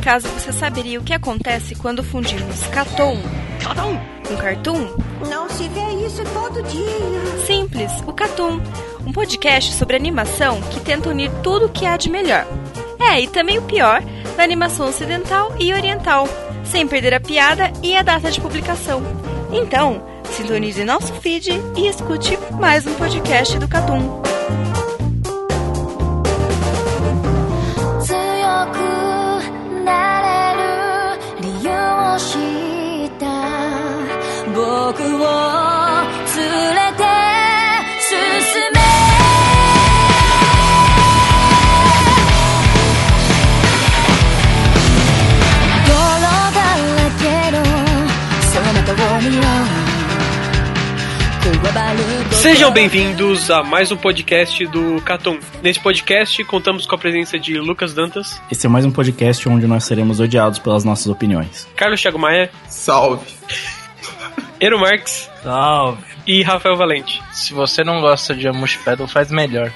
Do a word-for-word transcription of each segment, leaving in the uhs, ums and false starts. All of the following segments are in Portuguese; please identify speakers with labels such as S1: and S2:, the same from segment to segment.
S1: acaso você saberia o que acontece quando fundimos Cartoon com Cartoon?
S2: Não se vê isso todo dia.
S1: Simples, o Cartoon, um podcast sobre animação que tenta unir tudo o que há de melhor. É, e também o pior da animação ocidental e oriental, sem perder a piada e a data de publicação. Então, sintonize nosso feed e escute mais um podcast do Cartoon.
S3: Sejam bem-vindos a mais um podcast do Cartoon. Nesse podcast contamos com a presença de Lucas Dantas.
S4: Esse é mais um podcast onde nós seremos odiados pelas nossas opiniões.
S3: Carlos Thiago Maia.
S5: Salve.
S3: Eero Marques.
S6: Salve.
S3: E Rafael Valente.
S6: Se você não gosta de Amush Pedal, faz melhor.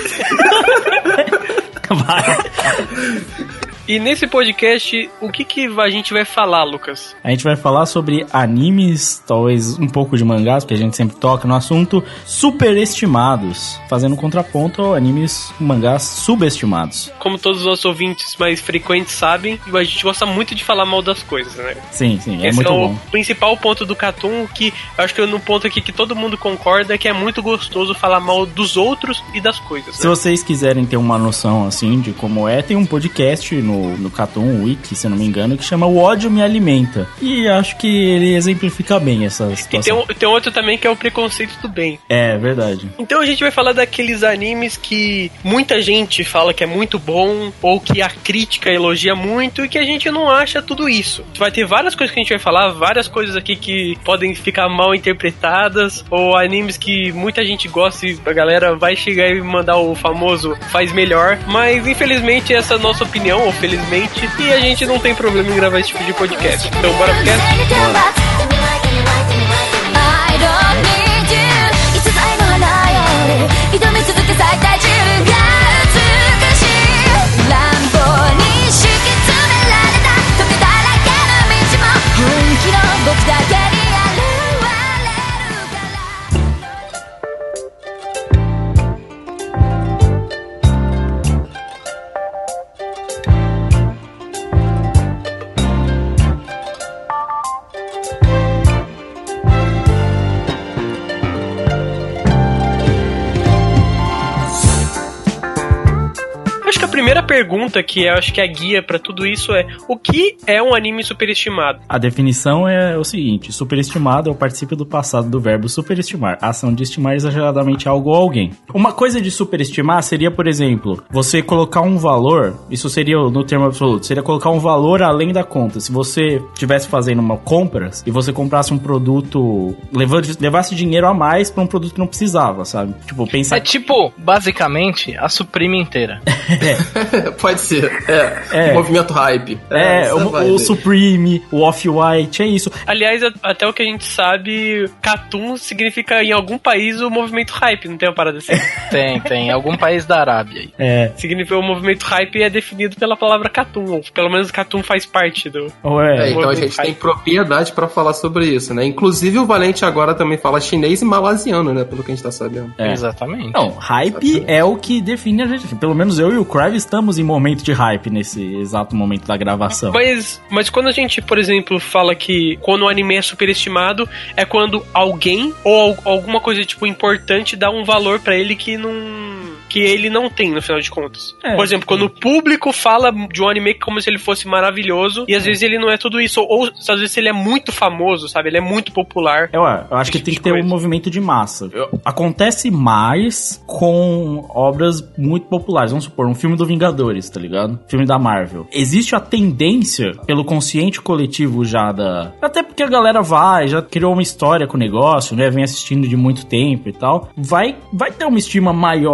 S4: Vai.
S3: E nesse podcast, o que, que a gente vai falar, Lucas?
S4: A gente vai falar sobre animes, talvez um pouco de mangás, porque a gente sempre toca no assunto, superestimados, fazendo contraponto a animes, mangás subestimados.
S3: Como todos os nossos ouvintes mais frequentes sabem, a gente gosta muito de falar mal das coisas, né?
S4: Sim, sim, é
S3: Esse
S4: muito
S3: é
S4: bom.
S3: O principal ponto do Cartoon, que eu acho que é um ponto aqui que todo mundo concorda, é que é muito gostoso falar mal dos outros e das coisas.
S4: Se
S3: né?
S4: vocês quiserem ter uma noção, assim, de como é, tem um podcast no no Cartoon Wiki, se eu não me engano, que chama O Ódio Me Alimenta. E acho que ele exemplifica bem essa situação.
S3: E tem, um, tem outro também que é o Preconceito do Bem.
S4: É, verdade.
S3: Então a gente vai falar daqueles animes que muita gente fala que é muito bom, ou que a crítica elogia muito, e que a gente não acha tudo isso. Vai ter várias coisas que a gente vai falar, várias coisas aqui que podem ficar mal interpretadas, ou animes que muita gente gosta e a galera vai chegar e mandar o famoso faz melhor, mas infelizmente essa é a nossa opinião, ou felizmente, e a gente não tem problema em gravar esse tipo de podcast. Então bora pro cast? Bora. A primeira pergunta, que eu acho que é a guia pra tudo isso, é: o que é um anime superestimado?
S4: A definição é o seguinte: superestimado é o particípio do passado do verbo superestimar, a ação de estimar exageradamente algo ou alguém. Uma coisa de superestimar seria, por exemplo, você colocar um valor, isso seria no termo absoluto, seria colocar um valor além da conta. Se você estivesse fazendo uma compra e você comprasse um produto, levasse dinheiro a mais pra um produto que não precisava, sabe? Tipo, pensar...
S6: É tipo, basicamente, a Supreme inteira.
S5: Pode ser, é,
S4: é.
S5: O movimento hype.
S4: É, é o, o Supreme, o Off-White, é isso.
S3: Aliás, até o que a gente sabe, Cartoon significa em algum país o movimento hype, não tem uma parada assim?
S6: Tem, tem, em algum país da Arábia.
S4: É.
S3: Significa o movimento hype é definido pela palavra Cartoon, ou pelo menos Cartoon faz parte do...
S4: Ué.
S5: É, então a gente hype. Tem propriedade pra falar sobre isso, né? Inclusive o Valente agora também fala chinês e malasiano, né? Pelo que a gente tá sabendo.
S4: É.
S6: Exatamente.
S4: Não, hype Exatamente. É o que define a gente. Pelo menos eu e o Crave estamos em momento de hype nesse exato momento da gravação.
S3: Mas, mas quando a gente, por exemplo, fala que quando o anime é superestimado, é quando alguém ou alguma coisa tipo importante dá um valor pra ele que não... que ele não tem, no final de contas. É. Por exemplo, quando o público fala de um anime como se ele fosse maravilhoso, e às vezes ele não é tudo isso, ou, ou às vezes ele é muito famoso, sabe? Ele é muito popular.
S4: Eu, eu acho que tem que ter um movimento de massa. Acontece mais com obras muito populares. Vamos supor, um filme do Vingadores, tá ligado? Filme da Marvel. Existe a tendência, pelo consciente coletivo já da... Até porque a galera vai, já criou uma história com o negócio, né? Vem assistindo de muito tempo e tal. Vai, vai ter uma estima maior do que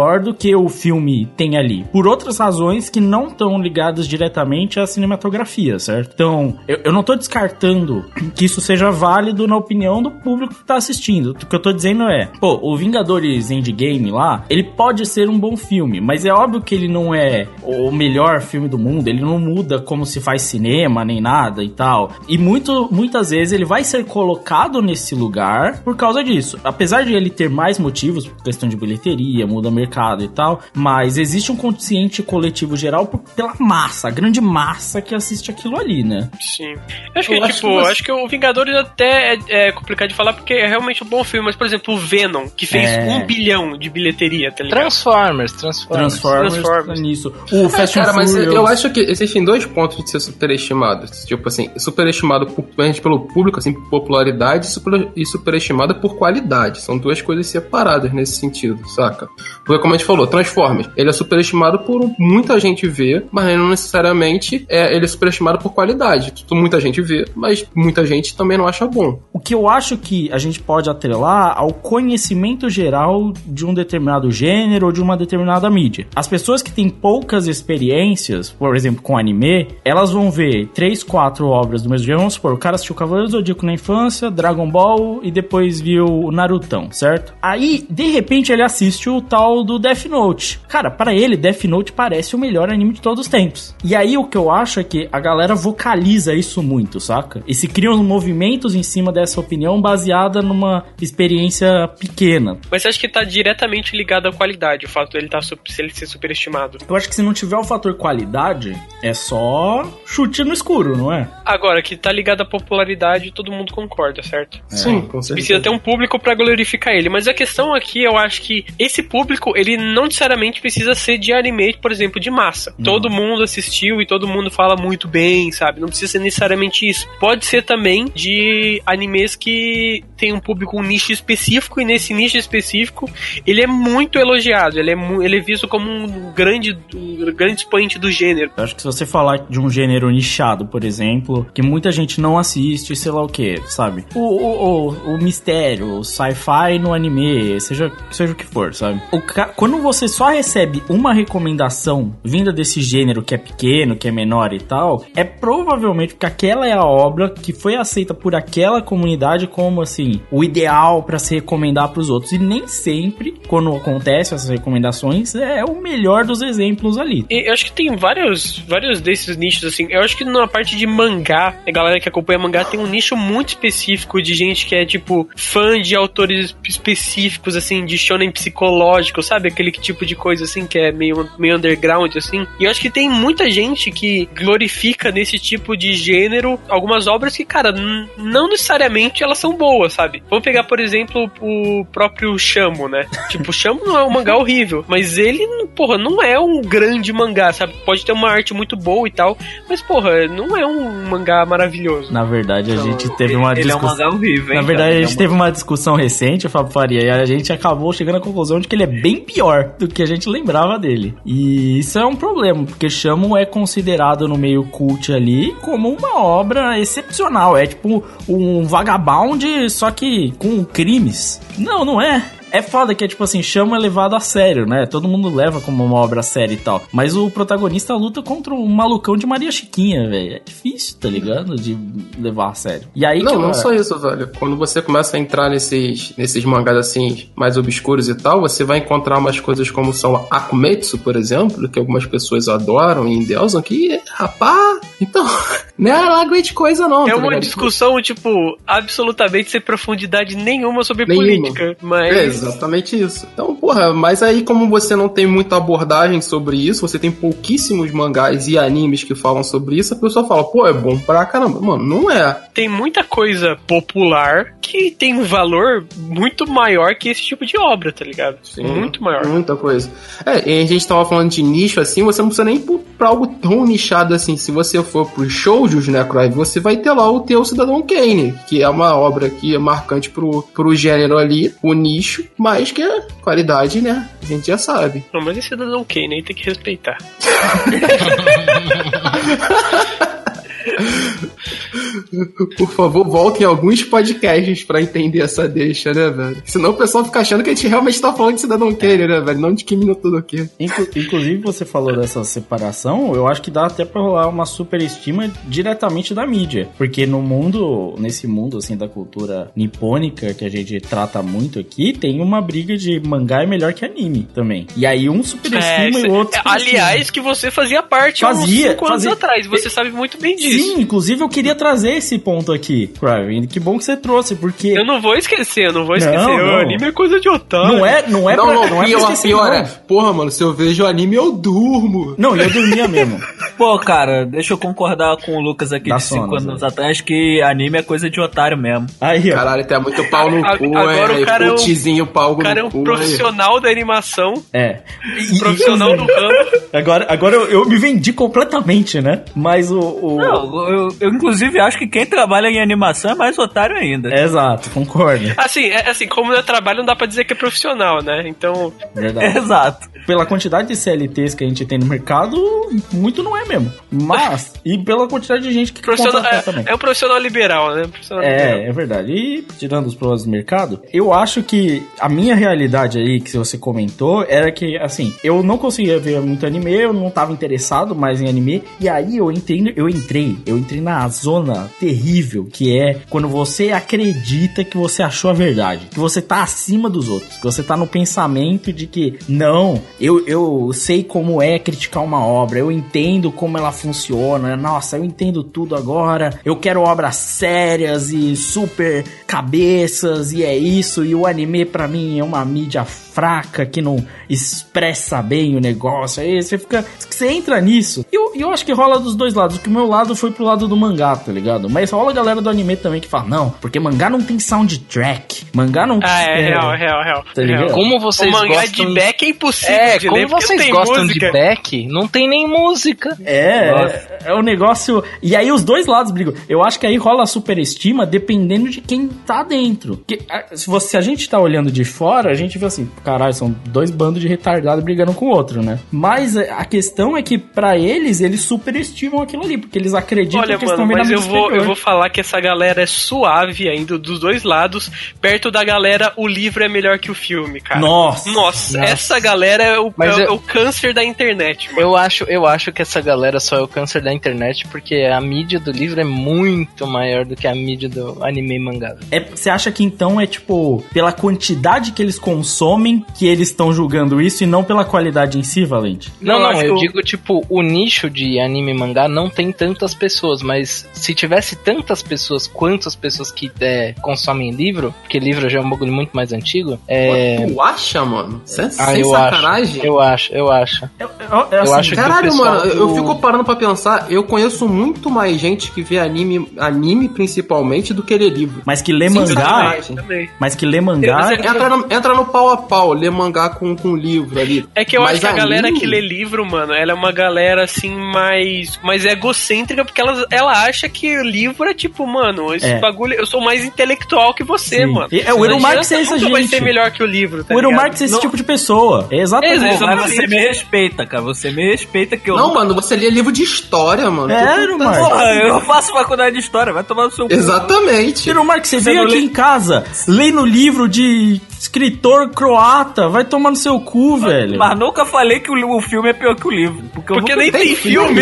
S4: que o filme tem ali? Por outras razões que não estão ligadas diretamente à cinematografia, certo? Então, eu, eu não tô descartando que isso seja válido na opinião do público que tá assistindo. O que eu tô dizendo é, pô, o Vingadores Endgame lá, ele pode ser um bom filme, mas é óbvio que ele não é o melhor filme do mundo, ele não muda como se faz cinema, nem nada e tal. E muito, muitas vezes ele vai ser colocado nesse lugar por causa disso. Apesar de ele ter mais motivos, por questão de bilheteria, muda mercado e tal, mas existe um consciente coletivo geral por, pela massa, a grande massa que assiste aquilo ali, né?
S3: Sim. Eu acho que,
S4: eu
S3: tipo,
S4: acho que você...
S3: acho que o Vingadores até é, é complicado de falar porque é realmente um bom filme, mas, por exemplo, o Venom, que fez
S4: é...
S3: um bilhão de bilheteria, tá ligado?
S6: Transformers, Transformers.
S4: Transformers, Transformers. Nisso. O Fast
S5: é, cara,
S4: and
S5: mas
S4: Furious.
S5: eu acho que existem dois pontos de ser superestimado. Tipo assim, superestimado por, pelo público, assim, por popularidade e, super, e superestimado por qualidade. São duas coisas separadas nesse sentido, saca? Porque, como a gente falou, Transformers, ele é superestimado por muita gente ver, mas não necessariamente é, ele é superestimado por qualidade. Muita gente vê, mas muita gente também não acha bom.
S4: O que eu acho que a gente pode atrelar ao conhecimento geral de um determinado gênero ou de uma determinada mídia. As pessoas que têm poucas experiências, por exemplo, com anime, elas vão ver três, quatro obras do mesmo gênero. Vamos supor, o cara assistiu Cavaleiro do Zodíaco na infância, Dragon Ball e depois viu o Narutão, certo? Aí, de repente, ele assiste o tal do Death Note. Cara, pra ele, Death Note parece o melhor anime de todos os tempos. E aí, o que eu acho é que a galera vocaliza isso muito, saca? E se criam movimentos em cima dessa opinião baseada numa experiência pequena.
S3: Mas você acha que tá diretamente ligado à qualidade, o fato dele tá, se ele ser superestimado?
S4: Eu acho que se não tiver o fator qualidade, é só chute no escuro, não é?
S3: Agora, que tá ligado à popularidade, todo mundo concorda, certo?
S5: É. Sim, com certeza.
S3: Precisa ter um público pra glorificar ele. Mas a questão aqui, eu acho que esse público, ele não necessariamente precisa ser de anime, por exemplo, de massa. Não. Todo mundo assistiu e todo mundo fala muito bem, sabe? Não precisa ser necessariamente isso. Pode ser também de animes que tem um público, um nicho específico, e nesse nicho específico, ele é muito elogiado. Ele é, mu- ele é visto como um grande, um grande expoente do gênero.
S4: Eu acho que se você falar de um gênero nichado, por exemplo, que muita gente não assiste, sei lá o que, sabe? O, o, o, o mistério, o sci-fi no anime, seja, seja o que for, sabe? O ca... Quando você só recebe uma recomendação vinda desse gênero que é pequeno, que é menor e tal, é provavelmente porque aquela é a obra que foi aceita por aquela comunidade como, assim, o ideal pra se recomendar pros outros. E nem sempre, quando acontece essas recomendações, é o melhor dos exemplos ali.
S3: E eu acho que tem vários, vários desses nichos, assim. Eu acho que na parte de mangá, a galera que acompanha mangá tem um nicho muito específico de gente que é, tipo, fã de autores específicos, assim, de shonen psicológico, sabe? Aquele tipo de coisa, assim, que é meio, meio underground, assim. E eu acho que tem muita gente que glorifica nesse tipo de gênero algumas obras que, cara, n- não necessariamente elas são boas, sabe? Vamos pegar, por exemplo, o próprio Shamo, né? Tipo, o Shamo não é um mangá horrível, mas ele, porra, não é um grande mangá, sabe? Pode ter uma arte muito boa e tal, mas, porra, não é um mangá maravilhoso.
S4: Na verdade, a
S7: Então,
S4: gente teve uma
S7: ele
S4: discussão...
S7: é um mangá horrível, hein,
S4: Na verdade,
S7: cara?
S4: a gente
S7: é um...
S4: teve uma discussão recente, o Fábio Faria, e a gente acabou chegando à conclusão de que ele é bem pior do que a gente lembrava dele. E isso é um problema, porque Shamo é considerado no meio cult ali como uma obra excepcional. É tipo um Vagabond, só que com crimes. Não, não é. É foda que é tipo assim, Shamo é levado a sério, né? Todo mundo leva como uma obra séria e tal. Mas o protagonista luta contra um malucão de Maria Chiquinha, velho. É difícil, tá ligado? De levar a sério. E aí
S5: Não,
S4: que
S5: não
S4: eu...
S5: só isso, velho. Quando você começa a entrar nesses, nesses mangás assim, mais obscuros e tal, você vai encontrar umas coisas como são Akumetsu, por exemplo, que algumas pessoas adoram e endeusam, que, rapaz, então, não é lá grande coisa não.
S3: É
S5: tá
S3: uma
S5: ligado?
S3: discussão, tipo, absolutamente sem profundidade nenhuma sobre
S5: Nenhuma.
S3: política, mas...
S5: É exatamente isso. Então, porra, mas aí como você não tem muita abordagem sobre isso, você tem pouquíssimos mangás e animes que falam sobre isso, a pessoa fala, pô, é bom pra caramba. Mano, não é.
S3: Tem muita coisa popular que tem um valor muito maior que esse tipo de obra, tá ligado?
S5: Sim,
S3: muito maior.
S5: Muita coisa. É, e a gente tava falando de nicho assim, você não precisa nem ir pra algo tão nichado assim. Se você for pros shoujos, né, Croy, você vai ter lá o teu Cidadão Kane, que é uma obra que é marcante pro, pro gênero ali, o nicho, mas que a qualidade, né, a gente já sabe.
S3: Não, mas esse Cidadão Kane aí tem que respeitar.
S5: Por favor, voltem alguns podcasts pra entender essa deixa, né, velho? Senão o pessoal fica achando que a gente realmente tá falando de Cidadão Kane, né, velho? Não de Kimi no Todoke.
S4: Inclu- inclusive, você falou dessa separação, eu acho que dá até pra rolar uma superestima diretamente da mídia. Porque no mundo, nesse mundo, assim, da cultura nipônica, que a gente trata muito aqui, tem uma briga de mangá é melhor que anime também. E aí um superestima
S3: É,
S4: e o outro
S3: é,
S4: superestima.
S3: aliás, que você fazia parte há uns
S4: Fazia,
S3: cinco anos
S4: fazia.
S3: atrás, você sabe muito bem disso.
S4: Sim, inclusive eu queria trazer esse ponto aqui, Kraven. Que bom que você trouxe, porque...
S3: Eu não vou esquecer, eu não vou esquecer.
S4: Não, não.
S3: O anime é coisa de otário.
S4: Não é, não é
S5: não,
S4: pra,
S5: não,
S4: não é
S5: pior,
S4: pra esquecer,
S5: pior
S4: não.
S5: é. Porra, mano, se eu vejo anime, eu durmo.
S4: Não, eu dormia mesmo.
S7: Pô, cara, deixa eu concordar com o Lucas aqui
S4: Dá
S7: de cinco
S4: sono,
S7: anos
S4: Zé.
S7: atrás que anime é coisa de otário mesmo.
S4: Aí, ó.
S5: Caralho, tem muito pau no
S3: A-
S5: cu,
S3: agora
S5: é.
S3: o cara é um-
S5: Putizinho, pau
S3: O cara é
S5: no
S3: um
S5: cu.
S3: profissional da animação,
S4: É.
S3: profissional do ramo.
S4: Agora, agora eu, eu me vendi completamente, né? Mas o... o...
S7: Não, eu, eu inclusive acho que quem trabalha em animação é mais otário ainda.
S4: É, exato, concordo.
S3: Assim, é, assim, como não é trabalho, não dá pra dizer que é profissional, né? Então,
S4: Verdade.
S7: Exato.
S4: Pela quantidade de C L Ts que a gente tem no mercado, muito não é mesmo. Mas, e pela quantidade de gente que
S3: profissional,
S4: contrata
S3: é,
S4: também.
S3: é um profissional liberal, né? Um profissional liberal.
S4: É, é verdade. E tirando os problemas do mercado, eu acho que a minha realidade aí, que você comentou, era que, assim, eu não conseguia ver muito anime, eu não tava interessado mais em anime, e aí eu entrei, eu entrei, eu entrei na zona terrível, que é quando você acredita que você achou a verdade, que você tá acima dos outros, que você tá no pensamento de que, não, eu, eu sei como é criticar uma obra, eu entendo como ela funciona, nossa, eu entendo tudo agora, eu quero obras sérias e super cabeças, e é isso, e o anime pra mim é uma mídia fraca que não expressa bem o negócio, aí você fica, você entra nisso, e eu, eu acho que rola dos dois lados, que o meu lado foi pro lado do mangá, tá ligado? Mas rola a galera do anime também que fala, não, porque mangá não tem soundtrack, mangá não...
S3: Ah, é, real, real, real.
S4: Tá ligado?
S3: real.
S6: Como vocês
S3: O mangá
S6: gostam...
S3: de Beck é impossível
S6: É,
S3: de
S6: como
S3: ler, porque
S6: vocês
S3: tem
S6: gostam
S3: música.
S6: de Beck, não tem nem música.
S4: É,
S6: Nossa.
S4: é, é um negócio. E aí os dois lados brigam. Eu acho que aí rola a superestima dependendo de quem tá dentro. Que, a- se, você, se a gente tá olhando de fora, a gente vê assim, caralho, são dois bandos de retardados brigando com o outro, né? Mas a a questão é que pra eles, eles superestimam aquilo ali, porque eles acreditam
S3: Olha,
S4: que eles
S3: mano,
S4: estão vendo a
S3: mas eu
S4: mídia
S3: vou, eu
S4: superior.
S3: vou falar que essa galera é suave ainda, dos dois lados. Perto da galera, o livro é melhor que o filme, cara.
S4: Nossa.
S3: Nossa,
S6: Nossa.
S3: essa galera é o,
S6: Mas
S3: é,
S6: eu-
S3: é o câncer da internet, mano.
S6: Eu acho, eu acho que essa galera só é o câncer da internet porque a mídia do livro é muito maior do que a mídia do anime e mangá.
S4: É, você acha que então é tipo, pela quantidade que eles consomem, que eles estão julgando isso e não pela qualidade em si, Valente?
S6: Não,
S3: Não,
S6: não,
S3: acho
S6: eu
S3: que o-
S6: digo, tipo, o nicho de anime e mangá não tem tantas pessoas, mas se tivesse tantas pessoas quanto as pessoas que é, consomem livro, porque livro já é um bagulho muito mais antigo, é...
S5: Tu acha, mano? Isso é
S6: Ah,
S5: sem
S6: eu
S5: sacanagem?
S6: acho, eu acho, eu acho.
S4: Eu, eu- eu, assim,
S6: acho que
S5: Caralho,
S6: o pessoal
S5: mano, eu
S6: do-
S5: fico parando pra pensar, eu conheço muito mais gente que vê anime, anime principalmente, do que lê livro.
S4: Mas que lê
S5: Sim,
S4: mangá,
S5: também.
S3: Também.
S4: mas que lê mangá...
S3: Mas é-
S5: Entra no, entra no pau a pau, ler mangá com, com livro ali.
S3: É que eu
S5: Mas
S3: acho que a galera
S5: anime-
S3: que lê livro, mano, ela é uma galera assim mais, mais egocêntrica, porque ela, ela acha que o livro é tipo, mano, esse
S4: É.
S3: bagulho, eu sou mais intelectual que você,
S4: Sim.
S3: mano.
S4: E- é, o
S3: Não
S4: Eero Marx
S3: adianta,
S4: é essa
S3: nunca vai
S4: gente.
S3: ser melhor que o livro, tá
S4: O Eero
S3: ligado?
S4: Marx é esse
S3: Não-
S4: tipo de pessoa. É exatamente.
S3: É,
S7: Pô, mas
S3: exatamente.
S7: você me respeita, cara. Você me respeita que eu...
S5: Não, mano, você lê livro de história, mano.
S4: É,
S5: Tu-
S4: Eero
S5: tu-
S4: Marx.
S7: Porra, eu faço faculdade de história, vai tomar no seu cu.
S5: Exatamente.
S4: Eero Marx, você
S7: Você
S4: veio
S7: não
S4: aqui
S7: lê-
S4: em casa, lendo livro de escritor croata, vai tomar no seu cu, velho.
S7: Mas nunca falei que o, li- o filme é pior que o livro. Porque,
S3: Porque
S7: eu
S3: nem
S7: nunca...
S3: tem filme.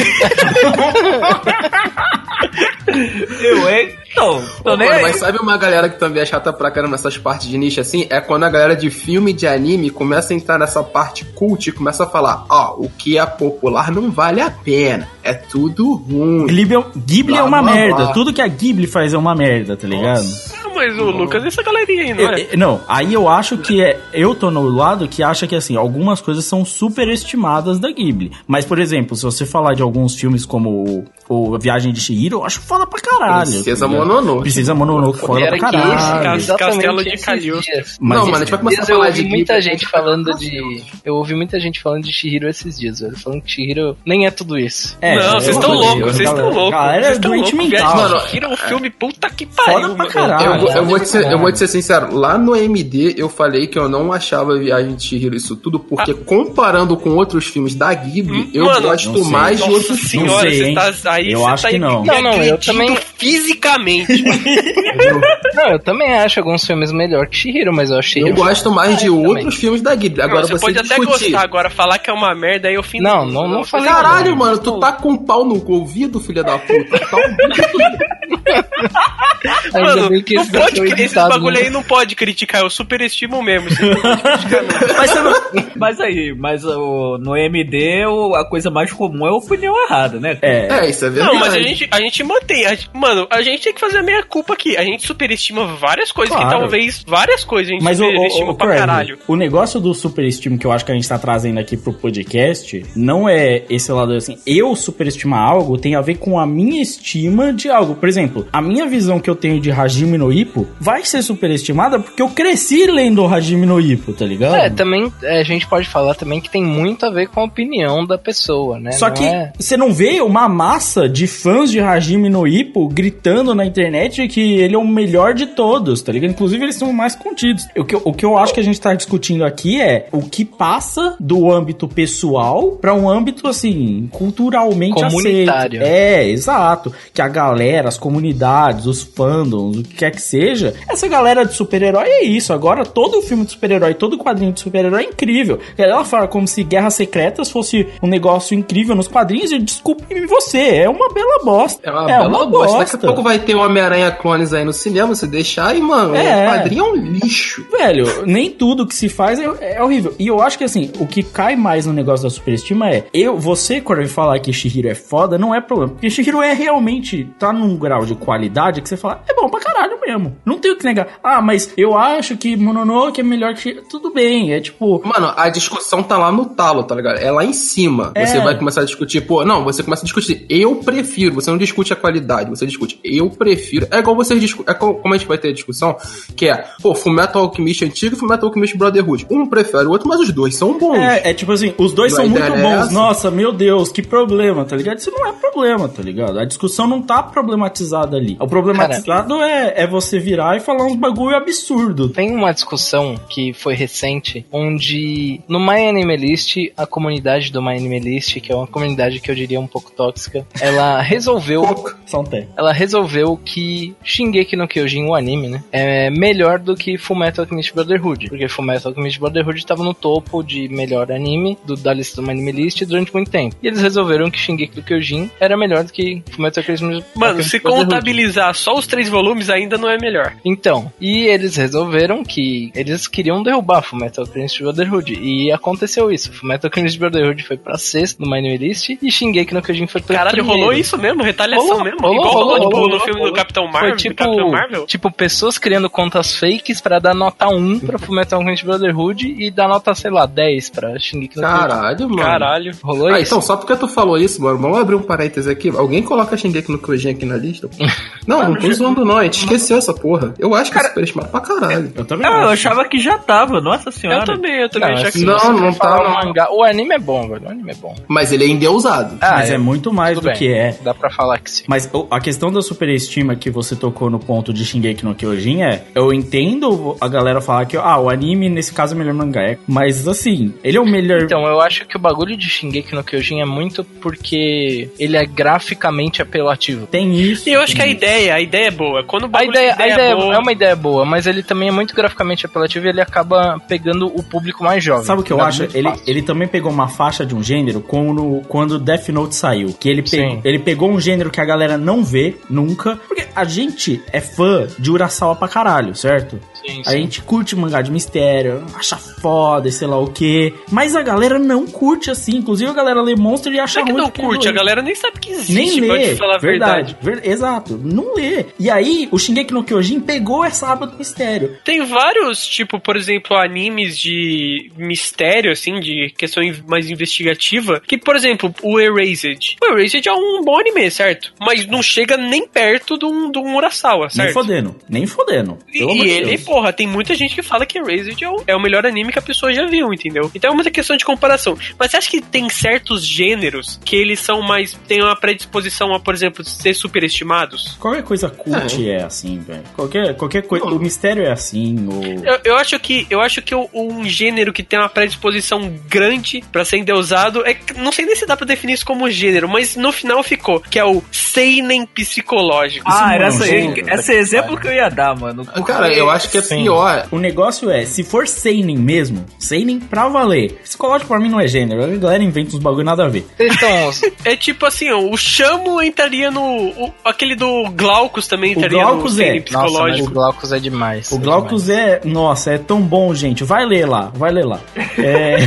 S7: Eu, hein? Então, tô
S5: Pô,
S7: nem
S5: mano,
S7: aí.
S5: mas sabe uma galera que também é chata pra caramba nessas partes de nicho assim? É quando a galera de filme e de anime começa a entrar nessa parte cult e começa a falar: ó, o que é popular não vale a pena, é tudo ruim.
S4: Ghibli, é- Ghibli é
S5: Blá,
S4: uma
S5: blá,
S4: merda.
S5: blá.
S4: Tudo que a Ghibli faz é uma merda, tá ligado?
S3: Não, mas o Lucas é essa galerinha aí, não
S4: Eu-
S3: é?
S4: eu- não, aí eu acho que é. Eu tô no lado que acha que assim, algumas coisas são superestimadas da Ghibli. Mas, por exemplo, se você falar de alguns filmes como o, o Viagem de Chihiro, eu acho foda pra caralho.
S5: Princesa
S4: tá ligado?
S5: Mononoke.
S4: Princesa Mononoke, foda
S6: Era
S4: pra
S6: que
S4: caralho.
S6: esse,
S3: Cas-
S6: exatamente
S3: Castelo de
S6: esses
S3: Cagliostro.
S6: dias.
S4: Mas
S5: não,
S4: esse-
S5: mano, a gente vai começar a
S6: Esses dias eu
S5: falar
S6: ouvi
S5: de
S6: muita
S5: Ghibli,
S6: gente
S5: vai
S6: falando
S5: ficar
S6: de. Eu ouvi muita gente falando de Chihiro esses dias, velho. Falando que Chihiro nem é tudo isso.
S4: É,
S3: não, vocês estão loucos, vocês estão loucos.
S4: Galera é doente mental.
S3: Mano, Shihiro é um filme, puta que pariu.
S4: Foda pra caralho.
S5: Eu, eu, vou te ser, eu vou te ser sincero, lá no M D eu falei que eu não achava Viagem de Chihiro isso tudo, porque ah. comparando com outros filmes da Ghibli, hum, eu mano, gosto mais de outros filmes.
S3: Senhora, você tá, aí
S4: eu
S3: você
S4: acho
S3: tá
S4: que não.
S6: Não, não, eu também...
S3: fisicamente.
S6: Não, eu também acho alguns filmes melhor que Chihiro, mas eu achei...
S5: Eu gosto mais de outros também. filmes da Ghibli. Agora não, você, você
S3: pode
S5: discutir.
S3: até gostar, agora falar que é uma merda aí eu fim
S6: Não, não, não falei.
S5: Caralho, não. mano, tu tá com um pau no ouvido, filha da puta. Tá
S3: Mano, não pode, esses bagulho aí não pode criticar, eu superestimo mesmo. Você não pode criticar, não.
S7: Mas, não, mas aí, mas o, no M D o, a coisa mais comum é a opinião errada, né?
S5: É, é isso é verdade.
S3: Não, mas a gente, a gente mantém. A, mano, a gente tem que fazer a meia culpa aqui. A gente superestima várias coisas claro. que talvez várias coisas a gente
S4: mas
S3: superestima
S4: o, o, o,
S3: pra
S4: Craig,
S3: caralho.
S4: O negócio do superestimo que eu acho que a gente tá trazendo aqui pro podcast não é esse lado assim, eu superestimar algo tem a ver com a minha estima de algo. Por exemplo, a minha visão que eu tenho de Hajime no Ippo vai ser superestimada porque eu cresci lendo o Hajime no Ippo, tá ligado?
S6: É, também é, a gente pode falar também que tem muito a ver com a opinião da pessoa, né?
S4: Só
S6: não
S4: que
S6: é...
S4: você não vê uma massa de fãs de Hajime no Ippo gritando na internet que ele é o melhor de todos, tá ligado? Inclusive eles são mais contidos. O que, o que eu acho que a gente tá discutindo aqui é o que passa do âmbito pessoal pra um âmbito, assim, culturalmente
S6: comunitário.
S4: aceito. É, exato. Que a galera, as comunidades, os fandoms, o que quer que seja, essa galera de super-herói é isso. Agora, todo filme de super-herói, todo quadrinho de super-herói é incrível. Ela fala como se Guerras Secretas fosse um negócio incrível nos quadrinhos e desculpe-me você, é uma bela bosta.
S5: É uma
S4: é
S5: bela
S4: uma
S5: bosta.
S4: bosta.
S5: Daqui a pouco vai ter o Homem-Aranha Clones aí no cinema, você deixar e, mano,
S4: é.
S5: o quadrinho é um lixo.
S4: Velho, nem tudo que se faz é, é horrível. E eu acho que, assim, o que cai mais no negócio da superestima é, eu, você, quando eu falar que Chihiro é foda, não é problema. Porque Chihiro é realmente, tá num grau de qualidade que você fala, é bom pra caralho mesmo. Não tem o que negar. Ah, mas eu acho que Mononoke é melhor que Chihiro. Tudo bem, é tipo...
S5: Mano, a discussão tá lá no talo, tá ligado? É lá em cima. É. Você vai começar a discutir, pô, não, você começa a discutir, eu prefiro. Você não discute a qualidade, você discute, eu prefiro. É igual vocês discutem, é como a gente vai ter a discussão, que é, pô, Fullmetal Alchemist antigo e Fullmetal Alchemist Brotherhood. Um prefere o outro, mas os dois são bons.
S4: É, é tipo assim, os dois
S5: e
S4: são muito
S5: é
S4: bons.
S5: essa.
S4: Nossa, meu Deus, que problema, tá ligado? Isso não é problema, tá ligado? A discussão não tá problematizada ali. O problematizado é, é você virar e falar uns bagulho absurdo.
S6: Tem uma discussão que foi recente, onde no My Anime List, a comunidade do My Anime List, que é uma comunidade que eu diria um pouco tóxica, ela resolveu... ela resolveu que Shingeki no Kyojin, o anime, né, é melhor do que Fullmetal Alchemist Brotherhood, porque Fullmetal Alchemist Brotherhood estava no topo de melhor anime do, da lista do My Anime List durante muito tempo. E eles resolveram que Shingeki no Kyojin era melhor do que Fullmetal Alchemist Brotherhood.
S3: Mano, se contabilizar só os três volumes, ainda não é melhor.
S6: Então, e eles resolveram que eles queriam derrubar Fullmetal Alchemist Brotherhood, e aconteceu isso. Fullmetal Alchemist Brotherhood foi pra sexto no My Anime List, e Shingeki no Kyojin foi pra
S3: Caralho,
S6: primeiro.
S3: rolou isso mesmo? Retaliação
S6: rolou,
S3: mesmo?
S6: Rolou,
S3: Igual
S6: rolou,
S3: rolou, tipo,
S6: rolou,
S3: no filme
S6: rolou.
S3: do Capitão Marvel?
S6: Foi tipo,
S3: Capitão Marvel?
S6: tipo, pessoas criando contas fakes pra dar nota um pra Fullmetal Alchemist Brotherhood e dar nota, sei lá, dez pra Shingeki no Kyojin.
S5: Caralho, mano.
S3: Caralho.
S6: Rolou
S5: ah,
S6: isso?
S5: Então, só porque tu falou isso, mano, vamos abrir um parêntese aqui. Alguém coloca Shingeki no Kyojin aqui na lista? Não, não tô zoando não, a gente esqueceu essa porra. Eu acho que é superestimado pra caralho.
S7: Eu também ah, eu achava que já tava, nossa senhora.
S3: Eu também, eu também
S6: não,
S3: achava que
S5: não, não, não tá.
S6: O, mangá, o anime é bom, velho, o anime é bom.
S5: Mas ele é endeusado.
S6: Ah,
S4: mas é, é muito mais do
S6: bem,
S4: que é.
S6: Dá pra falar que sim.
S4: Mas a questão da superestima que você tocou no ponto de Shingeki no Kyojin é, eu entendo a galera falar que, ah, o anime nesse caso é melhor mangá, é, mas assim, ele é o melhor...
S6: Então, eu acho que o bagulho de Shingeki no Kyojin é muito porque ele é graficamente apelativo.
S4: Tem isso.
S3: E eu acho que a ideia, a ideia é boa. Quando o
S6: a ideia,
S3: ideia,
S6: a ideia
S3: é, boa...
S6: é uma ideia boa, mas ele também é muito graficamente apelativo e ele acaba pegando o público mais jovem.
S4: Sabe o que eu acho? Ele, ele também pegou uma faixa de um gênero quando, quando Death Note saiu. Que ele, pe- ele pegou um gênero que a galera não vê nunca. Porque a gente é fã de Urasawa pra caralho, certo?
S6: Sim,
S4: a
S6: sim.
S4: gente curte mangá de mistério, acha foda, sei lá o quê. Mas a galera não curte assim. Inclusive a galera lê Monster e acha
S3: ruim. Não é que não curte, a galera nem sabe que existe,
S4: nem lê,
S3: pode falar a verdade.
S4: verdade. Ver, exato, não lê. E aí, o Shingeki no Kyojin pegou essa aba do mistério.
S3: Tem vários, tipo, por exemplo, animes de mistério, assim, de questão mais investigativa, que, por exemplo, o Erased. O Erased é um bom anime, certo? Mas não chega nem perto de um, de um Urasawa, certo?
S4: Nem fodendo, nem fodendo.
S3: E, e ele, porra, tem muita gente que fala que Erased é o, é o melhor anime que a pessoa já viu, entendeu? Então é muita questão de comparação. Mas você acha que tem certos gêneros que eles são mais... têm uma predisposição a, por exemplo, ser superestimados?
S4: Qualquer coisa cult é, é assim, velho. Qualquer, qualquer coisa. O mistério é assim. O...
S3: Eu, eu acho que, eu acho que um gênero que tem uma predisposição grande pra ser endeusado, é, não sei nem se dá pra definir isso como gênero, mas no final ficou, que é o seinen psicológico.
S7: Ah, era essa, esse exemplo que eu ia dar, mano.
S5: Cara, eu acho que é
S4: Sim.
S5: pior.
S4: O negócio é, se for seinen mesmo, seinen pra valer. Psicológico pra mim não é gênero, a galera inventa uns bagulho nada a ver.
S6: Então,
S3: é tipo assim, ó, o Chamo entraria no... O, aquele do Glaucus também entraria
S4: o Glaucus
S3: no seinen
S4: é.
S3: psicológico.
S6: Nossa, mas o Glaucus é demais.
S4: O
S6: é
S4: Glaucus
S6: demais.
S4: é... Nossa, é tão bom, gente. Vai ler lá, vai ler lá. É...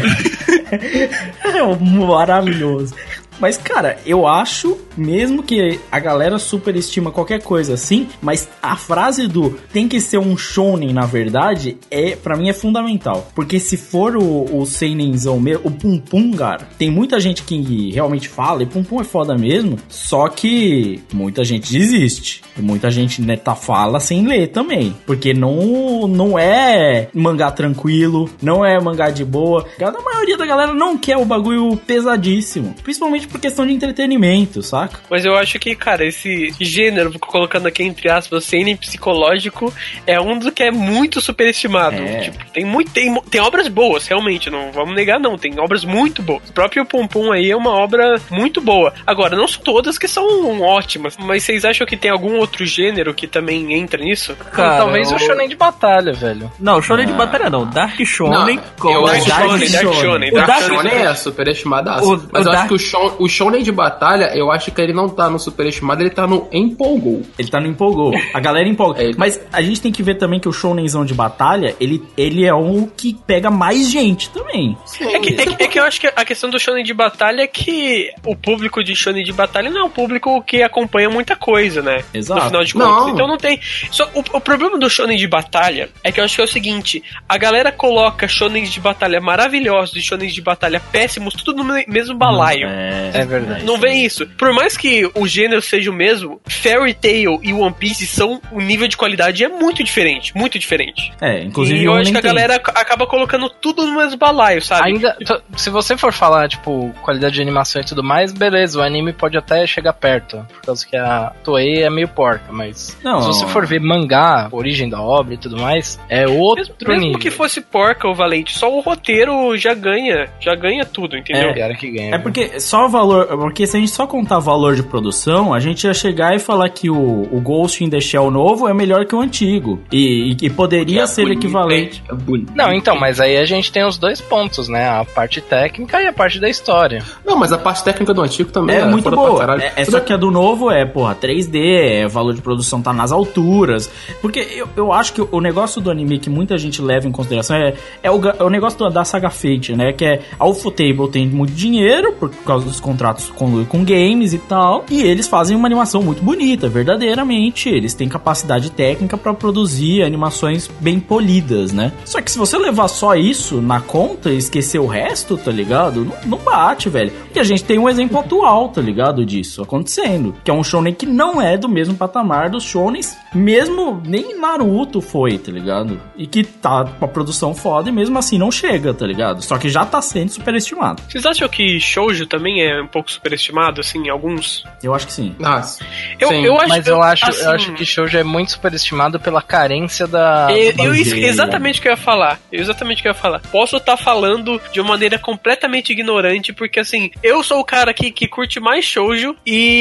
S4: é maravilhoso. Mas, cara, eu acho, mesmo que a galera superestima qualquer coisa assim, mas a frase do tem que ser um shonen, na verdade, é, pra mim é fundamental. Porque se for o, o seinenzão mesmo, o Pum Pum, cara, tem muita gente que realmente fala, e Pum Pum é foda mesmo, só que muita gente desiste. E muita gente, né, tá fala sem ler também. Porque não, não é mangá tranquilo, não é mangá de boa. A maioria da galera não quer o bagulho pesadíssimo. Principalmente por questão de entretenimento, saca?
S3: Mas eu acho que, cara, esse gênero, colocando aqui entre aspas, seinen psicológico, é um dos que é muito superestimado.
S4: É.
S3: Tipo, tem, muito, tem, tem obras boas, realmente, não vamos negar não, tem obras muito boas. O próprio Pum Pum aí é uma obra muito boa. Agora, não são todas que são ótimas, mas vocês acham que tem algum outro gênero que também entra nisso?
S6: Cara, talvez eu... o shonen de batalha, velho.
S7: Não, shonen
S4: ah.
S7: de batalha não, Dark Shonen.
S5: Não,
S7: com
S5: eu acho
S3: Dark
S5: Shonen,
S3: Dark Shonen. Dark
S5: Dark
S3: Shonen
S5: Shonen é superestimadaço.
S7: O,
S5: mas
S7: o
S5: eu
S7: Dark...
S5: acho que o, show, o Shonen de batalha, eu acho que ele não tá no superestimado, ele tá no empolgou.
S4: Ele tá no empolgou. A galera empolga.
S5: É,
S4: mas a gente tem que ver também que o shonenzão de batalha, ele, ele é um que pega mais gente também.
S5: Sim,
S3: É que, é, que, é que eu acho que a questão do shonen de batalha é que o público de shonen de batalha não é um público que acompanha muita coisa, né?
S4: Exato.
S3: No final de contas.
S5: Não.
S3: Então não tem... Só, o, o problema do shonen de batalha é que eu acho que é o seguinte, a galera coloca shonens de batalha maravilhosos e shonens de batalha péssimos, tudo no mesmo balaio.
S4: É,
S6: É verdade.
S3: Não vem isso. Por mais que o gênero seja o mesmo, Fairy Tail e One Piece são... O nível de qualidade é muito diferente. Muito diferente.
S4: É, inclusive
S3: E eu
S4: um
S3: acho
S4: nem
S3: que a
S4: tem.
S3: galera ac- acaba colocando tudo no mesmo balaio, sabe?
S6: Ainda, t- se você for falar, tipo, qualidade de animação e tudo mais, beleza, o anime pode até chegar perto, por causa que a Toei é meio porca, mas
S4: Não.
S6: se você for ver mangá, origem da obra e tudo mais, é outro
S3: Mesmo, mesmo
S6: nível.
S3: que fosse porca ou valente, só o roteiro já ganha, já ganha tudo, entendeu?
S6: É, cara que ganha.
S4: É porque só o valor, porque se a gente só contar valor de produção, a gente ia chegar e falar que o, o Ghost in the Shell novo é melhor que o antigo. E, e, e poderia
S5: É
S4: ser
S5: bonito,
S4: equivalente.
S5: É bonito.
S6: Não, então, mas aí a gente tem os dois pontos, né? A parte técnica e a parte da história.
S5: Não, mas a parte técnica do antigo também
S4: É
S5: era
S4: muito
S5: foda pra
S4: boa.
S5: caralho.
S4: É, é só que a do novo é, porra, três D, é, valor de produção tá nas alturas. Porque eu, eu acho que o negócio do anime que muita gente leva em consideração é, é, o, é o negócio da, da saga Fate, né? Que é a Ufotable tem muito dinheiro por causa dos contratos com, com games e tal. E eles fazem uma animação muito bonita, verdadeiramente. Eles têm capacidade técnica pra produzir animações bem polidas, né? Só que se você levar só isso na conta e esquecer o resto, tá ligado? Não, não bate, velho. E a gente tem um exemplo atual, tá ligado? Disso acontecendo. Que é um shonen que não é do mesmo patamar dos shonens, mesmo nem Naruto foi, tá ligado? E que tá com a produção foda e mesmo assim não chega, tá ligado? Só que já tá sendo superestimado.
S3: Vocês acham que shoujo também é um pouco superestimado, assim, alguns?
S4: Eu acho que sim.
S5: Ah,
S3: Eu,
S5: sim.
S3: eu acho,
S6: Mas eu acho,
S3: assim,
S6: eu acho que shoujo é muito superestimado pela carência da...
S3: Eu,
S6: do
S3: eu, isso-
S6: bagulho.
S3: exatamente o que eu ia falar. Exatamente o que eu ia falar. Posso estar falando de uma maneira completamente ignorante, porque assim, eu sou o cara que, que curte mais shoujo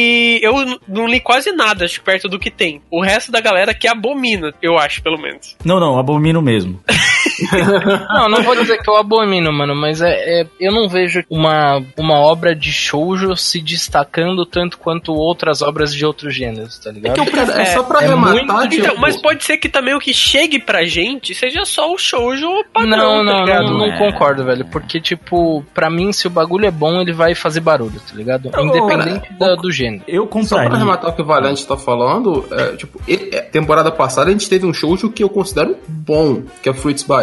S3: e eu n- não li quase nada, acho, perto do que tem. O resto da galera que abomina, eu acho, pelo menos.
S4: Não, não, abomino mesmo.
S6: Não, não vou dizer que eu abomino, mano, mas é, é- eu não vejo uma, uma obra de shoujo se destacando tanto quanto outras obras de outros gêneros, tá ligado?
S5: Cara, é só pra
S6: é
S5: rematar,
S6: muito-
S5: tipo,
S3: Então, mas pode ser que também o que chegue pra gente seja só o shoujo padrão,
S6: Não,
S3: tá
S6: não,
S3: ligado?
S6: não, não
S4: É.
S6: concordo, velho. Porque, tipo, pra mim, se o bagulho é bom, ele vai fazer barulho, tá ligado? Independente da- do gênero.
S4: Eu
S5: Só pra
S4: compraria.
S5: arrematar o que o Valente tá falando, é, tipo, ele- é, temporada passada a gente teve um shoujo que eu considero bom, que é Fruits Basket.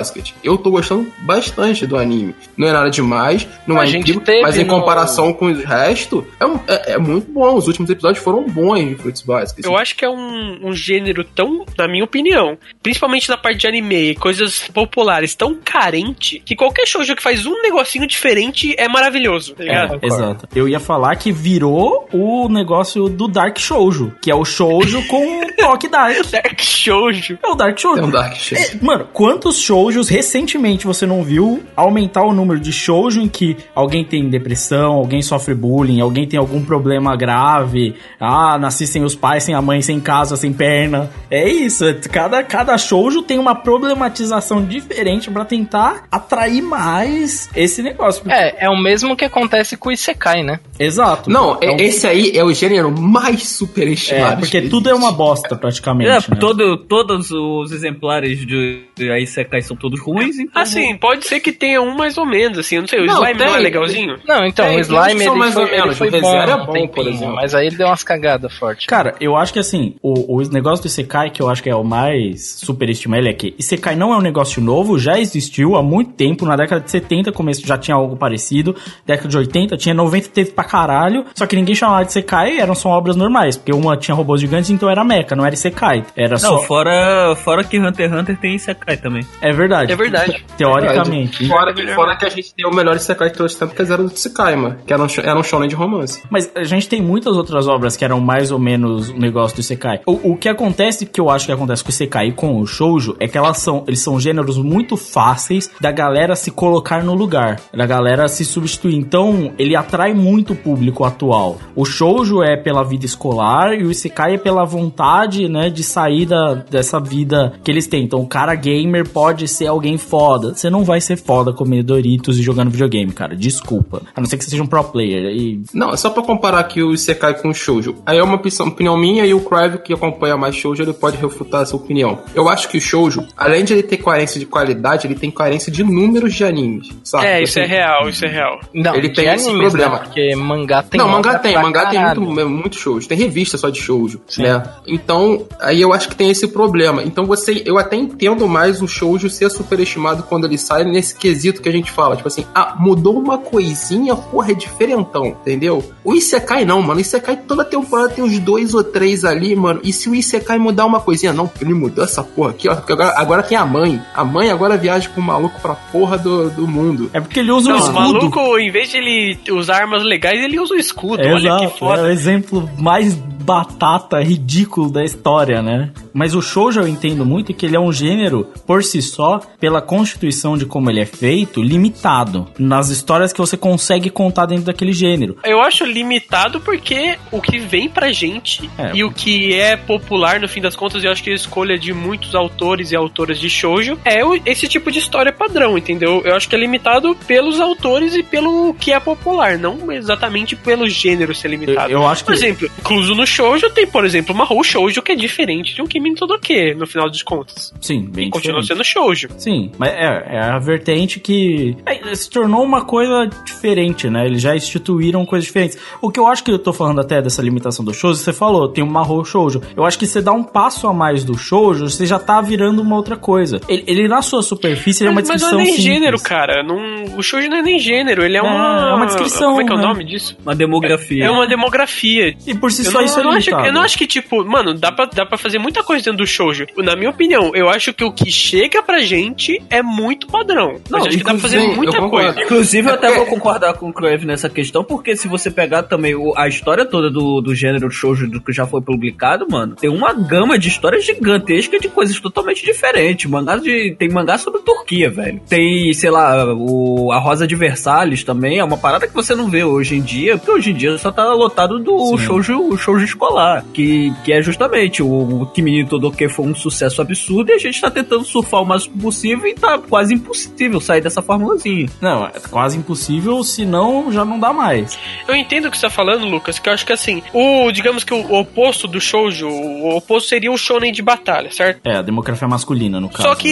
S5: Basket. Eu tô gostando bastante do anime. Não é nada demais, não
S6: A
S5: é
S6: gente
S5: incrível,
S6: teve
S5: mas em
S6: no-
S5: comparação com o resto, é, um- é- é muito bom. Os últimos episódios foram bons de Fruits Basket.
S3: Eu acho que é um, um gênero tão, na minha opinião, principalmente na parte de anime e coisas populares, tão carente, que qualquer shoujo que faz um negocinho diferente é maravilhoso, tá ligado?
S4: É, exato. Eu ia falar que virou o negócio do Dark Shoujo, que é o shoujo com um toque dark.
S3: Dark shoujo.
S4: É o Dark Shoujo.
S5: É um Dark Shoujo.
S4: É, mano, quantos shoujos recentemente você não viu aumentar o número de shoujo em que alguém tem depressão, alguém sofre bullying, alguém tem algum problema grave, ah, nasci sem os pais, sem a mãe, sem casa, sem perna. É isso, cada, cada shoujo tem uma problematização diferente pra tentar atrair mais esse negócio.
S6: É, é o mesmo que acontece com o Isekai, né?
S4: Exato.
S5: Não,
S4: é um-
S5: esse aí é o gênero mais superestimado.
S4: É, porque
S5: que
S4: tudo é
S5: existe.
S4: uma bosta, praticamente.
S7: É,
S4: né?
S7: todo, todos os exemplares de, de Isekai são todos ruins, então...
S3: Assim, pode ser que tenha um mais ou menos, assim, eu não sei, o
S5: Não,
S3: slime não é
S5: tem.
S3: legalzinho?
S6: Não, então,
S5: Tem,
S6: o
S5: tem
S6: Slime
S5: uns que são
S6: ele
S5: mais
S6: foi,
S5: ou menos,
S6: ele foi
S5: o ReZero é
S6: um
S5: bom,
S6: tempinho,
S5: por exemplo.
S6: mas aí ele deu umas cagadas fortes.
S4: Cara, eu acho que assim, o, o negócio do Isekai, que eu acho que é o mais superestimado, é que Isekai não é um negócio novo, já existiu há muito tempo, na década de setenta, começo já tinha algo parecido, década de oitenta, tinha noventa, teve pra caralho, só que ninguém chamava de Isekai, eram só obras normais, porque uma tinha robôs gigantes, então era mecha, não era Isekai, era
S7: Não,
S4: só...
S7: fora, fora que Hunter x Hunter tem Isekai também.
S4: É verdade.
S3: É verdade.
S4: Teoricamente.
S5: Fora, que- fora que a gente tem o melhor Isekai que trouxe tanto que é Zero do Tsukaima, que era um, sh- era um shonen de romance.
S4: Mas a gente tem muitas outras obras que eram mais ou menos o negócio do Isekai. O, o que acontece, que eu acho que acontece com o Isekai e com o Shoujo, é que elas são, eles são gêneros muito fáceis da galera se colocar no lugar, da galera se substituir. Então, ele atrai muito o público atual. O Shoujo é pela vida escolar e o Isekai é pela vontade, né, de sair da, dessa vida que eles têm. Então, o cara gamer pode ser alguém foda. Você não vai ser foda comendo Doritos e jogando videogame, cara. Desculpa. A não ser que você seja um pro player. E
S5: Não, é só pra comparar aqui o Isekai com o Shoujo. Aí é uma opinião, opinião minha e o Crive, que acompanha mais Shoujo, ele pode refutar essa opinião. Eu acho que o Shoujo, além de ele ter carência de qualidade, ele tem carência de números de animes, sabe?
S3: É, isso é
S5: Assim,
S3: real, isso é real.
S6: Não,
S5: Ele
S6: de
S5: tem esse
S6: animes,
S5: problema.
S6: né? Porque mangá tem
S5: Não, mangá
S6: obra
S5: tem,
S6: pra
S5: mangá tem
S6: caralho.
S5: muito, muito shoujo. Tem revista só de shoujo, né? Então, aí eu acho que tem esse problema. Então você, eu até entendo mais o shoujo ser superestimado quando ele sai nesse quesito que a gente fala, tipo assim, ah, mudou uma coisinha, porra, é diferentão, entendeu? O Isekai não, mano. O Isekai toda temporada tem uns dois ou três ali, mano. E se o Isekai mudar uma coisinha, não, porque ele mudou essa porra aqui, ó, porque agora, agora tem a mãe. A mãe agora viaja com o maluco pra porra do, do mundo.
S4: é porque ele usa um
S3: Não, o
S4: escudo.
S3: maluco, em vez de ele usar armas legais, ele usa o escudo.
S4: É,
S3: Olha
S4: exato,
S3: que foda.
S4: é o exemplo mais batata, ridículo da história, né? Mas o shoujo eu entendo muito que ele é um gênero, por si só, pela constituição de como ele é feito, limitado nas histórias que você consegue contar dentro daquele gênero.
S3: Eu acho limitado porque o que vem pra gente
S4: É.
S3: e o que é popular, no fim das contas, eu acho que a escolha de muitos autores e autoras de shoujo é o- esse tipo de história padrão, entendeu? Eu acho que é limitado pelos autores e pelo que é popular, não exatamente pelo gênero ser limitado.
S4: Eu- eu acho que-
S3: Por exemplo, incluso no shoujo tem, por exemplo, uma Mahou Shoujo que é diferente de um Kimi no Todoke, no final das contas.
S4: Sim, bem
S3: Continua
S4: diferente.
S3: sendo shoujo.
S4: Sim, mas é, é a vertente que é, se tornou uma coisa diferente, né? Eles já instituíram coisas diferentes. O que eu acho que eu tô falando até dessa limitação do shoujo, você falou, tem um Mahou Shoujo. Eu acho que você dá um passo a mais do shoujo, você já tá virando uma outra coisa. Ele, ele na sua superfície, ele é uma
S3: Mas, mas
S4: descrição
S3: não é nem
S4: simples.
S3: gênero, cara. Não, o shoujo não é nem gênero, ele é,
S4: É,
S3: uma...
S4: é uma descrição,
S3: Como é que é o
S4: né?
S3: nome disso?
S7: Uma demografia.
S3: É uma demografia.
S4: E por si
S3: Eu
S4: só
S3: não,
S4: isso é
S3: eu não acho,
S4: limitado.
S3: eu não acho que, tipo, mano, dá pra, dá pra fazer muita coisa dentro do shoujo. Na minha opinião, eu acho que o que chega pra gente é muito padrão.
S7: Não,
S3: Mas eu acho que dá pra fazer
S5: inclusive,
S3: muita
S5: eu concordo.
S3: coisa.
S7: Inclusive, eu até
S5: É,
S7: vou concordar com o Crave nessa questão, porque se você pegar também o- a história toda do, do gênero shoujo do que já foi publicado, mano, tem uma gama de histórias gigantesca de coisas totalmente diferentes. Mangás de, tem mangá sobre Turquia, velho. Tem, sei lá, o, a Rosa de Versalhes também, é uma parada que você não vê hoje em dia, porque hoje em dia só tá lotado do shoujo, o shoujo escolar, que, que é justamente o, o Kimi no Todoke foi um sucesso absurdo e a gente tá tentando surfar o máximo possível e tá quase impossível sair dessa formulazinha.
S4: Não, é quase impossível, senão já não dá mais.
S3: Eu entendo o que você tá falando, Lucas, que eu acho que assim, o, digamos que o oposto do shoujo, o oposto seria um shonen de batalha, certo?
S4: É, a demografia masculina, no caso.
S3: Só que
S4: né?
S3: dá pra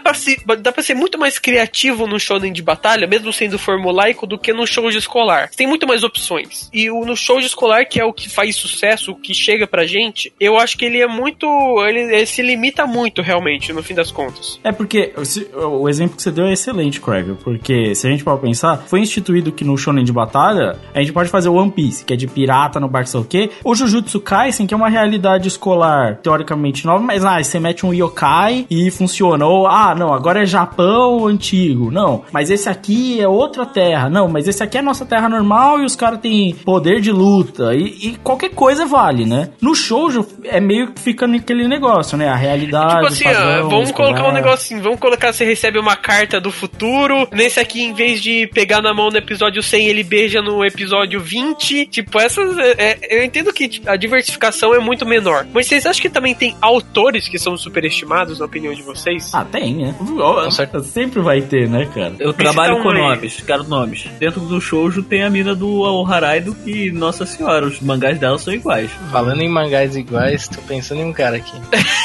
S3: pra, se, dá pra ser muito mais criativo no shonen de batalha, mesmo sendo formulaico, do que no show de escolar. Tem muito mais opções. E o, no show de escolar, que é o que faz sucesso, o que chega pra gente, eu acho que ele é muito... Ele, ele se limita muito, realmente, no fim das contas.
S4: É porque o, o exemplo que você deu é excelente, Craig, porque se a gente pode pensar, foi instituído que no shonen de batalha, a gente pode fazer o One Piece, que é de pirata no barco, sei o quê. O Jujutsu Kaisen, que é uma realidade escolar teoricamente nova, mas ah, você mete um yokai e funciona. Ou, ah, não, agora é Japão antigo. Não, mas esse aqui é outra terra. Não, mas esse aqui é nossa terra normal e os caras têm poder de luta. E, e qualquer coisa vale, né? No shoujo é meio que fica naquele negócio, né? A realidade,
S3: tipo assim,
S4: padrão,
S3: ó, vamos
S4: escolar.
S3: colocar um negócio assim, vamos colocar, você recebe uma carta do futuro, nesse aqui, em vez de pegar na mão no episódio cem, ele beija no episódio vinte. Tipo, essas... É, é, eu entendo que tipo, a diversificação é muito menor. Mas vocês acham que também tem autores que são superestimados, na opinião de vocês?
S4: Ah, tem, né? Com certeza. Sempre vai ter, né, cara?
S7: Eu trabalho com nomes, quero nomes. Dentro do shoujo tem a mina do Oharaido, que, nossa senhora, os mangás dela são iguais.
S6: Falando em mangás iguais, tô pensando em um cara aqui.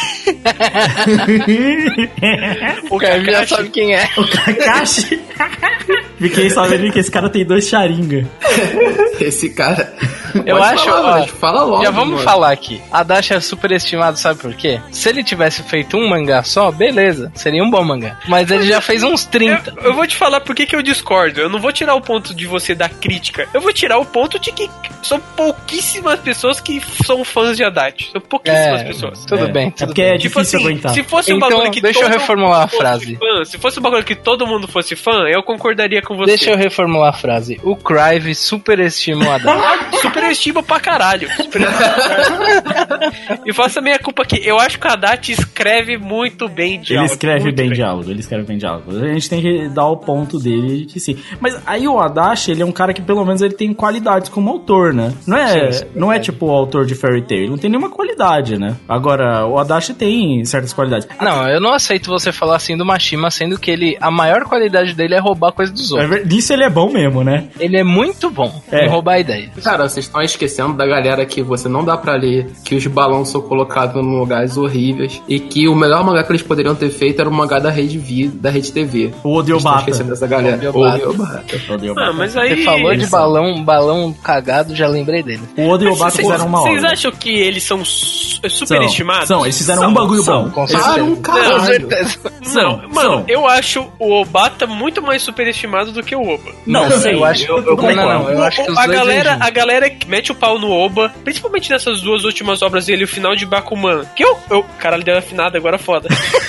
S3: O
S6: cara já sabe quem é.
S4: O Kakashi. Fiquei sabendo que esse cara tem dois Sharingan.
S5: Esse cara...
S6: Eu
S5: Pode
S6: acho,
S5: falar,
S6: ó,
S5: fala logo,
S6: já vamos
S5: mano.
S6: falar aqui. Adachi é superestimado, sabe por quê? Se ele tivesse feito um mangá só, beleza, seria um bom mangá. Mas ele já fez uns trinta.
S3: Eu, eu vou te falar por que que eu discordo. Eu não vou tirar o ponto de você dar crítica. Eu vou tirar o ponto de que são pouquíssimas pessoas que são fãs de Haddad. São pouquíssimas
S6: É,
S3: pessoas.
S6: Tudo
S4: É,
S6: bem,
S4: é
S6: tudo
S4: porque
S6: bem.
S4: é
S3: Tipo
S4: difícil
S3: assim,
S4: aguentar.
S3: se fosse um
S6: Então,
S3: bagulho que
S6: deixa eu
S3: todo
S6: reformular
S3: mundo
S6: a frase.
S3: fosse fã, se fosse um bagulho que todo mundo fosse fã, eu concordaria com você.
S6: Deixa eu reformular a frase. O Crive superestima o Adachi.
S3: Superestima pra caralho. Superestima pra caralho. E faço a minha culpa aqui. Eu acho que o Haddad escreve muito bem diálogo.
S4: Ele escreve
S3: muito
S4: bem diálogo, ele escreve bem diálogo. A gente tem que dar o ponto dele que sim. Mas aí o Adachi, ele é um cara que pelo menos ele tem qualidades como autor, né? Não é,
S6: Sim, sim,
S4: não é tipo o autor de Fairy Tail, ele não tem nenhuma qualidade, né? Agora, o Adachi tem certas qualidades.
S6: Não, eu não aceito você falar assim do Mashima, sendo que ele, a maior qualidade dele é roubar coisa dos
S4: É
S6: outros.
S4: ver- Nisso ele é bom mesmo, né?
S6: Ele é muito bom
S4: É.
S6: em roubar ideias.
S5: Cara, vocês estão esquecendo da galera que você não dá pra ler, que os balões são colocados em lugares horríveis e que o melhor mangá que eles poderiam ter feito era o mangá da Rede V, da Rede T V.
S4: O
S5: Vocês estão
S4: Odeobata.
S5: esquecendo dessa galera.
S6: Odeobata.
S5: Odeobata.
S4: Odeobata.
S3: Ah, mas aí...
S6: Você falou de
S4: eles são.
S6: balão, balão cagado, já lembrei dele.
S4: O Odeobata
S3: Vocês-
S4: fizeram uma
S3: Vocês
S4: obra.
S3: acham que eles são su-
S4: São,
S3: superestimados?
S4: São, eles fizeram
S3: São,
S4: um bagulho
S3: são.
S4: bom.
S6: Com
S5: Cara,
S6: certeza.
S5: um caralho.
S6: Com certeza.
S3: Não,
S4: São,
S3: mano,
S4: são.
S3: eu acho o Obata muito mais superestimado do que o Oba.
S4: Não,
S6: Não,
S4: sei.
S6: eu acho-
S4: eu,
S6: eu-
S4: concordo.
S6: não, não, eu
S3: O-
S6: acho que os
S3: a
S6: dois
S3: galera,
S6: vêm junto.
S3: a galera que mete o pau no Oba, principalmente nessas duas últimas obras dele, o final de Bakuman, que eu, eu caralho, deu afinado agora, foda.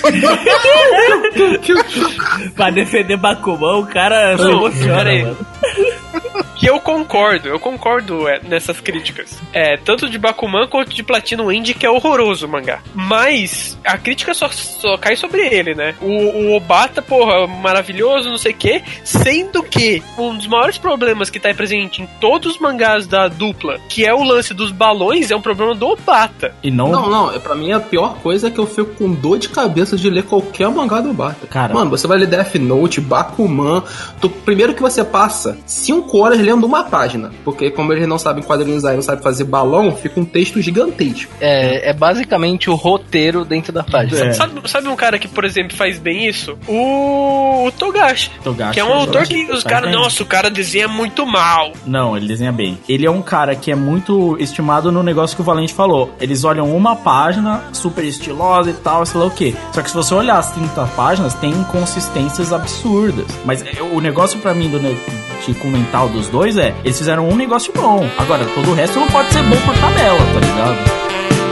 S7: Pra defender Bakuman, o cara se
S3: Não,
S7: emociona,
S3: pera aí.
S7: mano.
S3: Que eu concordo, eu concordo é, nessas críticas. É, tanto de Bakuman quanto de Platinum Indie, que é horroroso o mangá. Mas a crítica só, só cai sobre ele, né? O, o Obata, porra, maravilhoso, não sei o quê. Sendo que um dos maiores problemas que tá aí presente em todos os mangás da dupla, que é o lance dos balões, é um problema do Obata.
S4: E não...
S5: Não, não, é- pra mim a pior coisa é que eu fico com dor de cabeça de ler qualquer mangá do Obata.
S4: Cara.
S5: Mano, você vai ler Death Note, Bakuman, tu, primeiro que você passa cinco horas lendo uma página, porque como eles não sabem quadrinhos aí, não sabem fazer balão, fica um texto gigantesco.
S6: É, é basicamente o roteiro dentro da página.
S4: É.
S3: Sabe, sabe um cara que, por exemplo, faz bem isso? O, o Togashi.
S4: Togashi,
S3: Que é um autor
S4: Togashi,
S3: que os
S4: faz
S3: caras,
S4: bem.
S3: nossa, o cara desenha muito mal.
S4: Não, ele desenha bem. Ele é um cara que é muito estimado no negócio que o Valente falou. Eles olham uma página super estilosa e tal, sei lá o quê. Só que se você olhar as trinta páginas, tem inconsistências absurdas. Mas é, o negócio pra mim do ne- documental dos dois é, eles fizeram um negócio bom. Agora, todo o resto não pode ser bom por tabela, tá ligado?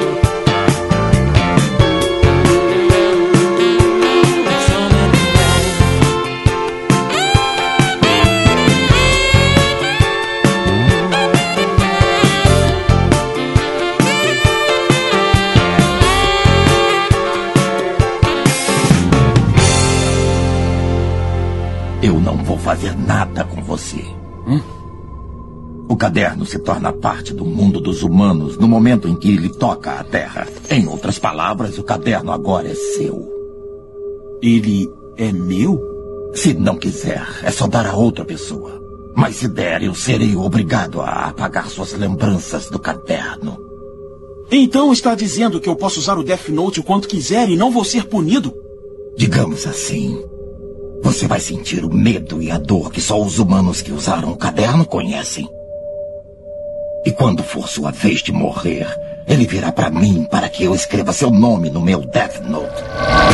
S8: Eu não vou fazer nada com você. Hum? O caderno se torna parte do mundo dos humanos no momento em que ele toca a Terra. Em outras palavras, o caderno agora é seu.
S9: Ele é meu?
S8: Se não quiser, é só dar a outra pessoa. Mas se der, eu serei obrigado a apagar suas lembranças do caderno.
S9: Então está dizendo que eu posso usar o Death Note o quanto quiser e não vou ser punido?
S8: Digamos assim, você vai sentir o medo e a dor que só os humanos que usaram o caderno conhecem. E quando for sua vez de morrer, ele virá pra mim para que eu escreva seu nome no meu Death Note.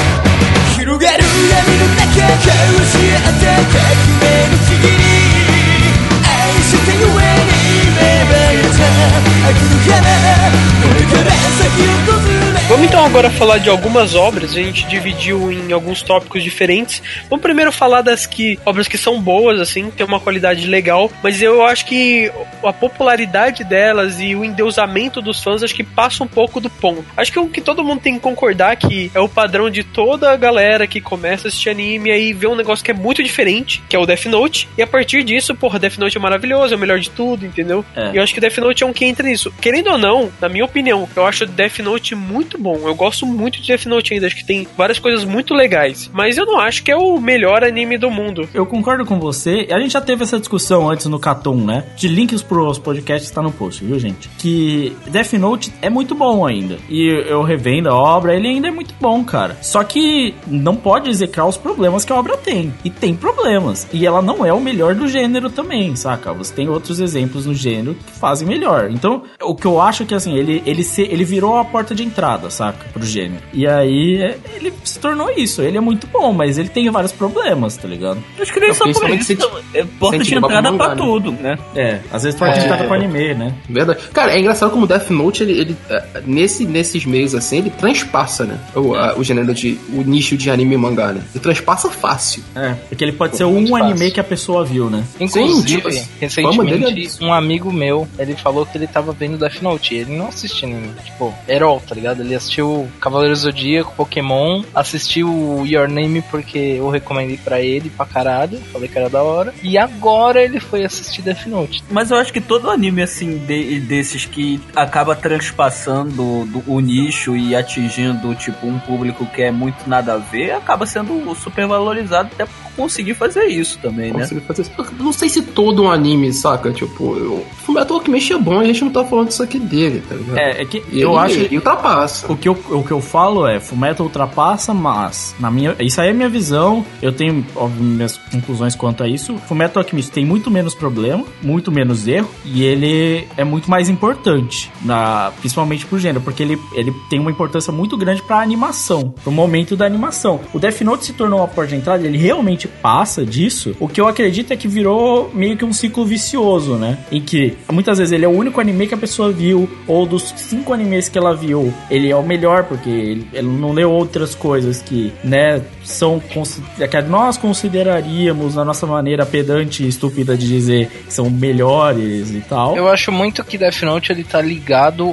S3: Vamos então agora falar de algumas obras. A gente dividiu em alguns tópicos diferentes. Vamos primeiro falar das que, obras que são boas, assim, tem uma qualidade legal, mas eu acho que a popularidade delas e o endeusamento dos fãs acho que passa um pouco do ponto. Acho que o que todo mundo tem que concordar que é o padrão de toda a galera que começa a assistir anime e aí vê um negócio que é muito diferente, que é o Death Note, e a partir disso, porra, Death Note é maravilhoso, é o melhor de tudo, entendeu? É. E eu acho que Death Note é um que entra nisso. Querendo ou não, na minha opinião, eu acho Death Note muito bom. Eu gosto muito de Death Note ainda, acho que tem várias coisas muito legais, mas eu não acho que é o melhor anime do mundo.
S4: Eu concordo com você. A gente já teve essa discussão antes no Catum, né? De links pros podcasts tá no post, viu, gente? Que Death Note é muito bom ainda. E eu revendo a obra, ele ainda é muito bom, cara. Só que não pode execrar os problemas que a obra tem. E tem problemas. E ela não é o melhor do gênero também, saca? Você tem outros exemplos no gênero que fazem melhor. Então, o que eu acho é que, assim, ele, ele, se, ele virou a porta de entrada, saca? Pro gênero. E aí, ele se tornou isso. Ele é muito bom, mas ele tem vários problemas, tá ligado?
S7: Acho que nem só por isso. Senti, é porta de entrada pra, pra tudo, né?
S4: É, às vezes porta é, de entrada com anime, né?
S5: Verdade. Cara, é engraçado como Death Note, ele, ele nesse, nesses meios, assim, ele transpassa, né? O, a, o gênero de... o nicho de anime e mangá, né? Ele transpassa fácil.
S4: É, porque ele pode Pô, ser um anime fácil. Que a pessoa viu, né?
S6: Inclusive, Sim, tipo, recentemente, um amigo meu, ele falou que ele tava vendo Death Note. Ele não assistia anime. Tipo, Herol, tá ligado? Ele assistiu Cavaleiro Zodíaco, Pokémon, assistiu Your Name porque eu recomendei pra ele pra caralho, falei que era da hora, e agora ele foi assistir Death Note.
S7: Mas eu acho que todo anime, assim, de, desses que acaba transpassando do, o nicho e atingindo, tipo, um público que é muito nada a ver, acaba sendo super valorizado até por conseguir fazer isso também, né?
S5: Conseguir fazer isso. Eu não sei se todo um anime, saca? Tipo, o Fullmetal Alchemist é bom, a gente não tá falando disso aqui dele, tá ligado?
S4: É, é que
S5: e
S4: eu
S5: ele,
S4: acho...
S5: Ele ultrapassa.
S4: O que, eu, o que eu falo é, Fullmetal ultrapassa, mas, na minha... Isso aí é minha visão, eu tenho, óbvio, minhas conclusões quanto a isso. Fullmetal Alchemist tem muito menos problema, muito menos erro, e ele é muito mais importante, na, principalmente pro gênero, porque ele, ele tem uma importância muito grande pra animação, pro momento da animação. O Death Note se tornou uma porta de entrada, ele realmente passa disso. O que eu acredito é que virou meio que um ciclo vicioso, né? Em que, muitas vezes, ele é o único anime que a pessoa viu, ou dos cinco animes que ela viu, ele é o melhor, porque ele, ele não leu outras coisas que, né, são, que nós consideraríamos, na nossa maneira pedante e estúpida de dizer, que são melhores e tal.
S6: Eu acho muito que Death Note, ele tá ligado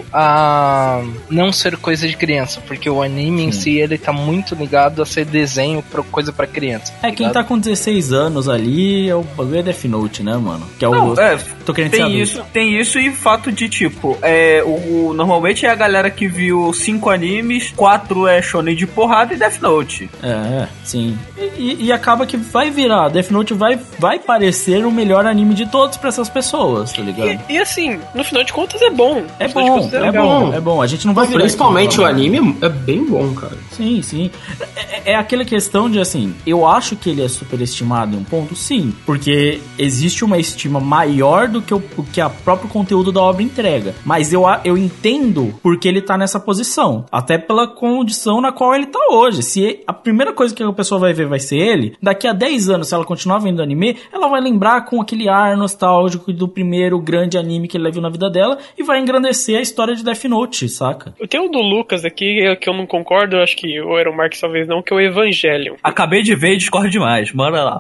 S6: a não ser coisa de criança, porque o anime Sim. em si, ele tá muito ligado a ser desenho, pra coisa pra criança.
S4: É, quem tá com dezesseis anos ali, é o bagulho é Death Note, né, mano? Que é o...
S7: Não, é,
S4: tô querendo
S7: tem
S4: ser
S7: isso, tem isso e fato de, tipo, é, o, o, normalmente é a galera que viu cinco animes, quatro é shonen de porrada e Death Note.
S4: É, sim. E, e acaba que vai virar, Death Note vai, vai parecer o melhor anime de todos pra essas pessoas, tá ligado?
S3: E, e assim, no final de contas é bom.
S4: É bom, é, é bom, é bom. A gente não vai virar.
S5: Principalmente o anime é bem bom, cara.
S4: Sim, sim. É, é aquela questão de, assim, eu acho que ele é superestimado em um ponto, sim, porque existe uma estima maior do que o que a próprio conteúdo da obra entrega, mas eu, eu entendo porque ele tá nessa posição, até pela condição na qual ele tá hoje. Se a primeira coisa que a pessoa vai ver vai ser ele, daqui a dez anos, se ela continuar vendo anime, ela vai lembrar com aquele ar nostálgico do primeiro grande anime que ele viu na vida dela e vai engrandecer a história de Death Note, saca?
S3: Eu tenho um do Lucas aqui que eu não concordo, eu acho que o Aero Marx talvez não, que é o Evangelion.
S7: Acabei de ver e discordo demais, manda lá.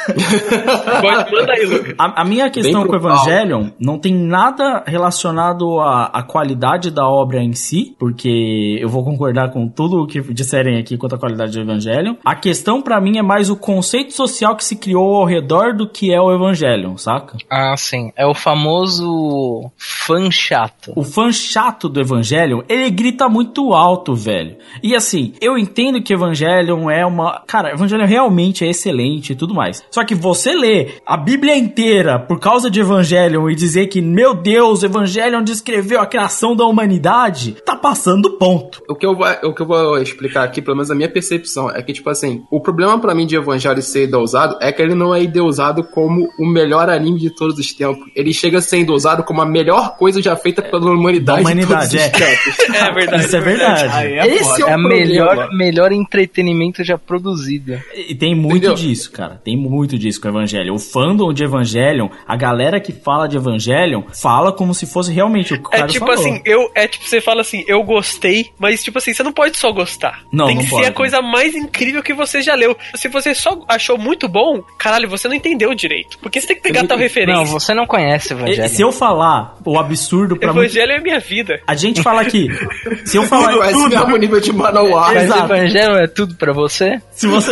S3: Pode, manda aí, Lucas.
S4: A, a minha questão com o Evangelion não tem nada relacionado à, à qualidade da obra em si, porque eu vou concordar com tudo o que disserem aqui quanto à qualidade do Evangelion. A questão pra mim é mais o conceito social que se criou ao redor do que é o Evangelion, saca?
S6: Ah, sim. É o famoso fã chato.
S4: O fã chato do Evangelion, ele grita muito alto, velho. E assim, eu entendo que Evangelion é uma... Cara, Evangelion realmente é excelente e tudo mais. Só que você lê a Bíblia inteira por causa de Evangelion e dizer que, meu Deus, Evangelion descreveu a criação da humanidade, tá passando do ponto.
S5: O que, eu vou, o que eu vou explicar aqui, pelo menos a minha percepção, é que, tipo assim, o problema pra mim de Evangelho ser idousado é que ele não é idousado como o melhor anime de todos os tempos. Ele chega a ser idousado como a melhor coisa já feita pela humanidade,
S4: da humanidade
S5: de todos
S4: é.
S5: os tempos.
S3: É verdade.
S4: Isso é verdade.
S6: Aí é Esse é, é o melhor, melhor entretenimento já produzido.
S4: E tem muito Entendeu? disso, cara. Tem muito disso com o Evangelion. O fandom de Evangelion, a galera que fala de Evangelion, fala como se fosse realmente o que o cara
S3: É tipo
S4: falou.
S3: assim, eu, é tipo, você fala assim, eu gostei, mas tipo assim, você não pode só gostar.
S4: Não,
S3: Tem
S4: não
S3: que
S4: pode,
S3: ser a coisa mais incrível que você já leu. Se você só achou muito bom, caralho, você não entendeu direito. Porque você tem que pegar eu, tal referência.
S6: Não, você não conhece Evangelho.
S4: Se eu falar o absurdo pra
S3: Evangelho muito... é minha vida.
S4: A gente fala aqui. Se eu falar
S5: tudo, tudo. É o nível de Manauá.
S6: Mas Evangelho é tudo pra você?
S4: Se você...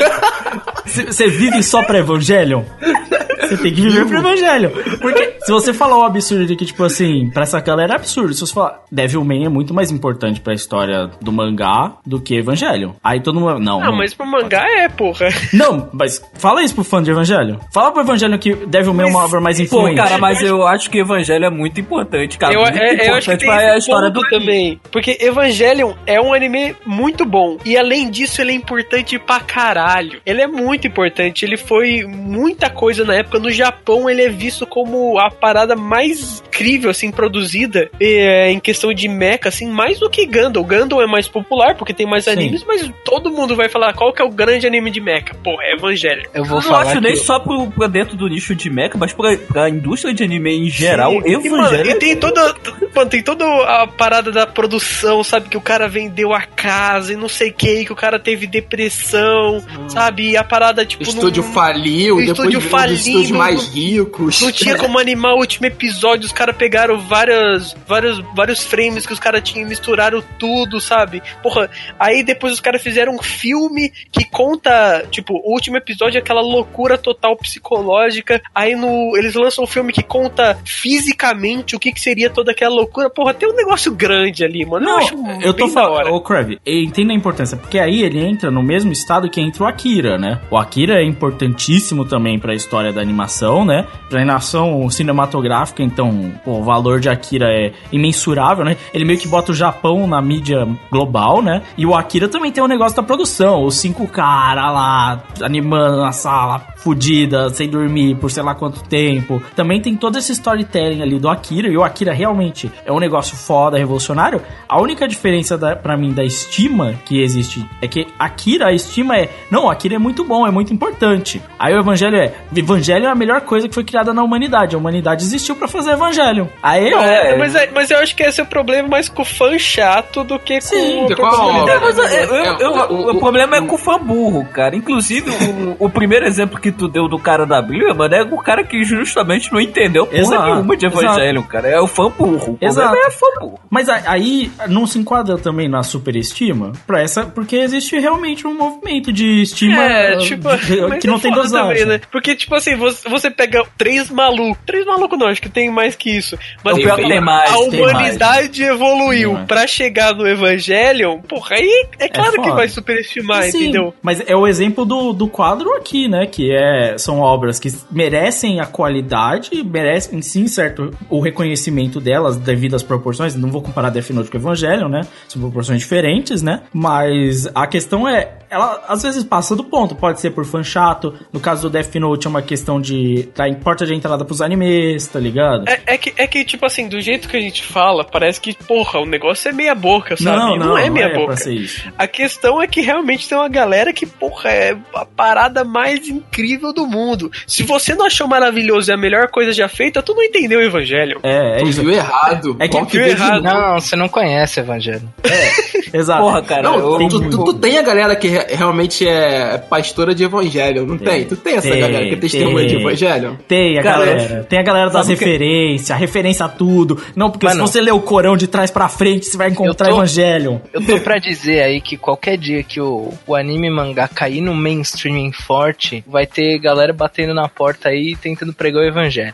S4: se você vive só pra Evangelion, você tem que viver pro Evangelho. Porque se você falar o absurdo de que, tipo assim, pra essa galera é absurdo. Se você falar, Devilman é muito mais importante pra história do mangá do que Evangelion. Aí todo mundo... Não,
S3: não, não mas pro mangá é, porra.
S4: Não, mas fala isso pro fã de Evangelho. Fala pro Evangelho que Devilman é uma obra mais influente.
S7: Pô, cara, mas eu acho que Evangelho é muito importante, cara.
S3: Eu,
S7: muito
S3: é,
S7: importante
S3: eu acho que tem
S7: pra a história do
S3: também. Porque Evangelion é um anime muito bom. E além disso, ele é importante pra caralho. Ele é muito importante. Ele foi muita coisa na época. No Japão, ele é visto como a parada mais incrível, assim, produzida é, em questão de mecha, assim, mais do que Gundam. Gundam é mais popular, porque tem mais
S4: Sim.
S3: animes, mas todo mundo vai falar qual que é o grande anime de mecha. Porra, é Evangelho.
S6: Eu vou
S7: eu
S6: falar
S7: não acho
S6: que...
S7: nem só pro, pra dentro do nicho de mecha, mas pra, pra indústria de anime em geral,
S3: Sim.
S7: Evangelho...
S3: E, mano, e tem toda, mano, tem toda a parada da produção, sabe? Que o cara vendeu a casa e não sei o que, que o cara teve depressão, hum. sabe? E a parada, tipo...
S5: O estúdio
S3: não,
S5: faliu,
S3: o
S5: depois
S3: estúdio
S5: virou um dos estúdios mais ricos.
S3: Não tinha como animar o último episódio, os caras pegaram várias, várias, vários frames que os caras tinham e misturaram tudo, sabe? Porra, aí depois os caras fizeram um filme que conta, tipo, o último episódio é aquela loucura total psicológica, aí no, eles lançam um filme que conta fisicamente o que, que seria toda aquela loucura. Porra, tem um negócio grande ali, mano.
S4: Não,
S3: eu acho
S4: eu tô falando, ô Crave, entenda a importância, porque aí ele entra no mesmo estado que entra o Akira, né? O Akira é importantíssimo também pra história da animação, né? Pra animação cinematográfica, então, pô, o valor de Akira é imensurável, né? Ele meio que bota o Japão na mídia global, né? E o Akira também tem um negócio da produção, os cinco caras lá, animando na sala, fudida, sem dormir por sei lá quanto tempo. Também tem todo esse storytelling ali do Akira, e o Akira realmente é um negócio foda, revolucionário. A única diferença da, pra mim da estima que existe é que Akira, a estima é, não, Akira é muito bom, é muito importante. Aí o Evangelho é, Evangelho é a melhor coisa que foi criada na humanidade. A humanidade existiu pra fazer Evangelho. Aí
S3: não,
S4: é...
S3: Mas, é, mas eu acho que esse é o problema mais com o fã chato do que
S4: Sim,
S3: com o...
S7: É, mas eu, eu, eu, o, o problema é com o fã burro, cara. Inclusive, o, o primeiro exemplo que tu deu do cara da Bíblia, mano, é o cara que justamente não entendeu porra exato, nenhuma de Evangelho, exato. Cara. É o fã burro. O
S4: exato.
S7: É fã burro.
S4: Mas aí não se enquadra também na superestima pra essa, porque existe realmente um movimento de estima
S3: é, tipo,
S4: de, que não é tem dosagem. Também, né?
S3: Porque, tipo assim, você, você pega três malucos. Três malucos não, acho que tem mais que isso. Mas
S7: tem,
S3: enfim,
S7: tem mais,
S3: a humanidade
S7: mais.
S3: evoluiu mais. Pra chegar no Evangelion, porra, aí é claro é que vai superestimar,
S4: sim,
S3: entendeu?
S4: Mas é o exemplo do, do quadro aqui, né? Que é, são obras que merecem a qualidade, merecem sim, certo, o reconhecimento delas devido às proporções. Não vou comparar Death Note com Evangelion, né? São proporções diferentes, né? Mas a questão é, ela às vezes passa do ponto. Pode ser por fã chato. No caso do Death Note é uma questão de da porta de entrada pros animes, tá ligado?
S3: É, é, que, é que, tipo assim, do jeito que a gente fala, parece que, porra, o negócio é meia boca, sabe?
S4: Não, não,
S3: não é meia
S4: não é
S3: boca.
S4: Pra ser isso.
S3: A questão é que realmente tem uma galera que, porra, é a parada mais incrível do mundo. Se você não achou maravilhoso e a melhor coisa já feita, tu não entendeu o Evangelho.
S4: É, é
S5: tu
S4: isso.
S5: viu errado.
S4: É que
S3: viu errado.
S6: Não, você não conhece Evangelho.
S5: É.
S4: Exato.
S7: Porra, cara.
S5: Não,
S7: eu,
S5: tu, tu, tu tem a galera que re- realmente é pastora de Evangelho, não tem? tem? Tu tem essa
S4: tem,
S5: galera que é testemunha de Evangelho?
S4: Tem a
S7: cara,
S4: galera. Tem a galera das referências, que... a referência a tudo. Não, porque Mano, se você ler o Corão de trás pra frente, você vai encontrar
S6: tô,
S4: Evangelho.
S6: Eu tô pra dizer aí que qualquer dia que o, o anime mangá cair no mainstream forte, vai ter galera batendo na porta aí tentando pregar o Evangelho.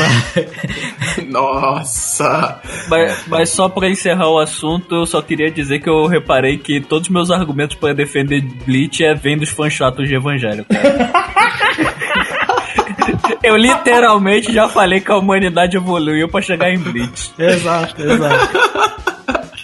S5: Nossa!
S7: Mas, mas só pra encerrar o assunto, eu só queria dizer que eu reparei que todos os meus argumentos pra defender Bleach é vendo os fãs chatos de Evangelho, cara. Eu literalmente já falei que a humanidade evoluiu pra chegar em Bleach.
S4: Exato, exato.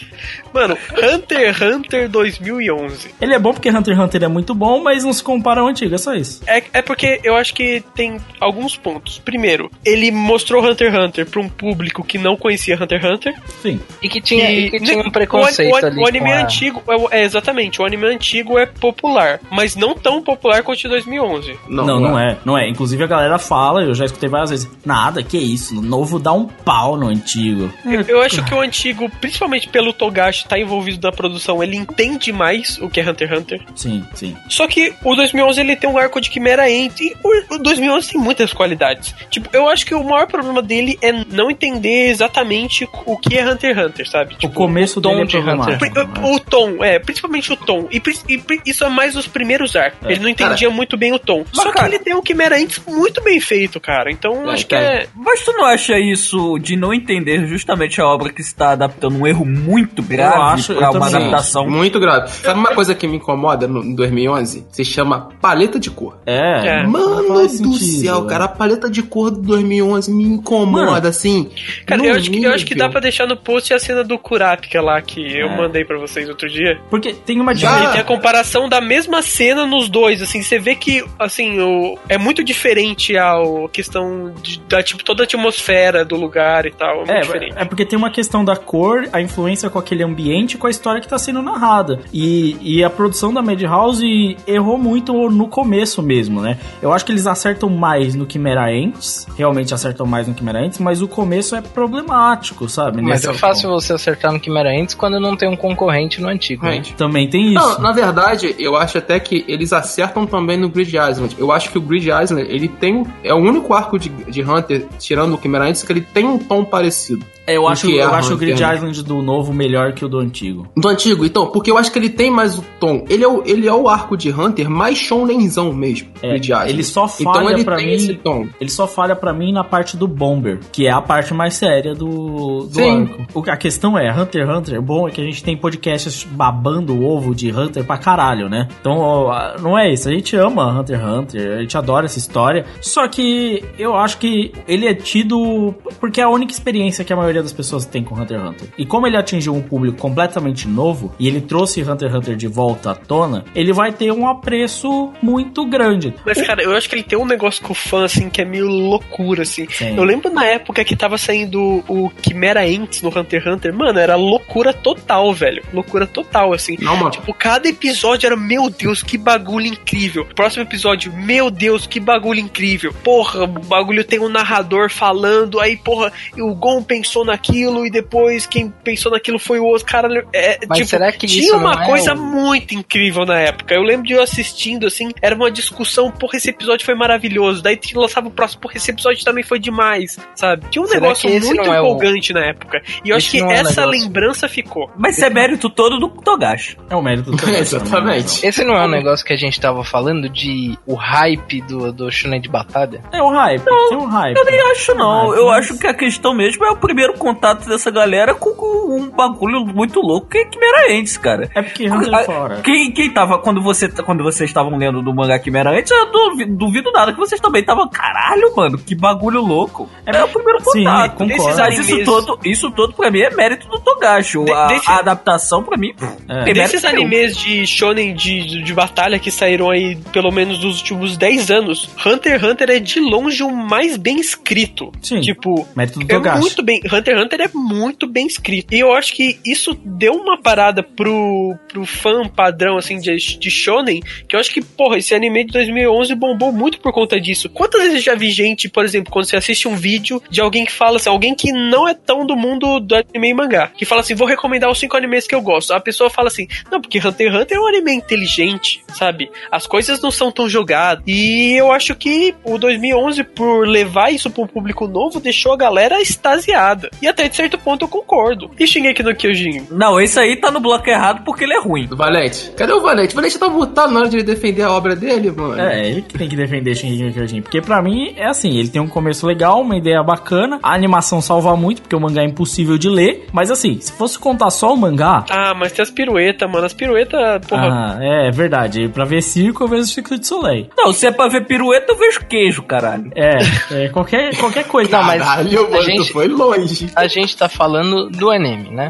S3: Mano, Hunter x Hunter dois mil e onze.
S4: Ele é bom porque Hunter x Hunter é muito bom, mas não se compara ao antigo, é só isso.
S3: É, é porque eu acho que tem alguns pontos. Primeiro, ele mostrou Hunter x Hunter pra um público que não conhecia Hunter x Hunter.
S4: Sim.
S6: E que tinha,
S3: e,
S6: e que tinha um preconceito
S3: o, o,
S6: ali.
S3: O anime
S6: a...
S3: antigo, é, é, exatamente, o anime antigo é popular, mas não tão popular quanto o de dois mil e onze.
S4: Não, não, não é. é. Não é. Inclusive a galera fala, eu já escutei várias vezes, nada, que isso, o novo dá um pau no antigo.
S3: Eu, eu acho que o antigo, principalmente pelo Togashi tá envolvido na produção, ele entende mais o que é Hunter x Hunter.
S4: Sim, sim.
S3: Só que o dois mil e onze ele tem um arco de Chimera Ant e o, o dois mil e onze tem muitas qualidades. Tipo, eu acho que o maior problema dele é não entender exatamente o que é Hunter x Hunter, sabe? Tipo,
S4: o começo
S3: o tom
S4: dele é
S3: de Hunter. O, o tom, é, principalmente o tom. E, e isso é mais os primeiros arcos. É. Ele não entendia cara, muito bem o tom. Só que cara, ele tem um Chimera Ant muito bem feito, cara. Então, é, acho cara. que é...
S7: Mas tu não acha isso de não entender justamente a obra que está adaptando um erro muito grave
S4: eu acho,
S7: pra
S4: eu
S7: uma
S4: também.
S7: adaptação?
S5: Muito grave. Sabe uma coisa que me incomoda no em dois mil e onze? Se chama paleta de cor.
S4: É.
S3: é.
S5: Mano do sentido, céu, cara. A paleta de cor do dois mil e onze me incomoda, Mano. assim.
S3: Cara, eu acho, que, eu acho que dá pra deixar no post a cena do Kurapika lá, que é. eu mandei pra vocês outro dia.
S4: Porque tem uma
S3: diferença. Tem a comparação da mesma cena nos dois, assim, você vê que, assim, o, é muito diferente a questão de, da, tipo, toda a atmosfera do lugar e tal, é muito
S4: é,
S3: diferente.
S4: É porque tem uma questão da cor, a influência com aquele ambiente e com a história que tá sendo narrada. E, e a produção da Madhouse errou muito no começo mesmo, né? Eu acho que eles acertam mais no Chimera Ants, realmente acertam mais no Chimera Ants, mas o começo é problemático, sabe?
S6: Mas é fácil você acertar no Chimera Ants quando não tem um concorrente no antigo, né?
S4: Também tem isso.
S5: Não, na verdade, eu acho até que eles acertam também no Grid Island. Eu acho que o Grid Island, ele tem... É o único arco de, de Hunter, tirando o Chimera Ants, que ele tem um tom parecido.
S4: Eu acho, eu
S5: é
S4: acho o Grid Island do novo melhor que o do antigo.
S5: Do antigo, então, porque eu acho que ele tem mais o tom. Ele é o, ele é o arco de Hunter mais shounenzão mesmo,
S4: é,
S5: Grid Island.
S4: Ele só falha
S5: então, ele
S4: pra
S5: tem
S4: mim.
S5: Esse tom.
S4: Ele só falha pra mim na parte do Bomber, que é a parte mais séria do, do
S5: Sim.
S4: arco. O, a questão é, Hunter x Hunter, bom é que a gente tem podcasts babando o ovo de Hunter pra caralho, né? Então, ó, não é isso. A gente ama Hunter x Hunter, a gente adora essa história. Só que eu acho que ele é tido porque é a única experiência que a maioria das pessoas tem com Hunter x Hunter. E como ele atingiu um público completamente novo e ele trouxe Hunter x Hunter de volta à tona, ele vai ter um apreço muito grande.
S3: Mas, cara, eu acho que ele tem um negócio com o fã, assim, que é meio loucura, assim.
S4: Sim.
S3: Eu lembro na época que tava saindo o Chimera Ants no Hunter x Hunter, mano, era loucura total, velho. Loucura total, assim.
S5: Não, mano.
S3: Tipo, cada episódio era, meu Deus, que bagulho incrível. Próximo episódio, meu Deus, que bagulho incrível. Porra, o bagulho tem um narrador falando, aí, porra, o Gon pensou naquilo e depois quem pensou naquilo foi o outro. Cara, é,
S6: mas
S3: tipo,
S6: será que
S3: tinha
S6: isso
S3: uma
S6: não
S3: coisa
S6: é o...
S3: muito incrível na época. Eu lembro de eu assistindo, assim, era uma discussão, porra, esse episódio foi maravilhoso. Daí lançava o próximo, porra, esse episódio também foi demais, sabe? Tinha um será negócio muito empolgante é o... na época. E eu esse acho que é essa lembrança ficou.
S7: Mas isso é mérito todo do Togashi.
S4: É o mérito do Togashi.
S5: Exatamente.
S6: Esse não é um negócio que a gente tava falando de o hype do, do shonen de batalha?
S4: É o hype,
S7: não,
S4: tem um hype.
S7: Eu nem acho não.
S4: Hype,
S7: eu
S4: mas...
S7: acho que a questão mesmo é o primeiro contato dessa galera com, com um bagulho muito louco que é Chimera Ants, cara.
S4: É porque Hunter
S7: a,
S4: fora.
S7: Quem, quem tava, quando, você, quando vocês estavam lendo do mangá Chimera Ants, eu duvido, duvido nada que vocês também estavam, caralho, mano, que bagulho louco. É, é o primeiro contato.
S4: Sim, concordo.
S7: Mas isso todo, isso todo pra mim é mérito do Togashi.
S3: De,
S7: a,
S3: desse,
S7: a adaptação pra mim
S3: é. Desses animes de shonen de, de, de batalha que saíram aí pelo menos nos últimos dez anos, Hunter x Hunter é de longe o mais bem escrito.
S4: Sim,
S3: tipo,
S4: mérito do
S3: é
S4: Togashi.
S3: muito bem, Hunter x Hunter é muito bem escrito. E eu acho que isso deu uma parada pro, pro fã padrão, assim, de, de shonen, que eu acho que, porra, esse anime de dois mil e onze bombou muito por conta disso. Quantas vezes eu já vi gente, por exemplo, quando você assiste um vídeo de alguém que fala assim, alguém que não é tão do mundo do anime e mangá, que fala assim, vou recomendar os cinco animes que eu gosto. A pessoa fala assim, não, porque Hunter x Hunter é um anime inteligente, sabe? As coisas não são tão jogadas. E eu acho que o dois mil e onze, por levar isso pra um público novo, deixou a galera extasiada. E até de certo ponto eu concordo. E Shingeki no Kyojin?
S7: Não, esse aí tá no bloco errado porque ele é ruim.
S5: Do Valente. Cadê o Valente? O Valente tá mutado na hora de ele defender a obra dele, mano.
S4: É, ele que tem que defender Shingeki no Kyojin. Porque pra mim, é assim, ele tem um começo legal, uma ideia bacana, a animação salva muito, porque o mangá é impossível de ler, mas assim, se fosse contar só o mangá...
S3: Ah, mas tem as piruetas, mano, as piruetas, porra...
S4: Ah, é, é verdade. Pra ver circo, eu vejo Circo de Soleil.
S7: Não, se é pra ver pirueta, eu vejo queijo, caralho.
S4: É, é qualquer, qualquer coisa.
S6: Não, mas
S5: caralho,
S6: a
S5: mano,
S6: gente,
S5: tu foi longe.
S6: A gente tá falando do anime, né?
S7: Não,
S6: sim,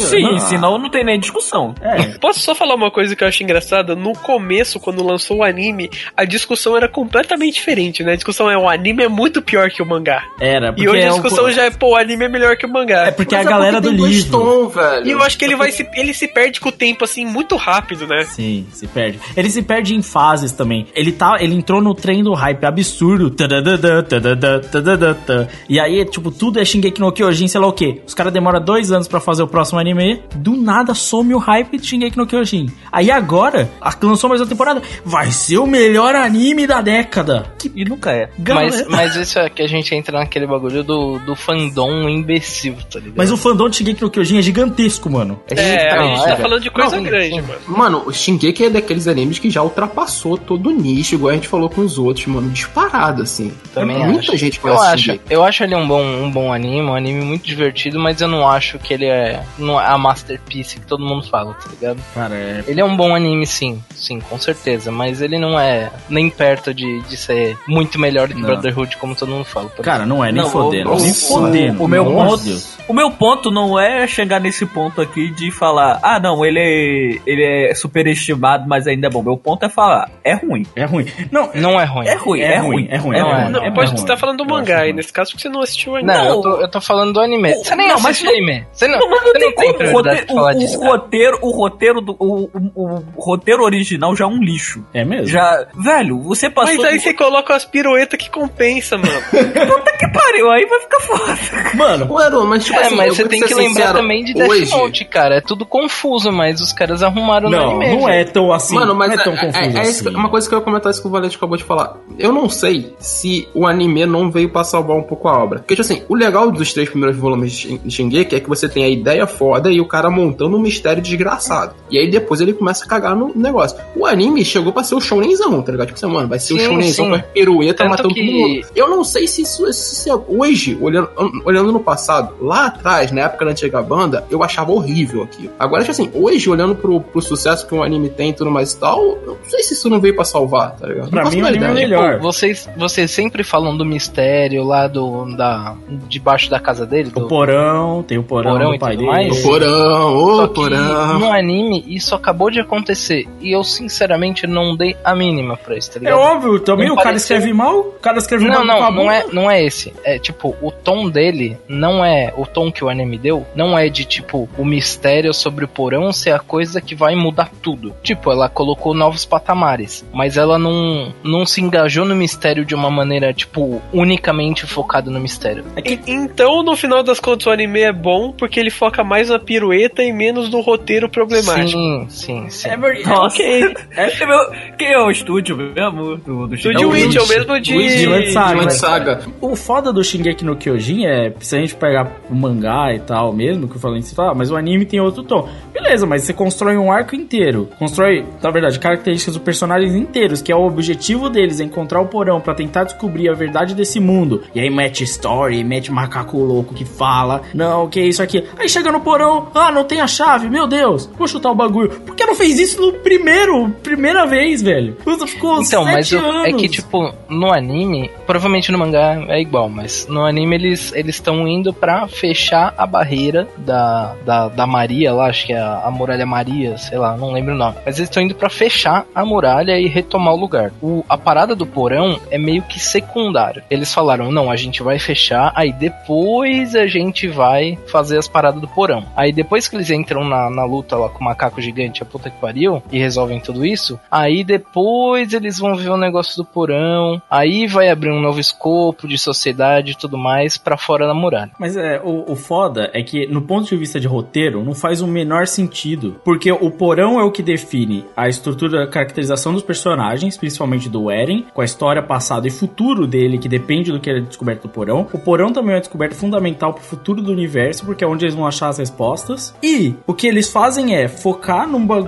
S7: Sim,
S4: Ah.
S7: senão não tem nem discussão.
S4: É.
S3: Posso só falar uma coisa que eu acho engraçada? No começo, quando lançou o anime, a discussão era completamente diferente, né? A discussão é, o anime é muito pior que o mangá.
S4: Era, porque
S3: E hoje
S4: é
S3: a
S4: o-
S3: discussão já é, pô, o anime é melhor que o mangá.
S4: É porque
S5: Mas
S4: a
S5: é
S4: galera do
S5: tem dois
S4: livro.
S5: tom, velho.
S3: E eu acho que ele vai se, ele se perde com o tempo, assim, muito rápido, né?
S4: Sim, se perde. Ele se perde em fases também. Ele tá, ele entrou no trem do hype absurdo. Tadadadã, tadadã, tadadã, tã. E aí, tipo, tudo é Shingeki no Kyojin, sei lá o quê. Os caras demoram dois anos pra fazer o próximo anime. Do nada some o hype de Shingeki no Kyojin. Aí agora, a- lançou mais uma temporada. Vai ser o melhor anime da década. Que
S7: E nunca é.
S6: Mas,
S4: galera.
S6: mas isso é que a gente entra naquele bagulho do, do fandom imbecil, tá ligado?
S4: Mas o fandom de Shingeki no Kyojin é gigantesco, mano.
S3: É, a gente
S6: é.
S3: tá falando de coisa
S6: Não,
S3: grande,
S6: sim.
S3: mano.
S5: Mano, o Shingeki é daqueles animes que já ultrapassou todo o nicho, igual a gente falou com os outros, mano, disparado, assim.
S6: Também
S5: Muita
S6: acho.
S5: gente
S6: Eu
S5: conhece
S6: acho,
S5: Shingeki.
S6: eu acho ele um bom, um bom anime, um anime muito divertido, mas eu não acho que ele é, não é a masterpiece que todo mundo fala, tá ligado?
S4: Cara, é...
S6: Ele é um bom anime, sim, sim, com certeza, mas ele não é nem perto de, de ser muito melhor do que
S4: Não.
S6: Brotherhood, como todo mundo fala. por
S4: Cara, não é nem
S7: Não,
S4: fodendo.
S7: o-
S4: Nem
S7: o-
S4: fodendo.
S7: O meu,
S4: Pelo amor de
S7: ponto,
S4: Deus.
S7: o meu ponto não é chegar nesse ponto aqui de falar, ah, não, ele é, ele é superestimado, mas ainda é bom. Meu ponto é falar, é ruim.
S4: É ruim. Não,
S6: Não é ruim.
S7: É ruim,
S4: É
S7: é,
S4: ruim,
S7: ruim.
S4: é ruim,
S6: é
S7: ruim.
S6: ruim.
S3: Não,
S4: é
S3: pode
S4: ruim.
S3: você tá falando do
S4: Eu acho
S3: mangá,
S4: ruim.
S3: e nesse caso porque você não assistiu ainda.
S6: Não,
S7: Não,
S6: eu, tô, eu tô falando do anime.
S7: o-
S6: Você nem
S7: não, mas
S6: assiste
S7: não-
S6: anime. Você não,
S7: Não, mas não
S6: você
S7: tem
S6: não tem
S7: como. O
S6: prioridade
S7: roteiro,
S6: de falar
S7: o,
S6: disso,
S7: o
S6: cara.
S7: roteiro, o roteiro do. O, o- o roteiro original já é um lixo.
S4: É mesmo?
S7: Já. Velho, você passou.
S3: Mas aí
S7: do-
S3: você coloca as piruetas que compensa, mano.
S7: Puta que pariu, aí vai ficar foda.
S4: Mano,
S5: Ué, Aron, mas tipo
S6: É,
S5: assim,
S6: mas
S5: eu
S6: você
S5: vou
S6: tem
S5: ser
S6: que lembrar
S5: sincero,
S6: também de Death
S5: hoje,
S6: Note, cara. É tudo confuso, mas os caras arrumaram no
S4: não,
S6: anime.
S4: não
S6: velho.
S4: é tão assim.
S5: Mano, mas
S4: não é tão
S5: é,
S4: confuso
S5: é- é isso-
S4: assim.
S5: uma coisa que eu ia comentar isso que o Valente acabou de falar. Eu não sei se o anime não veio pra salvar um pouco a obra. Porque, tipo assim, o legal dos três primeiros volumes de Shin- Shingeki é que você tem a ideia foda e o cara montando um mistério desgraçado. E aí depois ele começa a cagar no negócio. O anime chegou pra ser o shounenzão, tá ligado? Tipo assim, mano, vai ser o
S6: Sim,
S5: shounenzão
S6: sim.
S5: com a pirueta
S6: Tanto
S5: matando
S6: que-
S5: todo mundo. Eu não sei se isso, se isso é hoje, olhando, olhando no passado, lá atrás, na época da antiga banda, eu achava horrível aquilo. Agora, tipo assim, hoje, olhando pro, pro sucesso que um anime tem e tudo mais e tal, eu não sei se isso não veio pra salvar, tá ligado?
S4: Pra
S5: Não faço
S4: mim, o anime é
S5: ideia.
S4: melhor.
S6: Pô, vocês, vocês sempre falam do mistério lá do da debaixo da casa dele,
S4: O
S6: do
S4: porão, tem o porão,
S6: Porão
S4: do
S6: e
S4: pai
S6: tudo
S4: dele.
S6: mais.
S5: O porão,
S6: Só
S5: ô
S6: que
S5: porão.
S6: no anime isso acabou de acontecer e eu sinceramente não dei a mínima pra isso, tá
S4: É
S6: ligado?
S4: óbvio, também
S6: Não
S4: o cara
S6: pareceu-
S4: escreve mal, o cara escreve
S6: Não,
S4: mal com a
S6: não, não
S4: boca.
S6: é, não é esse. É tipo, o tom dele não é o tom que o anime deu, não é de tipo o mistério sobre o porão ser a coisa que vai mudar tudo. Tipo, ela colocou novos patamares, mas ela não não se engajou no mistério de uma maneira tipo unicamente focada no mistério.
S3: E- então, no final das contas, o anime é bom porque ele foca mais na pirueta e menos no roteiro problemático.
S6: Sim, sim, sim.
S4: É verdade.
S7: Nossa. É, meu, quem é o estúdio mesmo? Do, do
S3: Estúdio
S7: Shingeki?
S3: Witch, é o mesmo de...
S4: Vinland Saga.
S5: Vinland
S4: né?
S5: Saga.
S4: O foda do Shingeki no Kyojin é, se a gente pegar o mangá e tal mesmo, que eu falei assim, ah, mas o anime tem outro tom. Beleza, mas você constrói um arco inteiro. Constrói, na verdade, características dos personagens inteiros, que é o objetivo deles, é encontrar o porão pra tentar descobrir a verdade desse mundo. E aí mete story, mete macaco louco que fala, não, que é isso aqui. Aí chega no porão, ah, não tem a chave, meu Deus, vou chutar o bagulho. Por que não fez isso no primeiro, primeira vez, velho? Ficou
S6: Então, mas
S4: sete
S6: eu-
S4: anos.
S6: é que, tipo, no anime, provavelmente no mangá é igual, mas no anime eles eles estão indo pra fechar a barreira da, da, da Maria lá, acho que é a, a Muralha Maria, sei lá, não lembro o nome. Mas eles estão indo pra fechar a muralha e retomar o lugar. O, a parada do porão é meio que secundário. Eles falaram, não, a gente vai fechar, aí depois a gente vai fazer as paradas do porão. Aí depois que eles entram na, na luta lá com o macaco gigante, a puta que pariu, e resolvem tudo isso, aí depois eles vão ver o negócio do porão, aí vai abrir um novo escopo de sociedade e tudo mais pra fora da muralha.
S4: Mas é, o, o foda é que, no ponto de vista de roteiro, não faz o menor sentido. Porque o porão é o que define a estrutura, a caracterização dos personagens, principalmente do Eren, com a história passada e futuro dele, que depende do que é descoberto do porão. O porão também é uma descoberta fundamental pro futuro do universo, porque é onde eles vão achar as respostas. E o que eles fazem é focar num bagulho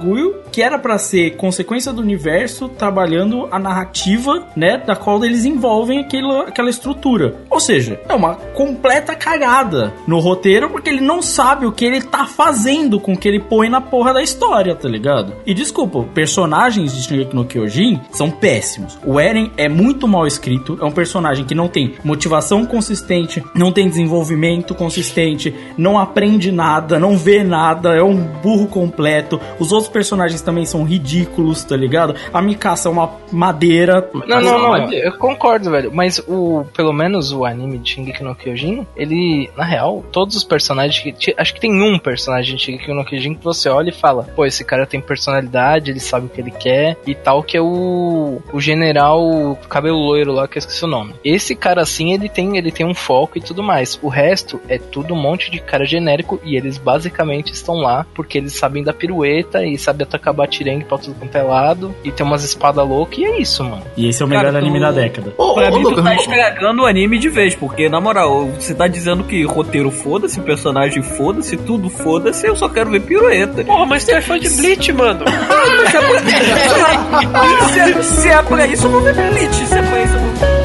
S4: que era pra ser consequência do universo trabalhando a narrativa, né, da qual eles envolvem aquilo, aquela estrutura. Ou seja, é uma completa cagada no roteiro, porque ele não sabe o que ele tá fazendo com o que ele põe na porra da história, tá ligado? E desculpa, personagens de Shingeki no Kyojin são péssimos. O Eren é muito mal escrito, é um personagem que não tem motivação consistente, não tem desenvolvimento consistente, não aprende nada, não vê nada, é um burro completo. Os outros personagens também são ridículos, tá ligado? A Mikasa é uma madeira.
S6: Não, não, não, eu concordo, velho. Mas o, pelo menos o anime de Shingeki no Kyojin, ele, na real, todos os personagens, que, acho que tem um personagem de Shingeki no Kyojin que você olha e fala, pô, esse cara tem personalidade, ele sabe o que ele quer e tal, que é o, o general cabelo loiro lá, que eu esqueci o nome. Esse cara, assim, ele tem, ele tem um foco e tudo mais. O resto é tudo um monte de cara genérico e eles basicamente estão lá porque eles sabem da pirueta e sabem atacar batirengue pra tudo quanto é lado e tem umas espadas loucas e é isso, mano.
S4: E esse é o melhor cara, anime tu... da década.
S7: Oh, pra oh, mim, oh, tu tá estragando o anime de vez, porque, na moral, você tá dizendo que roteiro foda-se, personagem foda-se, tudo foda-se, eu só quero ver pirueta.
S3: Porra, mas tu é fã de Bleach, mano.
S7: se, é, se é pra isso, eu vou ver Bleach. Se é pra isso, eu vou...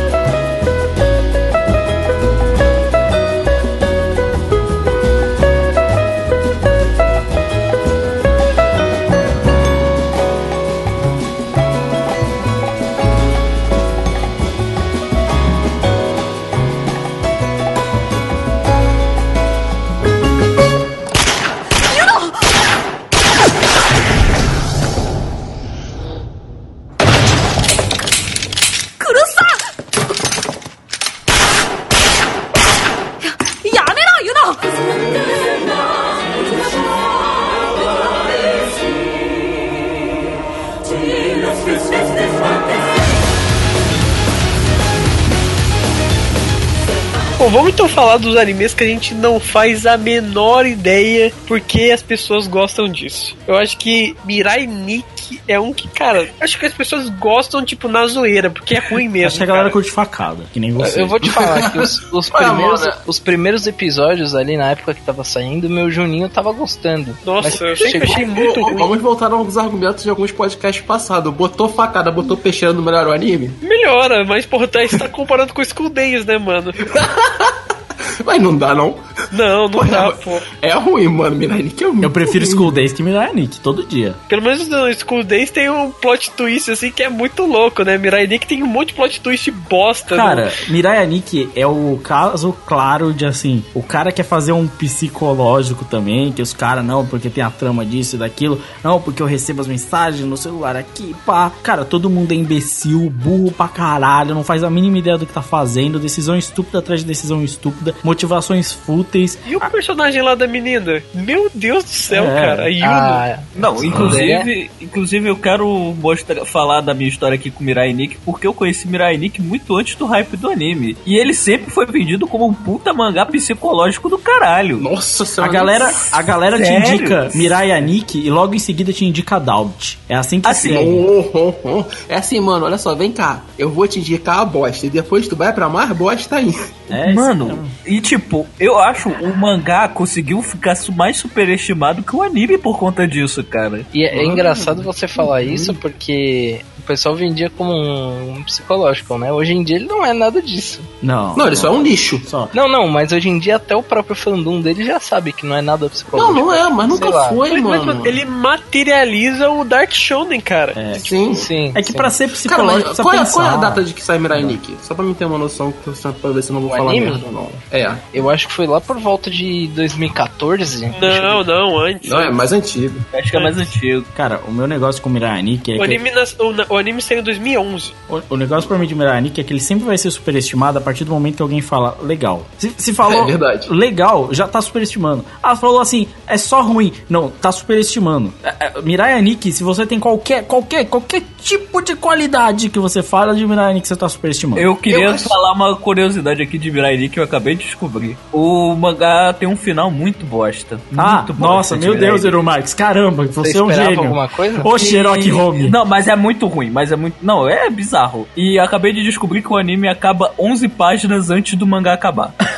S3: Bom, vamos então falar dos animes que a gente não faz a menor ideia porque as pessoas gostam disso. Eu acho que Mirai Nikki é um que, cara, acho que as pessoas gostam, tipo, na zoeira, porque é ruim mesmo.
S4: Acho que a galera curte facada, que nem você.
S6: Eu vou te falar que os, os, primeiros, os primeiros episódios ali, na época que tava saindo, meu Juninho tava gostando.
S3: Nossa,
S6: mas
S3: eu sempre achei muito ruim.
S5: Vamos voltar aos argumentos de alguns podcasts passados. Botou facada, botou peixeira no melhor anime?
S3: Melhora, mas, porra, tá, você tá comparando com o School Days, né, mano?
S5: Mas não dá, não.
S3: Não, não pô, dá, é, pô.
S5: É ruim, mano. Mirai Nikki é muito
S4: Eu prefiro
S5: ruim.
S4: School Days que Mirai Nikki, todo dia.
S3: Pelo menos no School Days tem um plot twist, assim, que é muito louco, né? Mirai Nikki tem um monte de plot twist bosta.
S4: Cara,
S3: né?
S4: Mirai Nikki é o caso claro de, assim, o cara quer fazer um psicológico também, que os caras, não, porque tem a trama disso e daquilo, não, porque eu recebo as mensagens no celular aqui, pá. Cara, todo mundo é imbecil, burro pra caralho, não faz a mínima ideia do que tá fazendo, decisão estúpida atrás de decisão estúpida, motivações fúteis.
S3: E o ah. personagem lá da menina? Meu Deus do céu, é. cara. A Yuno. Ah,
S7: não, inclusive, inclusive eu quero mostrar, falar da minha história aqui com Mirai Nikki, porque eu conheci Mirai Nikki muito antes do hype do anime. E ele sempre foi vendido como um puta mangá psicológico do caralho.
S5: Nossa senhora.
S4: A galera, a galera te indica Mirai Nikki e logo em seguida te indica Doubt. É assim que
S5: assim, oh, oh, oh. É assim, mano, olha só, vem cá. Eu vou te indicar a bosta e depois tu vai pra mais bosta aí.
S7: É, mano, e tipo, eu acho o mangá conseguiu ficar mais superestimado que o anime por conta disso, cara.
S6: E é, é engraçado você falar isso porque o pessoal vendia como um psicológico, né? Hoje em dia ele não é nada disso.
S4: Não.
S5: Não, ele só é um lixo.
S6: Só. Não, não, mas hoje em dia até o próprio fandom dele já sabe que não é nada psicológico.
S5: Não, não é, mas nunca
S6: lá.
S5: foi,
S3: mas,
S5: mano.
S3: Mas, ele materializa o Dark Shonen, cara.
S4: É.
S5: Sim,
S6: sim.
S4: É que
S6: sim.
S4: pra ser psicológico,
S5: cara, qual, é, qual é a data de que sai Mirai Nikki? Só pra mim ter uma noção, pra ver se eu não vou o falar
S6: anime?
S5: merda, não. É.
S6: Eu acho que foi lá por volta de dois mil e quatorze.
S3: Não, não, antes.
S5: Não, é mais antigo.
S7: Acho que é mais antigo.
S4: Cara, o meu negócio com o Mirai Nikki é
S3: o
S4: que...
S3: Anime nas, o, o anime saiu em dois mil e onze.
S4: O, o negócio pra mim de Mirai Nikki é que ele sempre vai ser superestimado a partir do momento que alguém fala legal. Se, se falou
S5: é verdade.
S4: legal, já tá superestimando. Ah, falou assim, é só ruim. Não, tá superestimando. É, é, Mirai Nikki, se você tem qualquer, qualquer, qualquer tipo de qualidade que você fala de Mirai Nikki, você tá superestimando.
S7: Eu queria
S5: eu
S7: falar uma curiosidade aqui de Mirai Nikki que eu acabei de descobrir. O mangá tem um final muito bosta.
S4: Ah,
S7: muito
S4: nossa,
S7: bosta
S4: meu Deus, Eru Marques, caramba, você, você é um gênio.
S6: Alguma coisa?
S4: Ô, Sherlock Holmes.
S7: Não, mas é muito ruim, mas é muito... Não, é bizarro. E acabei de descobrir que o anime acaba onze páginas antes do mangá acabar.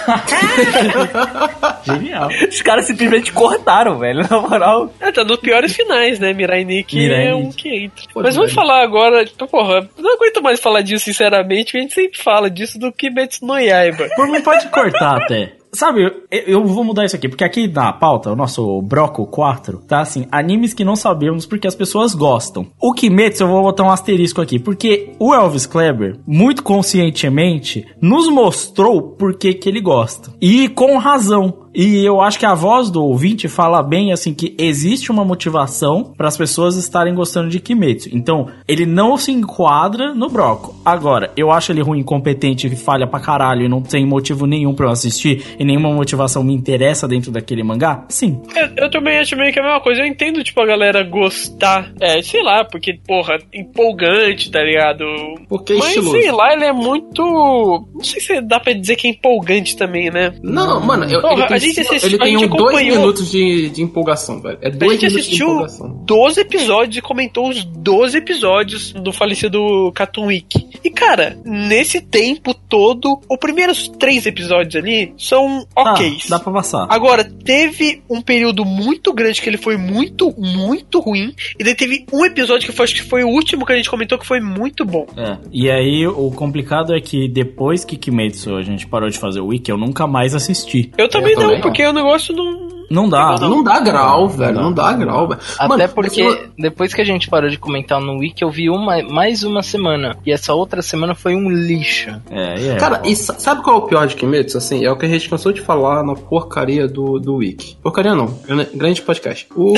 S4: Genial.
S7: Os caras simplesmente cortaram, velho, na moral.
S3: É, tá nos piores finais, né? Mirai Nikki
S4: Mirai
S3: é um
S4: Nikki.
S3: que entra.
S5: Pô,
S3: Mas vamos
S5: velho.
S3: falar agora, tipo, porra, não aguento mais falar disso, sinceramente, porque a gente sempre fala disso do Kimetsu no Yaiba.
S4: Por mim pode cortar até. Sabe, eu, eu vou mudar isso aqui, porque aqui na pauta, o nosso Broco quatro, tá assim, animes que não sabemos porque as pessoas gostam. O Kimetsu eu vou botar um asterisco aqui, porque o Elvis Kleber, muito conscientemente, nos mostrou por que que ele gosta. E com razão. E eu acho que a voz do ouvinte fala bem, assim, que existe uma motivação para as pessoas estarem gostando de Kimetsu. Então, ele não se enquadra no Broco. Agora, eu acho ele ruim, incompetente, que falha pra caralho e não tem motivo nenhum pra eu assistir e nenhuma motivação me interessa dentro daquele mangá? Sim.
S3: Eu, eu também acho meio que a mesma coisa. Eu entendo, tipo, a galera gostar, é, sei lá, porque, porra, empolgante, tá ligado?
S5: Porque é
S3: Mas,
S5: estiloso.
S3: sei lá, ele é muito... Não sei se dá pra dizer que é empolgante também, né?
S5: Não, mano, eu,
S3: Porra,
S5: ele tem,
S3: a gente assistiu-
S5: ele
S3: a
S5: tem
S3: gente
S5: um dois
S3: acompanhou-
S5: minutos de, de empolgação, velho. É
S3: A
S5: dois
S3: gente
S5: minutos de
S3: assistiu
S5: empolgação.
S3: doze episódios e comentou os doze episódios do falecido Cartoon Week. E, cara, nesse tempo todo, os primeiros três episódios ali são ok.
S4: Dá pra passar.
S3: Agora, teve um período muito grande que ele foi muito, muito ruim. E daí teve um episódio que foi, acho que foi o último que a gente comentou que foi muito bom.
S4: É. E aí, o complicado é que depois que Kimetsu a gente parou de fazer o Wiki, eu nunca mais assisti.
S3: Eu também
S5: Eu
S3: não,
S5: também não.
S3: porque o negócio não...
S4: Não dá.
S5: Não dá grau, velho. Não dá grau, velho.
S6: Até
S5: Mano,
S6: porque
S5: eu-
S6: depois que a gente parou de comentar no Wiki, eu vi uma, mais uma semana. E essa outra semana foi um lixo.
S4: É, e é.
S5: Cara, e sa- sabe qual é o pior de Kimetsu? Assim, é o que a gente cansou de falar na porcaria do, do Wiki. Porcaria não, grande- grande podcast. O...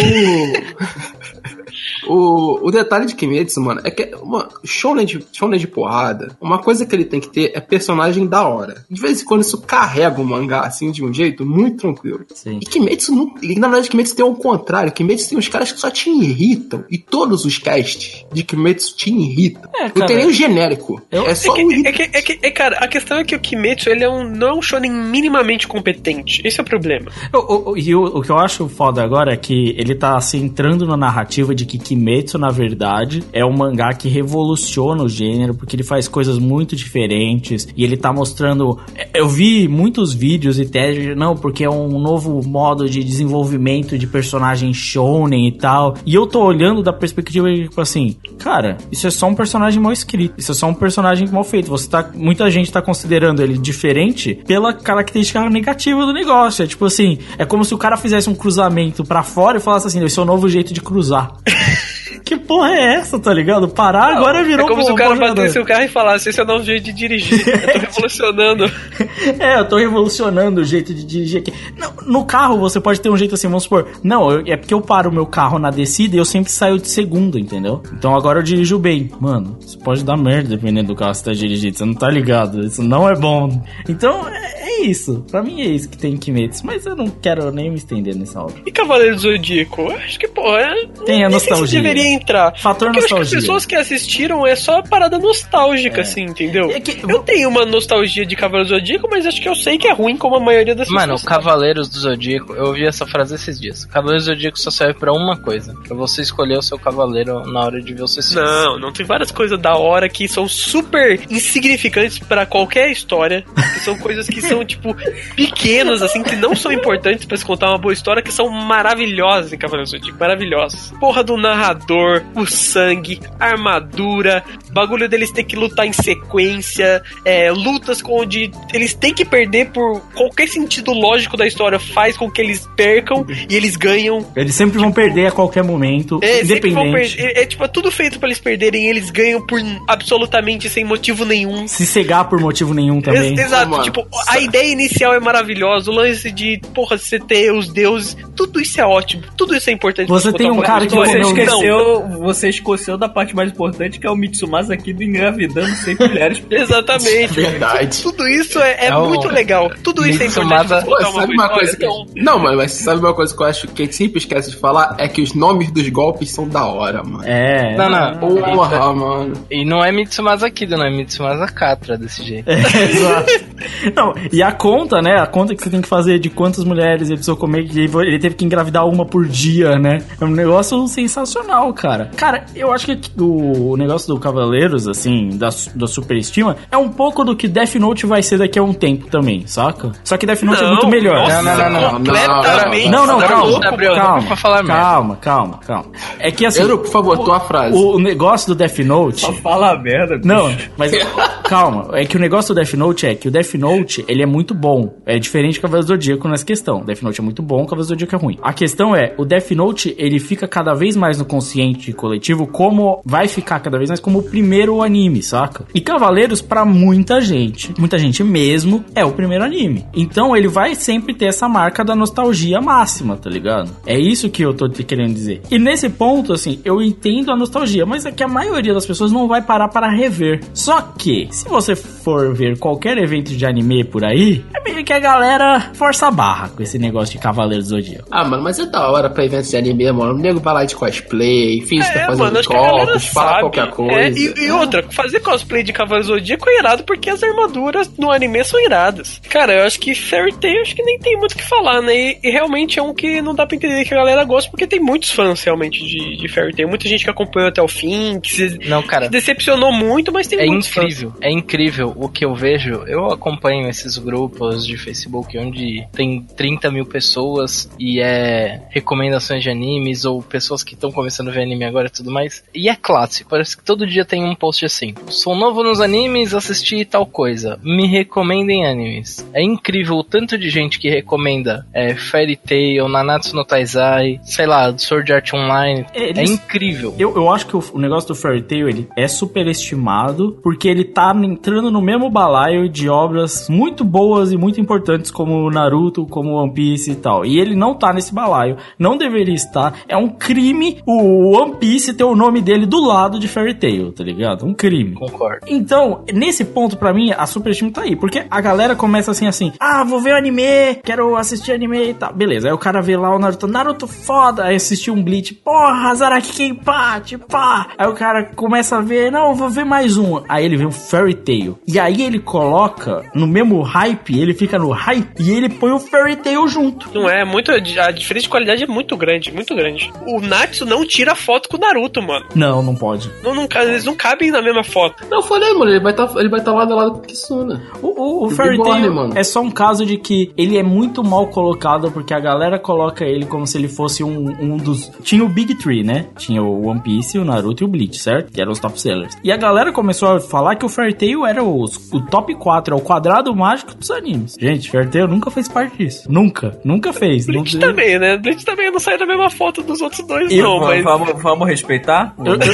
S5: o, o detalhe de Kimetsu, mano, é que é uma shonen de, shonen de porrada, uma coisa que ele tem que ter é personagem da hora. De vez em quando isso carrega o mangá, assim, de um jeito muito tranquilo.
S4: Sim.
S5: E Kimetsu, não, e, na verdade, Kimetsu tem o contrário. Kimetsu tem uns caras que só te irritam. E todos os casts de Kimetsu te irritam.
S4: É,
S5: Não
S4: cara,
S5: tem nem o genérico.
S4: eu-
S5: É só
S3: É
S5: o
S3: que, é, que, é, que, é, cara, a questão é que o Kimetsu ele é um, não é um shonen minimamente competente. Esse é o problema.
S4: O, o, o- e o, o que eu acho foda agora é que ele tá se entrando na narrativa de que Kimetsu, na verdade, é um mangá que revoluciona o gênero, porque ele faz coisas muito diferentes, e ele tá mostrando... Eu vi muitos vídeos e testes, não, porque é um novo modo de desenvolvimento de personagem shonen e tal, e eu tô olhando da perspectiva de, tipo assim, cara, isso é só um personagem mal escrito, isso é só um personagem mal feito, você tá... Muita gente tá considerando ele diferente pela característica negativa do negócio, é tipo assim, é como se o cara fizesse um cruzamento pra fora e falasse assim, esse é o novo jeito de cruzar. Que porra é essa, tá ligado? Parar
S3: Não,
S4: agora virou
S3: é como
S4: um
S3: se o cara
S4: bom jogador.
S3: batesse o carro e falasse, esse é o novo jeito de dirigir. Eu tô revolucionando.
S4: É, eu tô revolucionando o jeito de dirigir aqui. Não, no carro você pode ter um jeito assim, vamos supor. Não, eu- é porque eu paro o meu carro na descida e eu sempre saio de segundo, entendeu? Então agora eu dirijo bem. Mano, isso pode dar merda dependendo do carro que você tá dirigindo. Você não tá ligado. Isso não é bom. Então é, é isso. Pra mim é isso que tem em Kimetsu. Mas eu não quero nem me estender nessa obra.
S3: E Cavaleiro do Zodíaco? Eu acho que, pô, é...
S4: Tem a
S3: nem sei se
S4: nostalgia.
S3: deveria entrar.
S4: Fator
S3: Porque eu acho que as
S4: nostalgia.
S3: pessoas que assistiram é só parada nostálgica,
S4: É.
S3: assim, entendeu?
S4: É que-
S3: Eu tenho uma nostalgia de Cavaleiro do Zodíaco, mas acho que eu sei que é ruim como a maioria das
S6: Mano,
S3: pessoas.
S6: Cavaleiros do Zodíaco, eu ouvi essa frase esses dias. Cavaleiros do Zodíaco só serve pra uma coisa: pra você escolher o seu cavaleiro na hora de ver o seu filme.
S3: Não, não tem várias coisas da hora que são super insignificantes pra qualquer história. Que são coisas que são, tipo, pequenas, assim, que não são importantes pra se contar uma boa história, que são maravilhosas em Cavaleiros do Zodíaco. Maravilhosas. Porra do narrador, o sangue, a armadura, bagulho deles ter que lutar em sequência, é, lutas onde eles têm que perder por qualquer sentido lógico da história faz com que eles percam e eles ganham.
S4: Eles sempre vão perder a qualquer momento,
S3: É, sempre vão
S4: independente.
S3: perder. É, é, tipo, é tudo feito pra eles perderem e eles ganham por absolutamente sem motivo nenhum.
S4: Se cegar por motivo nenhum também.
S3: Ex- exato,
S5: Mano,
S3: tipo, a ideia inicial é maravilhosa, o lance de, porra, você ter os deuses, tudo isso é ótimo, tudo isso é importante.
S4: Você
S3: pra
S4: tem
S3: contar
S4: um
S3: uma
S4: cara que
S3: boa
S7: Você
S3: história.
S4: Não,
S7: esqueceu, você esqueceu da parte mais importante, que é o Mitsumasa aqui do engravidando sempre mulheres.
S3: Exatamente.
S5: Verdade.
S3: Tudo isso é, é
S6: É o-
S3: muito legal. Tudo isso é importante
S6: Mitsumasa-
S3: pra
S5: Pô,
S3: contar uma
S5: sabe
S3: boa
S5: uma coisa
S3: história.
S5: que...
S3: Então,
S5: Não, mano, mas sabe uma coisa que eu acho que a gente sempre esquece de falar? É que os nomes dos golpes são da hora, mano.
S4: É.
S6: Não, não.
S5: Porra, mano.
S6: E não é Mitsumasa Kido, não é Mitsumasa Katra desse jeito.
S4: É, exato. Não, e a conta, né? A conta que você tem que fazer de quantas mulheres ele precisou comer, que ele teve que engravidar uma por dia, né? É um negócio sensacional, cara. Cara, eu acho que o negócio do Cavaleiros, assim, da, da superestima, é um pouco do que Death Note vai ser daqui a um tempo também, saca? Só que Death Note não, é muito melhor.
S3: Nossa, não, não, não. Completamente.
S4: Não, não, calma.
S6: Louco, Gabriel,
S4: calma,
S6: falar
S4: calma, calma, calma. É que assim...
S5: Euro, por favor, tua frase.
S4: O, o negócio do Death Note...
S7: Só fala merda, bicho.
S4: Não, mas calma. É que o negócio do Death Note é que o Death Note, ele é muito bom. É diferente do Cavaleiro do Zodíaco nessa questão. Death Note é muito bom, o Cavaleiro do Zodíaco é ruim. A questão é, o Death Note, ele fica cada vez mais no consciente coletivo, como vai ficar cada vez mais como o primeiro anime, saca? E Cavaleiros, pra muita gente, muita gente mesmo, é o primeiro anime. Então ele vai sempre ter essa marca da nostalgia máxima, tá ligado? É isso que eu tô te querendo dizer. E nesse ponto, assim, eu entendo a nostalgia, mas é que a maioria das pessoas não vai parar para rever. Só que, se você for ver qualquer evento de anime por aí, é meio que a galera força a barra com esse negócio de Cavaleiros do Zodíaco.
S5: Ah, mano, mas é da hora pra eventos de anime, mano. O nego vai lá de cosplay, finge que
S3: é,
S5: tá fazendo
S3: mano,
S5: golpes, fala qualquer coisa.
S3: É, e, e outra, fazer cosplay de Cavaleiros do Zodíaco é irado porque as armaduras no anime são iradas. Cara, eu acho que Fairy Tail, acho que nem tem muito o que falar, né? E, e realmente é um que não dá pra entender que a galera gosta, porque tem muitos fãs realmente de, de Fairy Tail. Muita gente que acompanhou até o fim, que se,
S6: não, cara,
S3: se decepcionou muito, mas tem
S6: é
S3: muitos
S6: incrível,
S3: fãs.
S6: É incrível o que eu vejo. Eu acompanho esses grupos de Facebook onde tem trinta mil pessoas e é recomendações de animes ou pessoas que estão começando a ver anime agora e tudo mais. E é clássico, parece que todo dia tem um post assim: sou novo nos animes, assisti tal coisa, me recomendem animes. É incrível o tanto de gente que recomenda é, Fairy Tail, Nanatsu no Taizai, sei lá, Sword Art Online. É, eles, é incrível.
S4: Eu, eu acho que o, o negócio do Fairy Tail, ele é superestimado porque ele tá entrando no mesmo balaio de obras muito boas e muito importantes como Naruto, como One Piece e tal. E ele não tá nesse balaio, não deveria estar. É um crime o One Piece ter o nome dele do lado de Fairy Tail, tá ligado? Um crime.
S6: Concordo.
S4: Então, nesse ponto, pra mim, a superestima tá aí. Porque a galera começa assim, assim, ah, vou ver o anime, quero assistir anime e tal. Beleza, aí o cara vê lá o Naruto, Naruto foda, aí assistiu um Bleach, porra, Zaraki Kenpachi, pá. Aí o cara começa a ver, não, vou ver mais um. Aí ele vê um Fairy Tail. E aí ele coloca no mesmo hype, ele fica no hype e ele põe o Fairy Tail junto.
S3: Não é, muito, a diferença de qualidade é muito grande, muito grande. O Natsu não tira foto com o Naruto, mano.
S4: Não, não pode.
S3: Não, não, eles não cabem na mesma foto.
S5: Não, eu falei, mano, ele vai estar tá, ele vai tá lado a lado com o Kitsuna.
S4: O, o, o Fairy Tail é só um caso de que ele é muito mal colocado porque a galera coloca ele como se ele fosse um, um dos... Tinha o Big Three, né? Tinha o One Piece, o Naruto e o Bleach, certo? Que eram os top sellers. E a galera começou a falar que o Fairy Tail era os, o top quatro, é o quadrado mágico dos animes. Gente, Fairy Tail nunca fez parte disso. Nunca. Nunca fez.
S3: Bleach
S4: não...
S3: também, né? Bleach também não sai da mesma foto dos outros dois,
S7: eu,
S3: não.
S7: Mas... Vamos, vamos respeitar?
S4: Eu, eu,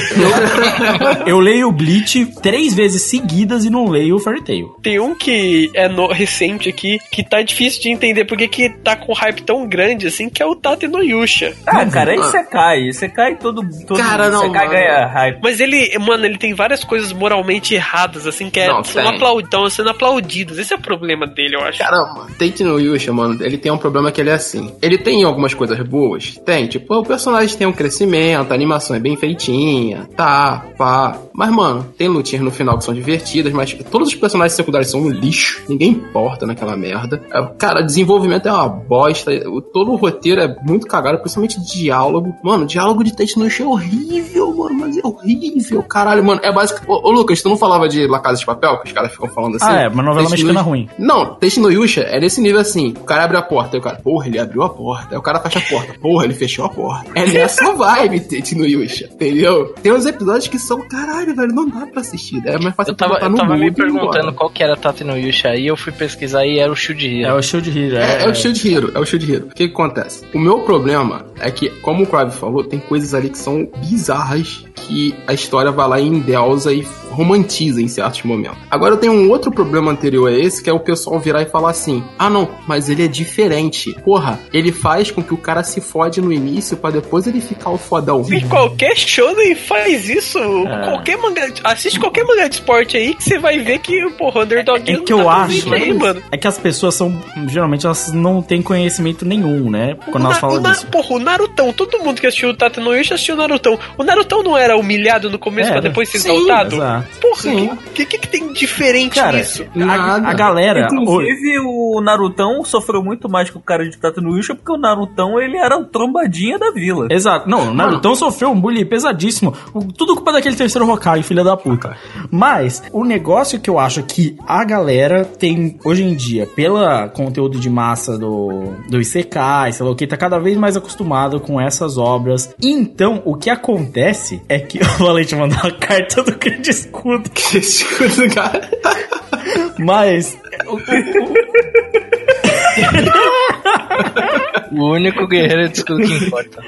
S4: eu, eu leio o Bleach três vezes seguidas e não leio o Fairy Tail.
S3: Tem um que é no, recente aqui, que tá difícil de entender porque que tá com hype tão grande assim, que é o Tate no Yusha.
S7: Ah, cara, aí você cai. Você cai todo... todo
S5: cara, não,
S7: Isekai ganha hype.
S3: Mas ele, mano, ele tem várias coisas moralmente erradas, assim, que é,
S5: não,
S3: são, aplaud, estão sendo aplaudidos. Esse é o problema dele, eu acho.
S5: Cara, Tate no Yusha, mano, ele tem um problema que ele é assim. Ele tem algumas coisas boas? Tem. Tipo, o personagem tem um crescimento, a animação é bem feitinha, tá, pá. Mas, mano, tem lutinhas no final que são divertidas, mas todos os personagens secundários são um lixo. Ninguém importa naquela merda. Cara, desenvolvimento é uma bosta. Todo o roteiro é muito cagado, principalmente diálogo. Mano, diálogo de Tate no Yusha é horrível, mano, mas é horrível. Caralho, mano, é básico. Ô, ô Lucas, tu não falava de La Casa de Papel? Que os caras ficam falando assim?
S4: Ah, é, uma novela mexicana Yusha... ruim.
S5: Não, Tate no Yusha é desse nível assim. O cara abre a porta, aí o cara, porra, ele abriu a porta. Aí o cara fecha a porta, porra, ele fechou a porta. É nessa vibe, Tate no Yusha, entendeu? Tem uns episódios que são, caralho, velho, não dá pra assistir. É mais fácil.
S6: Eu tava, eu tava me perguntando qual que era Tate no Yusha aí, eu fui pesquisar e era o Shield Hero.
S4: É o Shield Hero,
S5: é. É, é o Shield Hero, é o Shield Hero. O que que acontece? O meu problema é que, como o Crave falou, tem coisas ali que são bizarras que a história vai lá e endeusa e romantiza em certos momentos. Agora eu tenho um outro problema anterior a esse, que é o pessoal virar e falar assim, ah não, mas ele é diferente. Porra, ele faz com que o cara se fode no início pra depois ele ficar o fodão.
S3: E qualquer shonen faz isso. É. Qualquer mangá, assiste qualquer mangá de esporte aí que você vai ver que, porra, o underdog
S4: é, é que eu acho aí, mano. É que as pessoas são, geralmente elas não têm conhecimento nenhum, né? Quando elas falam disso.
S3: Porra, o Narutão, todo mundo que assistiu o Tate no Yusha assistiu o Narutão. O Narutão não era humilhado no começo é, pra depois ser exaltado? Porra, o que, que que tem diferente
S4: cara,
S3: nisso?
S4: A, a galera, Cara,
S7: inclusive o Narutão sofreu muito mais que o cara de Tatanuisha, porque o Narutão ele era o trombadinha da vila.
S4: Exato. Não, o Narutão sofreu um bullying pesadíssimo. Tudo culpa daquele terceiro Hokage, filha da puta. Mas o negócio que eu acho que a galera tem hoje em dia, pelo conteúdo de massa do, do Isekai, sei lá o que, tá cada vez mais acostumado com essas obras. Então, o que acontece é que o Valente mandou a carta do grande escudo.
S5: Que escudo, cara?
S4: Mas... O, o,
S6: o único guerreiro de escudo que importa.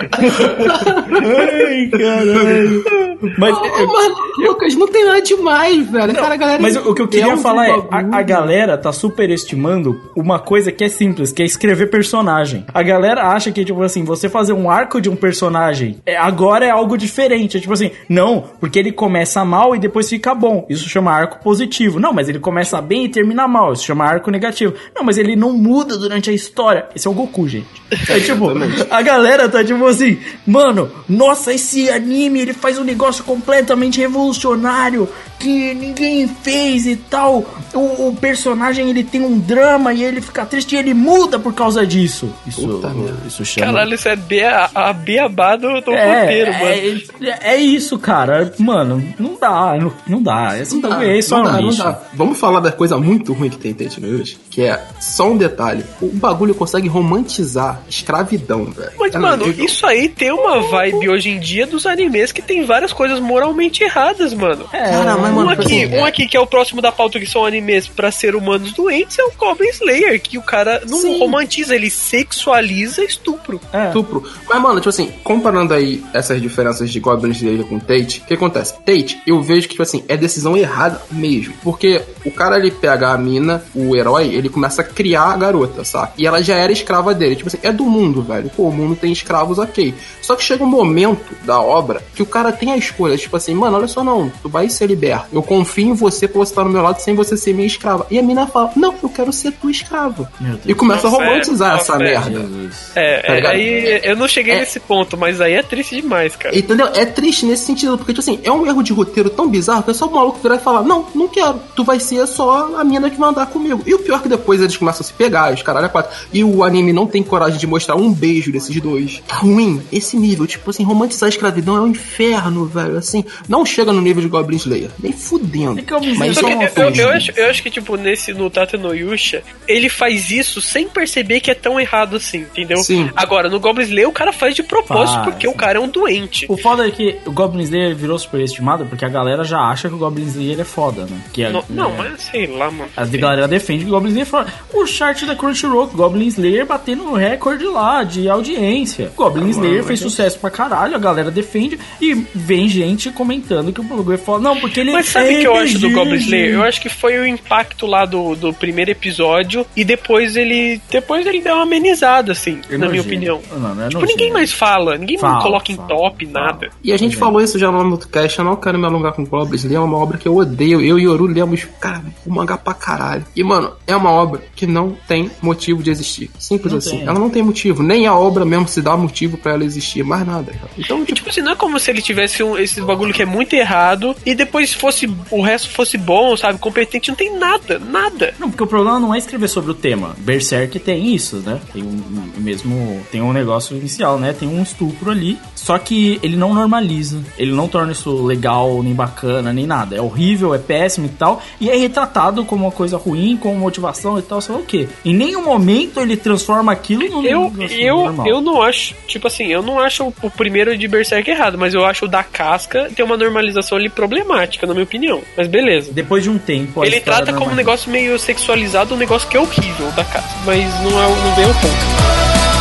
S4: Ai, caralho. Mas,
S5: oh, eu, mano, Lucas, não tem nada demais, velho. Cara, a galera
S4: mas o que eu queria falar é, a, a galera tá superestimando uma coisa que é simples, que é escrever personagem. A galera acha que, tipo assim, você fazer um arco de um personagem é, agora é algo diferente. É tipo assim, não, porque ele começa mal e depois fica bom. Isso chama arco positivo. Não, mas ele começa bem e termina mal. Isso chama arco negativo. Não, mas ele não muda durante a história. Esse é o Goku, gente. É tipo, a galera tá tipo assim, mano, nossa, esse anime, ele faz um negócio completamente revolucionário que ninguém fez e tal. O, o personagem, ele tem um drama e ele fica triste e ele muda por causa disso. Isso, isso chama...
S3: Caralho, isso é bea, a beabá do, do
S4: é,
S3: roteiro, mano.
S4: É, é isso, cara. Mano, não dá, não, não dá. Esse não dá, é só
S5: não
S4: um
S5: dá,
S4: lixo.
S5: Não dá. Vamos falar da coisa muito ruim que tem Tente no Yuji, que é só um detalhe. O bagulho consegue romantizar escravidão, velho.
S3: Mas,
S5: é
S3: mano,
S5: incrível.
S3: isso aí tem uma vibe hoje em dia dos animes que tem várias coisas moralmente erradas, mano.
S4: É,
S5: Cara, mas,
S3: um,
S5: mano,
S3: aqui,
S5: assim,
S3: um
S5: é.
S3: aqui que é o próximo da pauta, que são animes pra ser humanos doentes, é o Goblin Slayer, que o cara não
S5: Sim.
S3: romantiza, ele sexualiza estupro.
S4: É.
S5: Estupro. Mas, mano, tipo assim, comparando aí essas diferenças de Goblin Slayer com Tate, o que acontece? Tate, eu vejo que, tipo assim, é decisão errada mesmo. Porque o cara, ele pega a mina, o herói, ele começa a criar a garota, saca? E ela já era escrava dele. Tipo assim, é do mundo, velho. Pô, o mundo tem escravos, ok. Só que chega um momento da obra que o cara tem a escolha. Tipo assim, mano, olha só, não, tu vai ser liberto. Eu confio em você pra você estar no meu lado sem você ser minha escrava. E a mina fala, não, eu quero ser tua escrava. E começa
S3: Nossa,
S5: a romantizar
S3: é,
S5: essa
S3: nossa,
S5: merda.
S3: É,
S5: Tá
S3: é,
S5: ligado?
S3: aí eu não cheguei
S5: É.
S3: nesse ponto, mas aí é triste demais, cara.
S5: Entendeu? É triste nesse sentido, porque, tipo assim, é um erro de roteiro tão bizarro que é só o maluco virar e falar, não, não quero, tu vai ser só a mina que vai andar comigo. E o pior é que depois eles começam a se pegar, os caralho é quatro. E o anime não tem coragem de mostrar um beijo desses dois. Tá ruim, esse nível, tipo assim, romantizar a escravidão é um inferno, velho, assim, não chega no nível de Goblin Slayer, nem fudendo.
S4: É que eu me
S5: Mas
S3: Só
S5: isso
S3: que
S5: é uma
S3: eu, eu,
S5: fonte.
S3: eu acho, eu acho que, tipo, nesse, no Tate no Yusha, ele faz isso sem perceber que é tão errado assim, entendeu?
S5: Sim.
S3: Agora, no Goblin Slayer, o cara faz de propósito,
S4: Faz,
S3: porque o cara é um doente.
S4: O foda é que o Goblin Slayer virou superestimado porque a galera já acha que o Goblin Slayer é foda, né? Que é,
S3: Não, não,
S4: é,
S3: mas sei lá, mano.
S4: a galera defende que o Goblin Slayer é foda. O chart da Crunchyroll, Goblin Slayer batendo no recorde lá de audiência. Goblin
S5: Ah,
S4: Slayer
S5: mano,
S4: fez
S5: mas
S4: sucesso pra caralho, a galera defende e vem gente comentando que o bagulho é foda. Não, porque ele
S3: Mas sabe o
S4: é
S3: que eu acho do
S4: R P G,
S3: Goblin Slayer?
S4: gente.
S3: Eu acho que foi o impacto lá do, do primeiro episódio e depois ele depois ele deu uma amenizada, assim,
S4: É
S3: na minha
S4: nojento.
S3: opinião.
S4: Não, não é
S3: Tipo,
S4: nojento.
S3: ninguém mais fala, ninguém
S4: Fala,
S3: coloca em
S4: fala,
S3: top,
S4: fala.
S3: nada.
S5: E a gente falou isso já lá no cast, eu não quero me alongar com Goblin Slayer, é uma obra que eu odeio. Eu e Yoru lemos, cara, o mangá pra caralho. E, mano, é uma obra que não tem motivo de existir. Simples
S4: Não
S5: assim.
S4: tem.
S5: Ela não tem motivo. Nem a obra mesmo se dá motivo pra ela existir. Mais nada. Então,
S3: E,
S5: tipo,
S3: tipo assim, não é como se ele tivesse um, esse bagulho que é muito errado e depois fosse o resto fosse bom, sabe, competente, não tem nada, nada.
S4: Não, porque o problema não é escrever sobre o tema. Berserk tem isso, né? Tem um, um- mesmo tem um negócio inicial, né? Tem um estupro ali. Só que ele não normaliza. Ele não torna isso legal, nem bacana, nem nada. É horrível, é péssimo e tal. E é retratado como uma coisa ruim, com motivação e tal, sei lá o quê. Em nenhum momento ele transforma aquilo num
S3: Eu,
S4: negócio
S3: eu,
S4: normal.
S3: eu não acho, tipo assim, eu não acho o, o primeiro de Berserk errado, mas eu acho o da casca ter uma normalização ali problemática, na minha opinião. Mas beleza.
S4: Depois de um tempo, a
S3: Ele
S4: história
S3: trata como um
S4: normaliza.
S3: negócio meio sexualizado, um negócio que é horrível o da casca, mas não, é, não vem ao ponto.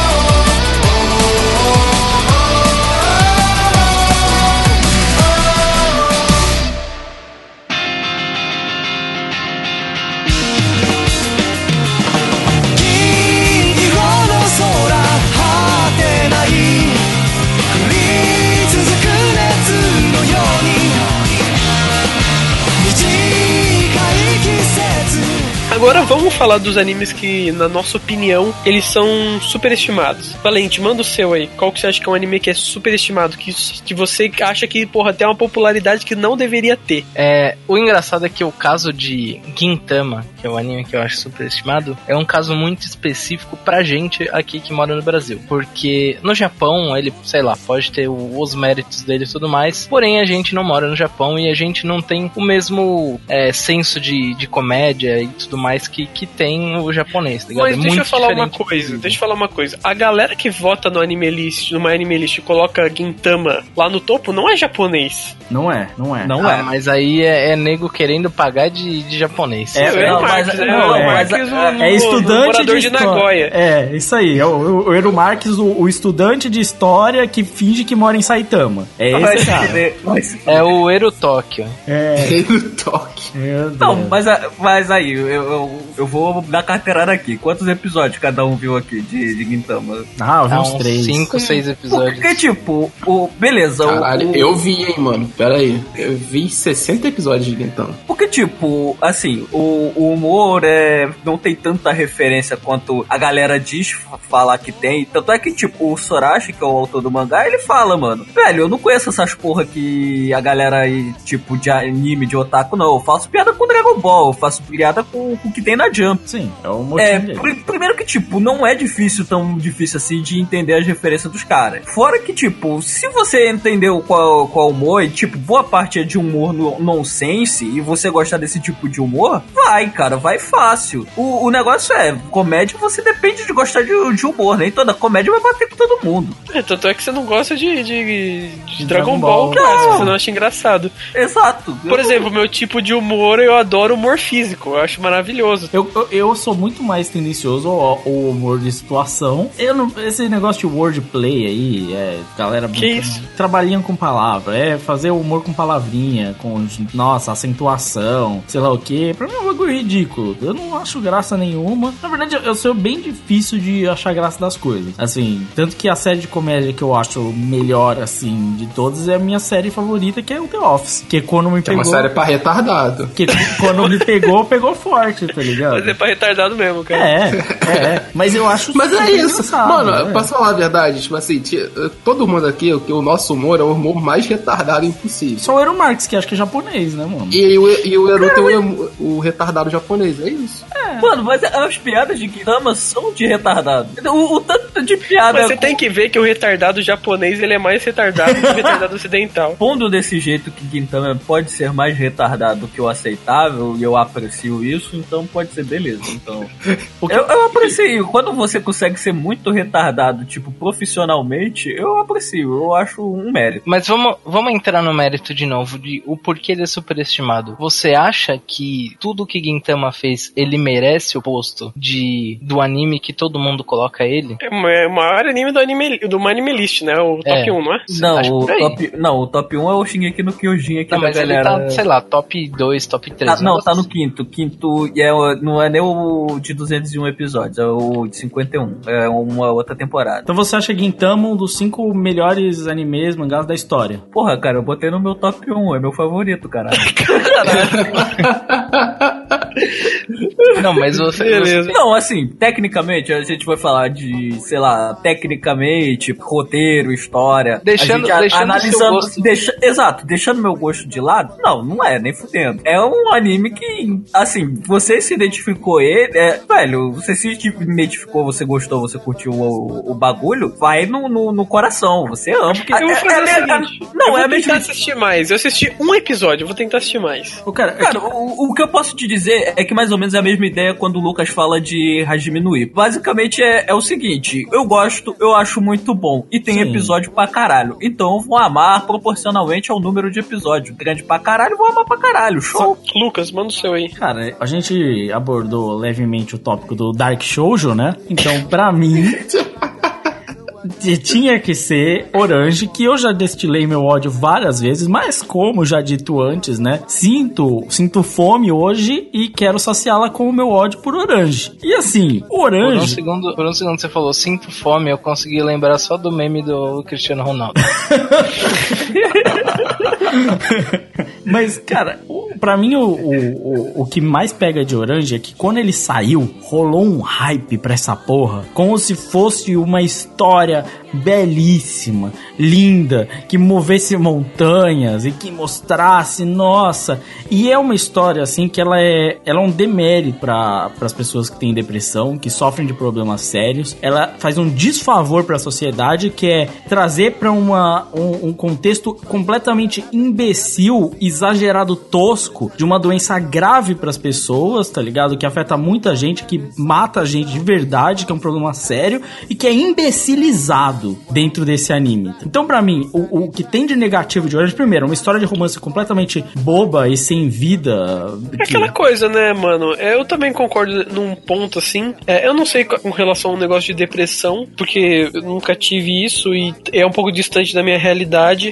S10: 降り続く熱のように短い季節
S3: Agora vamos falar dos animes que, na nossa opinião, eles são superestimados. Valente, manda o seu aí. Qual que você acha que é um anime que é superestimado? Que, que você acha que, porra, tem uma popularidade que não deveria ter?
S6: É, o engraçado é que o caso de Gintama, que é o anime que eu acho superestimado, é um caso muito específico pra gente aqui que mora no Brasil. Porque no Japão, ele, sei lá, pode ter os méritos dele e tudo mais, porém a gente não mora no Japão e a gente não tem o mesmo é, senso de, de comédia e tudo mais que, que tem o japonês, tá ligado?
S3: Mas
S6: é
S3: deixa eu falar uma
S6: diferente.
S3: coisa, deixa eu falar uma coisa. A galera que vota no Anime List, numa Anime List e coloca Gintama lá no topo, não é japonês.
S4: Não é, não é.
S6: Não ah, é. Mas aí é, é nego querendo pagar de, de japonês.
S3: É, é, não, Marques,
S4: mas,
S3: é,
S4: não,
S3: é,
S4: é,
S3: Marques,
S4: é,
S3: o,
S4: é estudante
S3: o morador
S4: de,
S3: de
S4: história.
S3: Nagoya.
S4: É, isso aí. É o, o Ero Marques, o, o estudante de história que finge que mora em Saitama. É esse cara.
S6: É o Ero Tóquio.
S4: É.
S5: Ero Tóquio.
S7: Não, mas, mas aí, eu, eu, eu vou dar carteirada aqui. Quantos episódios cada um viu aqui de, de Gintama?
S4: Ah, eu vi uns
S6: uns
S4: três.
S6: cinco, seis episódios.
S7: Porque, tipo, o, beleza.
S5: Caralho,
S7: o,
S5: eu vi, hein, mano. Pera aí. Eu vi sessenta episódios de Gintama.
S7: Porque, tipo, assim, o, o humor é, não tem tanta referência quanto a galera diz falar que tem. Tanto é que, tipo, o Sorashi, que é o autor do mangá, ele fala, mano, velho, eu não conheço essas porra que a galera aí, tipo, de anime, de otaku, não. Eu faço piada com Dragon Ball, eu faço piada com, com o que tem na Jump.
S4: Sim, é o motivo
S7: É,
S4: dele.
S7: pr- primeiro que, tipo, não é difícil, tão difícil assim, de entender as referências dos caras. Fora que, tipo, se você entendeu qual, qual humor, e, tipo, boa parte é de humor no nonsense, e você gostar desse tipo de humor, vai, cara, vai fácil. O, o negócio é, comédia você depende de gostar de, de humor, nem toda comédia vai bater com todo mundo.
S3: É, tanto é que você não gosta de, de, de
S4: De
S3: Dragon,
S4: Dragon
S3: Ball,
S4: Ball.
S3: cara, você não acha engraçado.
S7: Exato.
S3: Por
S7: Eu-
S3: exemplo, meu tipo de humor, eu adoro humor físico, eu acho maravilhoso.
S4: Eu, eu, eu sou muito mais tendencioso ao, ao humor de situação. Eu não, esse negócio de wordplay aí, é, galera
S3: Que isso?
S4: trabalhando com palavra, é fazer humor com palavrinha, com, nossa, acentuação, sei lá o que. Pra mim é um bagulho ridículo. Eu não acho graça nenhuma. Na verdade, eu, eu sou bem difícil de achar graça das coisas. Assim, tanto que a série de comédia que eu acho melhor, assim, de todas é a minha série favorita, que é o The Office. Que quando me
S5: Que é
S4: pegou...
S5: uma série pra retardado.
S4: Que quando me pegou, pegou forte, tá ligado?
S3: Mas é pra retardado mesmo, cara.
S4: É, é, mas eu acho
S5: Mas é
S4: super
S5: isso,
S4: engraçado,
S5: mano,
S4: é.
S5: eu posso falar a verdade, tipo assim, tia- todo mundo aqui, o, que o nosso humor é o humor mais retardado impossível.
S4: Só o Ero Marx, que acho que é japonês, né, mano?
S5: E, o e o Eru tem o, o retardado japonês, é isso.
S7: Mano, mas as piadas de Gintama são de retardado. O, o tanto de piada...
S3: Mas você tem que ver que o retardado japonês, ele é mais retardado que o retardado ocidental.
S7: Pondo desse jeito que Gintama pode ser mais retardado que o aceitável, e eu aprecio isso, então pode ser beleza. Então, eu, eu aprecio. Quando você consegue ser muito retardado, tipo, profissionalmente, eu aprecio. Eu acho um mérito.
S6: Mas vamos, vamos entrar no mérito de novo, de o porquê ele é superestimado. Você acha que tudo que Gintama fez, ele merece o posto de, do anime que todo mundo coloca ele?
S3: É o é o maior anime do anime, do Anime List, né? O top
S6: É.
S3: um, não é?
S7: Não,
S6: Acho
S7: o
S6: por aí.
S7: top, não, o top um é o Shingeki no Kyojin aqui
S6: Não,
S7: da
S6: mas ele
S7: galera.
S6: tá, sei lá, top dois, top três.
S7: Ah, não, tá no quinto. Quinto e é, o- não é nem o de duzentos e um episódios, é o de cinquenta e um. É uma outra temporada.
S4: Então você acha Gintama um dos cinco melhores animes, mangás da história?
S7: Porra, cara, eu botei no meu top um, é meu favorito, caralho.
S6: Não, mas você...
S3: Beleza.
S7: Não, assim, tecnicamente, a gente vai falar de, sei lá, tecnicamente, roteiro, história.
S6: Deixando-
S7: a gente
S6: deixando o seu gosto.
S7: deixa- exato, deixando meu gosto de lado, não, não é, nem fudendo. É um anime que, assim, você se identificou ele, é, velho, você se identificou, você gostou, você curtiu o, o bagulho, vai no, no, no coração, você ama. Porque
S3: Eu vou fazer
S7: é,
S3: o
S7: é,
S3: seguinte,
S7: é, não,
S3: eu vou
S7: é a
S3: tentar
S7: mesma...
S3: assistir mais. Eu assisti um episódio, eu vou tentar assistir mais.
S4: O cara,
S7: Cara, o, o que eu posso te dizer é que mais ou menos é a mesma ideia quando o Lucas fala de Hajime no Ippo. Basicamente é, é o seguinte, eu gosto, eu acho muito bom, e tem
S4: Sim.
S7: episódio pra caralho, então eu vou amar proporcionalmente ao número de episódios. Grande pra caralho, vou amar pra caralho, show!
S3: Lucas, manda o seu aí.
S4: cara, a gente abordou levemente o tópico do Dark Shoujo, né? Então, pra mim, t- tinha que ser Orange, que eu já destilei meu ódio várias vezes, mas como já dito antes, né? Sinto, sinto fome hoje e quero saciá-la com o meu ódio por Orange. E assim,
S6: Por um,
S4: Orange...
S6: segundo, por um segundo você falou, sinto fome, eu consegui lembrar só do meme do Cristiano Ronaldo.
S4: Mas, cara, o Pra mim, o, o, o, o que mais pega de Orange é que quando ele saiu, rolou um hype pra essa porra, como se fosse uma história belíssima, linda, que movesse montanhas e que mostrasse, nossa, e é uma história assim que ela é, ela é um demérito para as pessoas que têm depressão, que sofrem de problemas sérios. Ela faz um desfavor para a sociedade, que é trazer para uma um, um contexto completamente imbecil, exagerado, tosco, de uma doença grave para as pessoas, tá ligado? Que afeta muita gente, que mata a gente de verdade, que é um problema sério e que é imbecilizado dentro desse anime. Então, pra mim, o, o que tem de negativo de Orange, primeiro, uma história de romance completamente boba e sem vida.
S3: É que... aquela coisa, né, mano? Eu também concordo num ponto, assim. É, eu não sei com relação ao negócio de depressão, porque eu nunca tive isso e é um pouco distante da minha realidade,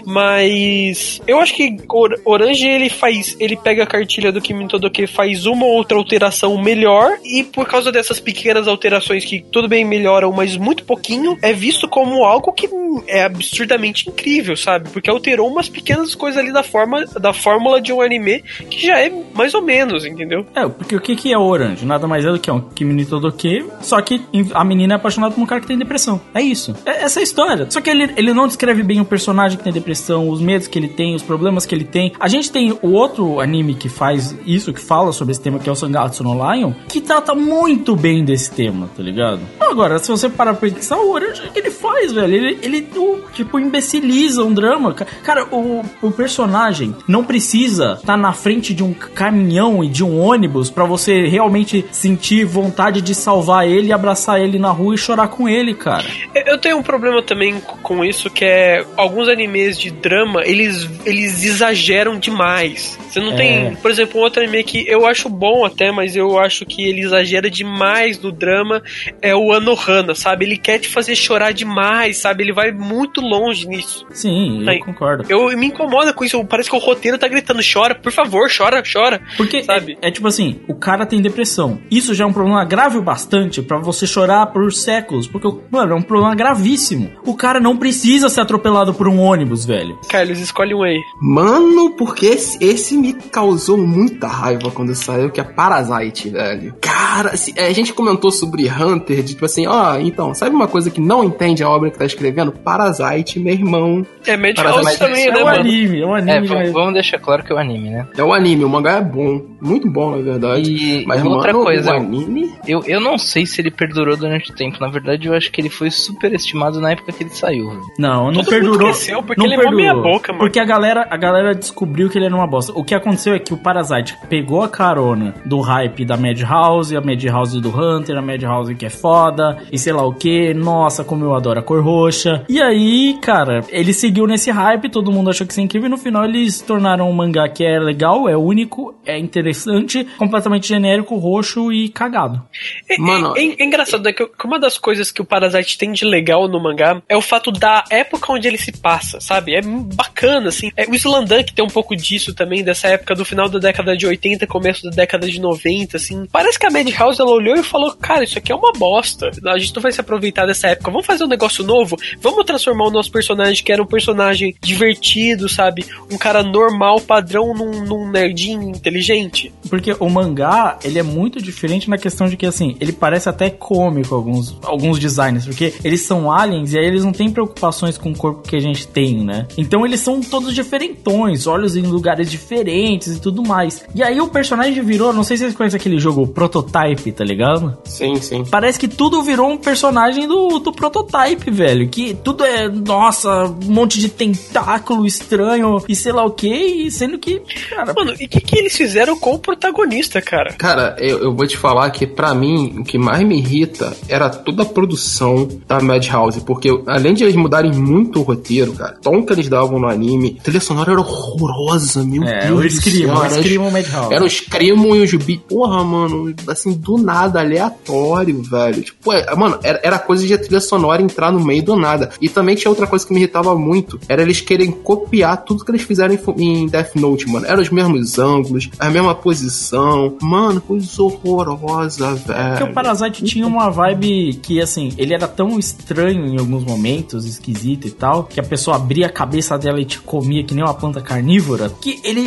S3: mas eu acho que Orange, ele faz, ele pega a cartilha do Kimi no Todoke, faz uma ou outra alteração melhor, e por causa dessas pequenas alterações que tudo bem melhoram, mas muito pouquinho, é visto como algo que é absurdamente incrível, sabe? Porque alterou umas pequenas coisas ali da forma, da fórmula de um anime que já é mais ou menos, entendeu?
S4: É, porque o que que é Orange? Nada mais é do que um Kimi no Todoke, só que a menina é apaixonada por um cara que tem depressão. É isso. É essa é a história. Só que ele, ele não descreve bem o personagem que tem depressão, os medos que ele tem, os problemas que ele tem. A gente tem o outro anime que faz isso, que fala sobre esse tema, que é o Sangatsu no Lion, que trata muito bem desse tema, tá ligado? Agora, se você parar pra pensar, o Orange, o que ele faz, velho? Ele, ele o, tipo, imbeciliza um drama. Cara, o, o personagem não precisa estar tá na frente de um caminhão e de um ônibus pra você realmente sentir vontade de salvar ele, abraçar ele na rua e chorar com ele, cara.
S3: Eu tenho um problema também com isso, que é alguns animes de drama, eles, eles exageram demais. Você não é. tem, por exemplo, um outro anime que eu acho bom até, mas eu acho que ele exagera demais no drama, é o Anohana, sabe? Ele quer te fazer chorar demais, sabe? Ele vai muito longe nisso.
S4: Sim, eu Aí, concordo.
S3: Eu me incomoda com isso, parece que o roteiro tá gritando, chora, por favor, chora, chora.
S4: Porque sabe? É, é tipo assim, o cara tem depressão. Isso já é um problema grave o bastante pra você chorar por séculos, porque, mano, é um problema gravíssimo. O cara não precisa ser atropelado por um ônibus, velho.
S3: Carlos, escolhe um aí.
S5: Mano, porque esse, esse me causou muita raiva quando saiu, que é Parasite, velho. Cara, se, a gente comentou sobre Hunter, de tipo assim, ó, oh, então, sabe uma coisa que não entende a obra que tá escrevendo? Parasite, meu irmão.
S3: É Madhouse também, né,
S4: é um
S3: mano?
S4: Anime, é um anime,
S6: é, vamos deixar claro que é o anime, né?
S5: É o anime, o mangá é bom, muito bom, na verdade.
S6: E
S5: mas,
S6: outra
S5: mano,
S6: coisa,
S5: o anime...
S6: eu, eu não sei se ele perdurou durante o tempo. Na verdade, eu acho que ele foi superestimado na época que ele saiu. Velho.
S4: Não, não
S3: Todo
S4: perdurou.
S3: Esqueceu, porque
S4: não
S3: ele
S4: perdurou,
S3: é uma meia boca, mano.
S4: Porque a galera, a galera descobriu que ele era uma bosta. O que aconteceu é que o Parasite pegou a carona do hype da Madhouse, a Madhouse do Hunter, a Madhouse que é foda, e sei lá o que. Nossa, como eu adoro a cor roxa. E aí, cara, ele seguiu nesse hype, todo mundo achou que isso é incrível, e no final eles se tornaram um mangá que é legal, é único, é interessante, completamente genérico, roxo e cagado.
S3: É, Mano, é, é, é engraçado, né? Que uma das coisas que o Parasite tem de legal no mangá é o fato da época onde ele se passa, sabe? É bacana, assim. É, o Slandunk tem um pouco disso também, dessa época do final da década de oitenta, começo da década de noventa, assim. Parece que a Madhouse, ela olhou e falou, cara, isso aqui é uma bosta. A gente não vai se aproveitar dessa época. Vamos fazer um negócio novo? Vamos transformar o nosso personagem, que era um personagem divertido, sabe? Um cara normal, padrão, num, num nerdinho inteligente.
S4: Porque o mangá, ele é muito diferente na questão de que, assim, ele parece até cômico, alguns, alguns designs, porque eles são aliens e aí eles não têm preocupações com o corpo que a gente tem, né? Então eles são todos diferentões, olhos em lugares diferentes e tudo mais. E aí o personagem virou, não sei se vocês conhecem aquele jogo Prototype, tá ligado?
S5: Sim, sim.
S4: Parece que tudo virou um personagem do, do Prototype, velho. Que tudo é, nossa, um monte de tentáculo estranho e sei lá o que, sendo que, cara...
S3: Mano, e o que, que eles fizeram com o protagonista, cara?
S5: Cara, eu, eu vou te falar que pra mim, o que mais me irrita era toda a produção da Madhouse, porque além de eles mudarem muito o roteiro, cara, o tom que eles davam no anime, a trilha sonora era horrorosa, meu
S4: é,
S5: Deus
S4: do céu. É, o Screamo Madhouse.
S5: Era o Screamo e o Jubi. Porra, mano, assim, do nada, aleatório, velho. Tipo, é, mano, era, era coisa de a trilha sonora entrar no meio do nada. E também tinha outra coisa que me irritava muito, era eles querem copiar tudo que eles fizeram em, em Death Note, mano. Eram os mesmos ângulos, a mesma posição. Mano, coisa horrorosa, velho.
S4: Porque o Parasite tinha uma vibe que, assim, ele era tão estranho em alguns momentos, esquisito e tal, que a pessoa abria a cabeça dela e te comia que nem uma planta carnívora, que ele, ele tinha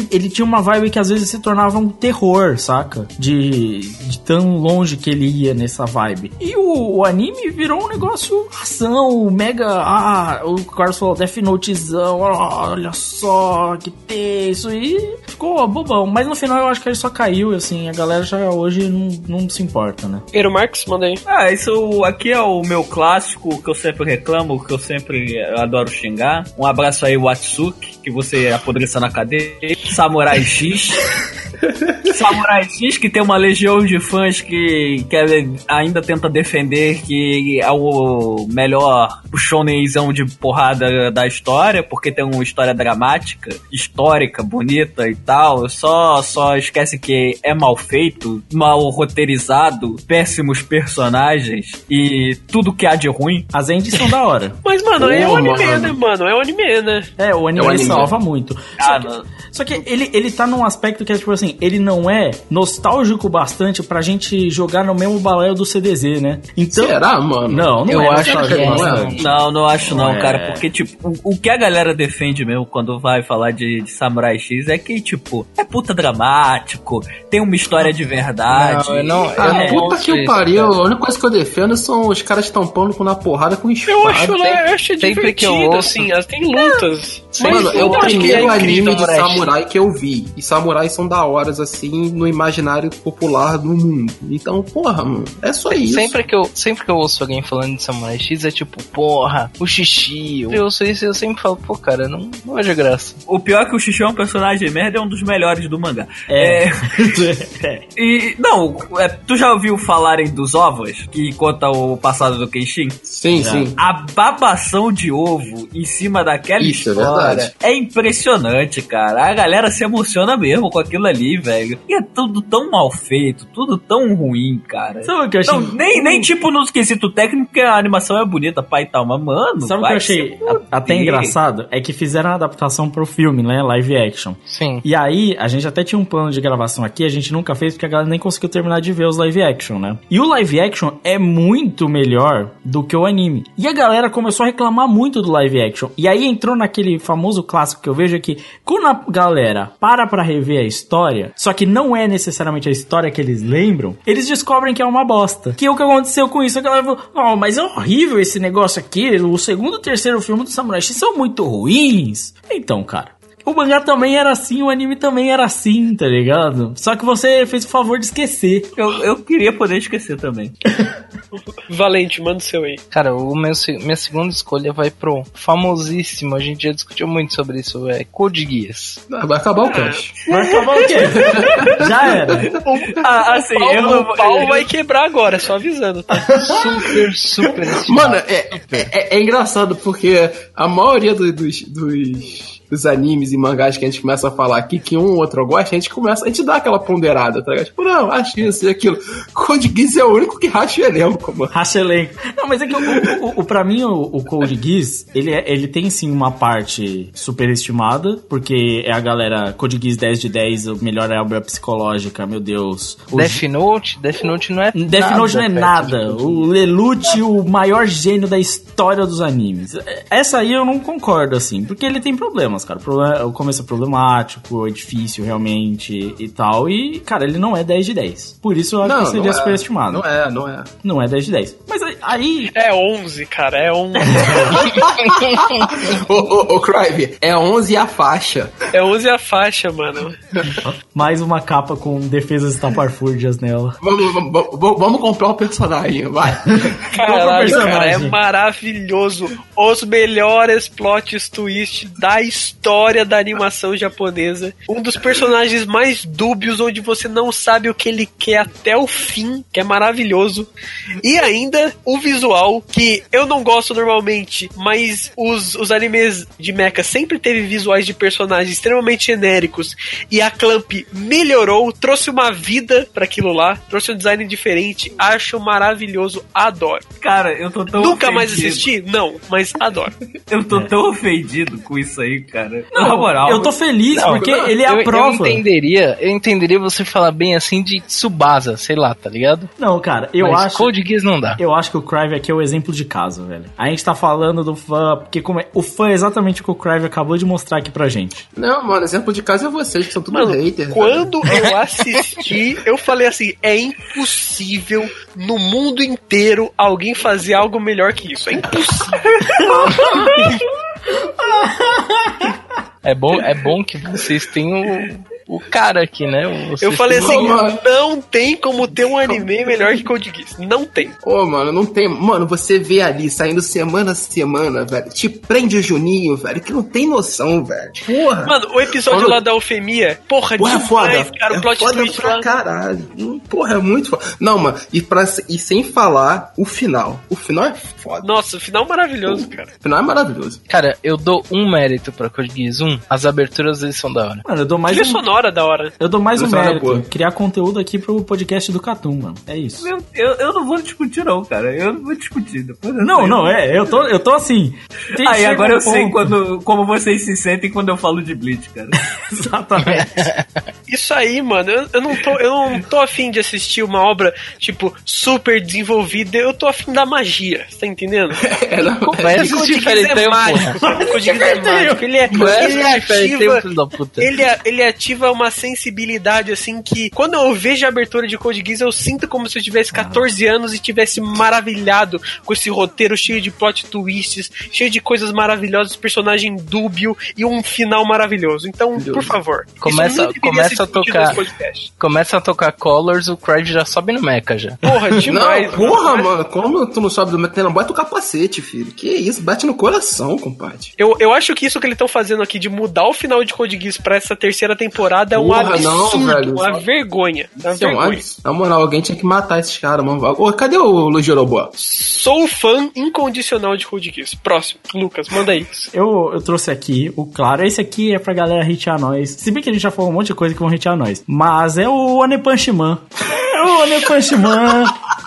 S4: uma vibe que às vezes se tornava um terror, saca? De, de tão longe que ele ia nessa vibe. E o, o anime virou um negócio ação, mega... Ah, o Carlos falou Death Notezão, olha só, que tenso. E ficou bobão. Mas no final eu acho que ele só caiu, assim, a galera já hoje não, não se importa, né?
S3: Eero Marx, manda aí.
S7: Ah, isso aqui é o meu clássico, que eu sempre reclamo, que eu sempre adoro xingar. Um abraço aí, Watsuki, que você apodreça na cadeia. Samurai X. Samurai X, que tem uma legião de fãs que, que ainda tenta defender que é o melhor shonenzão de porrada da história, porque tem uma história dramática, histórica, bonita e tal. Só, só esquece que é mal feito, mal roteirizado, péssimos personagens e tudo que há de ruim.
S4: As ends são da hora.
S3: Mas, mano, oh, é o anime, mano. né, mano? É o anime, né?
S4: É, o anime, é o anime. salva muito.
S7: Ah,
S4: só que, só que ele, ele tá num aspecto que é tipo assim, ele não é nostálgico bastante pra gente jogar no mesmo balaio do C D Z, né? Então,
S5: será, mano?
S4: Não, não
S6: eu
S4: é
S6: acho que é,
S7: bastante. Não, não acho não,
S4: não é.
S7: cara, porque tipo, o, o que a galera defende mesmo quando vai falar de, de Samurai X é que, tipo, é puta dramático, tem uma história de verdade.
S6: Não, eu não, eu
S5: ah,
S6: não
S5: puta que o pariu, a única coisa que eu defendo são os caras tampando na porrada com espada.
S3: Eu acho, tem, eu acho
S6: sempre que eu ouço,
S3: assim, tem lutas.
S5: É. Mano, é o primeiro é anime de samurai que eu vi. E samurais são da horas, assim, no imaginário popular do mundo. Então, porra, mano, é só isso.
S6: Sempre que eu, sempre que eu ouço alguém falando de Samurai X, é tipo, porra, o Xixi. Eu ouço isso e eu sempre falo, pô, cara, não, não é de graça.
S7: O pior é que o Xixi é um personagem merda, é um dos melhores do mangá.
S4: É.
S7: é. E, não, é, tu já ouviu falarem dos ovos, que conta o passado do Kenshin?
S5: Sim, já. sim.
S7: A babação de ovo em cima daquela
S5: isso,
S7: história
S5: é,
S7: é impressionante, cara. A galera se emociona mesmo com aquilo ali, velho. E é tudo tão mal feito, tudo tão ruim, cara.
S4: Sabe o que eu achei?
S7: Então, nem, nem tipo no quesito técnico, que a animação é bonita, pai e tal, mas, mano...
S4: Sabe o que eu achei até engraçado? É que fizeram a adaptação pro filme, né? Live action.
S6: Sim.
S4: E aí, a gente até tinha um plano de gravação aqui, a gente nunca fez porque a galera nem conseguiu terminar de ver os live action, né? E o live action é muito melhor do que o anime. E a galera começou a reclamar muito do live action. E aí entrou naquele famoso clássico que eu vejo aqui, quando a galera para pra rever a história, só que não é necessariamente a história que eles lembram, eles descobrem que é uma bosta. Que é o que aconteceu com isso. A galera falou, oh, mas é horrível esse negócio aqui, o segundo e o terceiro filme do Samurai X são muito ruins. Então, cara, o mangá também era assim, o anime também era assim, tá ligado? Só que você fez o favor de esquecer.
S7: Eu, eu queria poder esquecer também.
S3: Valente, manda o seu aí.
S6: Cara, o meu, minha segunda escolha vai pro famosíssimo, a gente já discutiu muito sobre isso, é Code Geass.
S5: Vai acabar o cast.
S4: Vai acabar o quê? Já era.
S3: Ah, assim, o eu não, o pau vai quebrar agora, só avisando, tá?
S6: Super, super
S5: Mano, é, é, é engraçado porque a maioria do, dos... dos... dos animes e mangás que a gente começa a falar aqui, que um ou outro gosta, a gente começa, a gente dá aquela ponderada, tá ligado? Tipo, não, acho isso e aquilo. Code Geass é o único que racha o elenco, mano.
S4: Racha elenco. Não, mas é que o, o, o, pra mim o, o Code Geass, ele, é, ele tem sim uma parte superestimada, porque é a galera, Code Geass dez de dez, o melhor obra psicológica, meu Deus. O
S6: Death Note? Death Note não é
S4: Death
S6: nada,
S4: Note não é nada. O Lelouch, o maior gênio da história dos animes. Essa aí eu não concordo, assim, porque ele tem problemas, cara. O começo é problemático, é difícil realmente e tal. E, cara, ele não é dez de dez. Por isso eu acho
S5: não,
S4: que seria
S5: não é,
S4: superestimado.
S5: Não é, não é.
S4: Não é dez de dez. Mas aí...
S3: É onze, cara, é onze.
S5: Ô, ô, ô, Crive, é onze a faixa.
S3: É onze a faixa, mano.
S4: Mais uma capa com defesas estapafúrdias nela.
S5: Vamos, vamos, vamos comprar o personagem, vai.
S3: Caralho, personagem. Cara, é maravilhoso. Os melhores plots twist da história da animação japonesa. Um dos personagens mais dúbios, onde você não sabe o que ele quer até o fim, que é maravilhoso. E ainda o visual, que eu não gosto normalmente, mas os, os animes de mecha sempre teve visuais de personagens extremamente genéricos, e a Clamp melhorou, trouxe uma vida pra aquilo lá, trouxe um design diferente. Acho maravilhoso, adoro.
S7: Cara, eu tô tão
S3: Nunca
S7: ofendido.
S3: mais assisti? Não, mas adoro.
S7: Eu tô
S4: é.
S7: tão ofendido com isso aí, cara.
S4: Não, na moral, eu tô feliz, não, porque não, ele é
S6: eu,
S4: a prova.
S6: Eu entenderia, eu entenderia você falar bem assim de Tsubasa, sei lá, tá ligado?
S4: Não, cara, eu
S6: mas
S4: acho...
S6: Code Geass não dá.
S4: Eu acho que o Crive aqui é o exemplo de caso, velho. A gente tá falando do fã, porque como é, o fã é exatamente o que o Crive acabou de mostrar aqui pra gente.
S5: Não, mano, exemplo de caso é vocês, que são tudo
S3: Mano,
S5: haters.
S3: quando
S5: velho.
S3: eu assisti, eu falei assim, é impossível no mundo inteiro alguém fazer algo melhor que isso. É impossível.
S6: É bom, é bom que vocês têm o... O cara aqui, né? Vocês
S3: eu falei assim,
S5: mano.
S3: não tem como ter um anime melhor que Code Geass. Não tem.
S5: Ô, mano, não tem... Mano, você vê ali, saindo semana a semana, velho. Te prende o Juninho, velho, que não tem noção, velho. Porra.
S3: Mano, o episódio
S5: Quando...
S3: lá da Eufemia, porra,
S5: porra
S3: demais,
S5: foda.
S3: cara.
S5: É
S3: O plot
S5: foda
S3: twist
S5: pra
S3: lá.
S5: caralho. Hum, Porra, é muito foda. Não, mano, e, pra... e sem falar o final. O final é foda.
S3: Nossa, o final maravilhoso, cara.
S5: O final é maravilhoso.
S6: Cara, eu dou um mérito pra Code Geass. Um, as aberturas deles são da hora.
S4: Mano, eu dou mais
S3: Trilha
S4: um...
S3: sonora da hora.
S4: Eu dou mais um
S5: Trilha sonora
S4: mérito.
S5: boa.
S4: Criar conteúdo aqui pro podcast do Catum, mano. É isso.
S7: Eu, eu, eu não vou discutir, não, cara. Eu não vou discutir. Depois eu
S4: Não,
S7: sei.
S4: não, é. Eu tô, eu tô assim. Tem-
S7: Aí
S4: chega
S7: agora
S4: um
S7: eu sei
S4: ponto-
S7: quando, como vocês se sentem quando eu falo de Bleach, cara.
S4: Exatamente.
S3: Isso aí, mano, eu, eu não tô, eu não tô afim de assistir uma obra, tipo, super desenvolvida. Eu tô afim da magia, você tá entendendo?
S5: É, não...
S6: Conversa
S3: Code Geass
S6: diferente,
S3: é mágico, cara. Code Geass é mágico. Ele, é, ele, ativa,
S6: filho da puta.
S3: ele, ele ativa uma sensibilidade, assim, que quando eu vejo a abertura de Code Geass, eu sinto como se eu tivesse catorze anos e tivesse maravilhado com esse roteiro cheio de plot twists, cheio de coisas maravilhosas, personagem dúbio e um final maravilhoso. Então, por favor.
S6: Começa,
S3: isso não deveria
S6: começa
S3: ser
S6: a
S3: discutido
S6: tocar.
S3: nesse podcast.
S6: Começa a tocar Colors, o Crive já sobe no mecha já.
S3: Porra, demais.
S5: Não, porra,
S3: mano.
S5: mano, como tu não sobe do metendo, bota o capacete, filho. Que isso, bate no coração, compadre.
S3: Eu, eu acho que isso que eles estão fazendo aqui de mudar o final de Code Geass pra essa terceira temporada é um
S5: Porra,
S3: absurdo,
S5: não, velho.
S3: uma vergonha. Uma
S5: Isso é um
S3: vergonha.
S5: abs- Na moral, alguém tinha que matar esses caras, mano. Ô, cadê o Luiz Jeroboa?
S3: Sou fã incondicional de Code Geass. Próximo, Lucas, manda aí.
S4: Eu, eu trouxe aqui o claro. Esse aqui é pra galera hatear nós. Se bem que a gente já falou um monte de coisa que vão hatear nós. Mas é o One Punch Man. É o One Punch Man.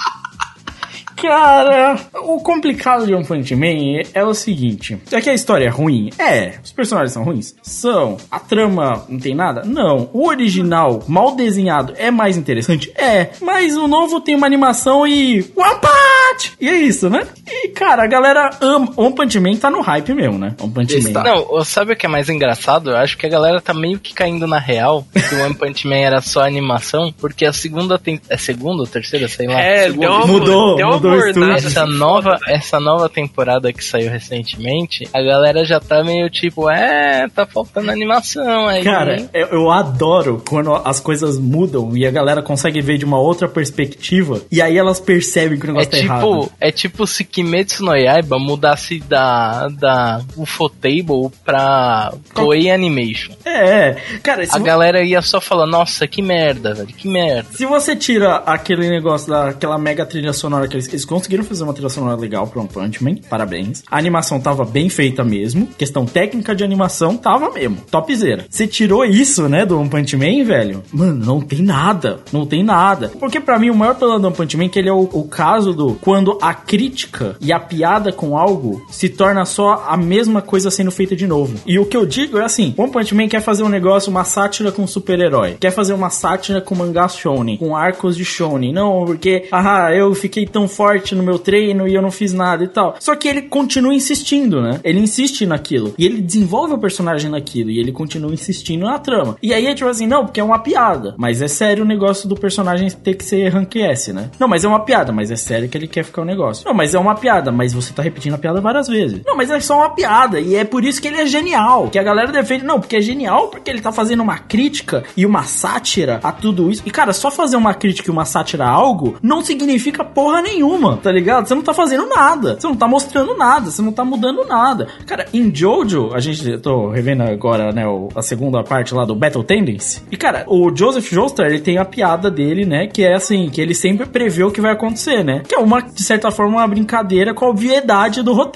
S4: Cara, o complicado de One Punch Man é o seguinte. É que a história é ruim? É. Os personagens são ruins? São. A trama não tem nada? Não. O original, mal desenhado, é mais interessante? É. Mas o novo tem uma animação e... One Punch! E é isso, né? E, cara, a galera ama... One Punch Man tá no hype mesmo, né? One Punch
S5: Esse
S4: Man.
S5: tá.
S6: Não, sabe o que é mais engraçado? Eu acho que a galera tá meio que caindo na real que o One Punch Man era só animação, porque a segunda tem... É segunda ou terceira, sei lá.
S3: É,
S6: segunda.
S3: deu uma,
S4: Mudou,
S3: deu uma
S4: mudou o
S3: mordada,
S4: estúdio.
S6: Essa
S3: assim,
S6: nova,
S3: foda, velho.
S6: essa nova temporada que saiu recentemente, a galera já tá meio tipo, é, tá faltando animação aí.
S4: Cara,
S6: hein?
S4: eu, eu adoro quando as coisas mudam e a galera consegue ver de uma outra perspectiva e aí elas percebem que o
S6: É
S4: negócio tá
S6: tipo,
S4: errado.
S6: é tipo se Kimetsu no Yaiba mudasse da, da Ufotable pra Toei Animation.
S4: É, é. Cara, se,
S6: A
S4: vo-
S6: galera ia só falar, nossa, que merda, velho, que merda.
S4: se você tira aquele negócio daquela mega trilha sonora que eles, eles conseguiram fazer uma trilha sonora legal pro One Punch Man, parabéns. A animação tava bem feita mesmo, questão técnica de animação tava mesmo, topzera. Você tirou isso, né, do One Punch Man, velho? Mano, não tem nada, não tem nada. Porque pra mim o maior problema do One Punch Man é que ele é o, o caso do quando a crítica e a piada com algo se torna só a mesma coisa sendo feita de novo. E o que eu digo é assim, One Punch Man quer fazer um negócio, uma sátira com super-herói, quer fazer uma sátira com mangás shonen, com arcos de shonen, não, porque, ah, eu fiquei tão forte no meu treino e eu não fiz nada e tal. Só que ele continua insistindo, né? Ele insiste naquilo. E ele desenvolve o personagem naquilo. E ele continua insistindo na trama. E aí é tipo assim, não, porque é uma piada. Mas é sério o negócio do personagem ter que ser rank S, né? Não, mas é uma piada. Mas é sério que ele quer ficar o negócio. Não, mas é uma piada. Mas você tá repetindo a piada várias vezes. Não, mas é só uma piada. E é por isso que ele é genial. Que a galera defende, não, porque é genial porque ele tá fazendo uma crítica e uma sátira a tudo isso. E cara, só fazer uma crítica e uma sátira a algo não significa porra nenhuma, tá ligado? Você não tá fazendo nada, você não tá mostrando nada, você não tá mudando nada. Cara, em Jojo, a gente, eu tô revendo agora, né, o- a segunda parte lá do Battle Tendency, e cara, o Joseph Joestar, ele tem a piada dele, né, que é assim, que ele sempre prevê o que vai acontecer, né, que é uma, de certa forma, uma brincadeira com a obviedade do roteiro.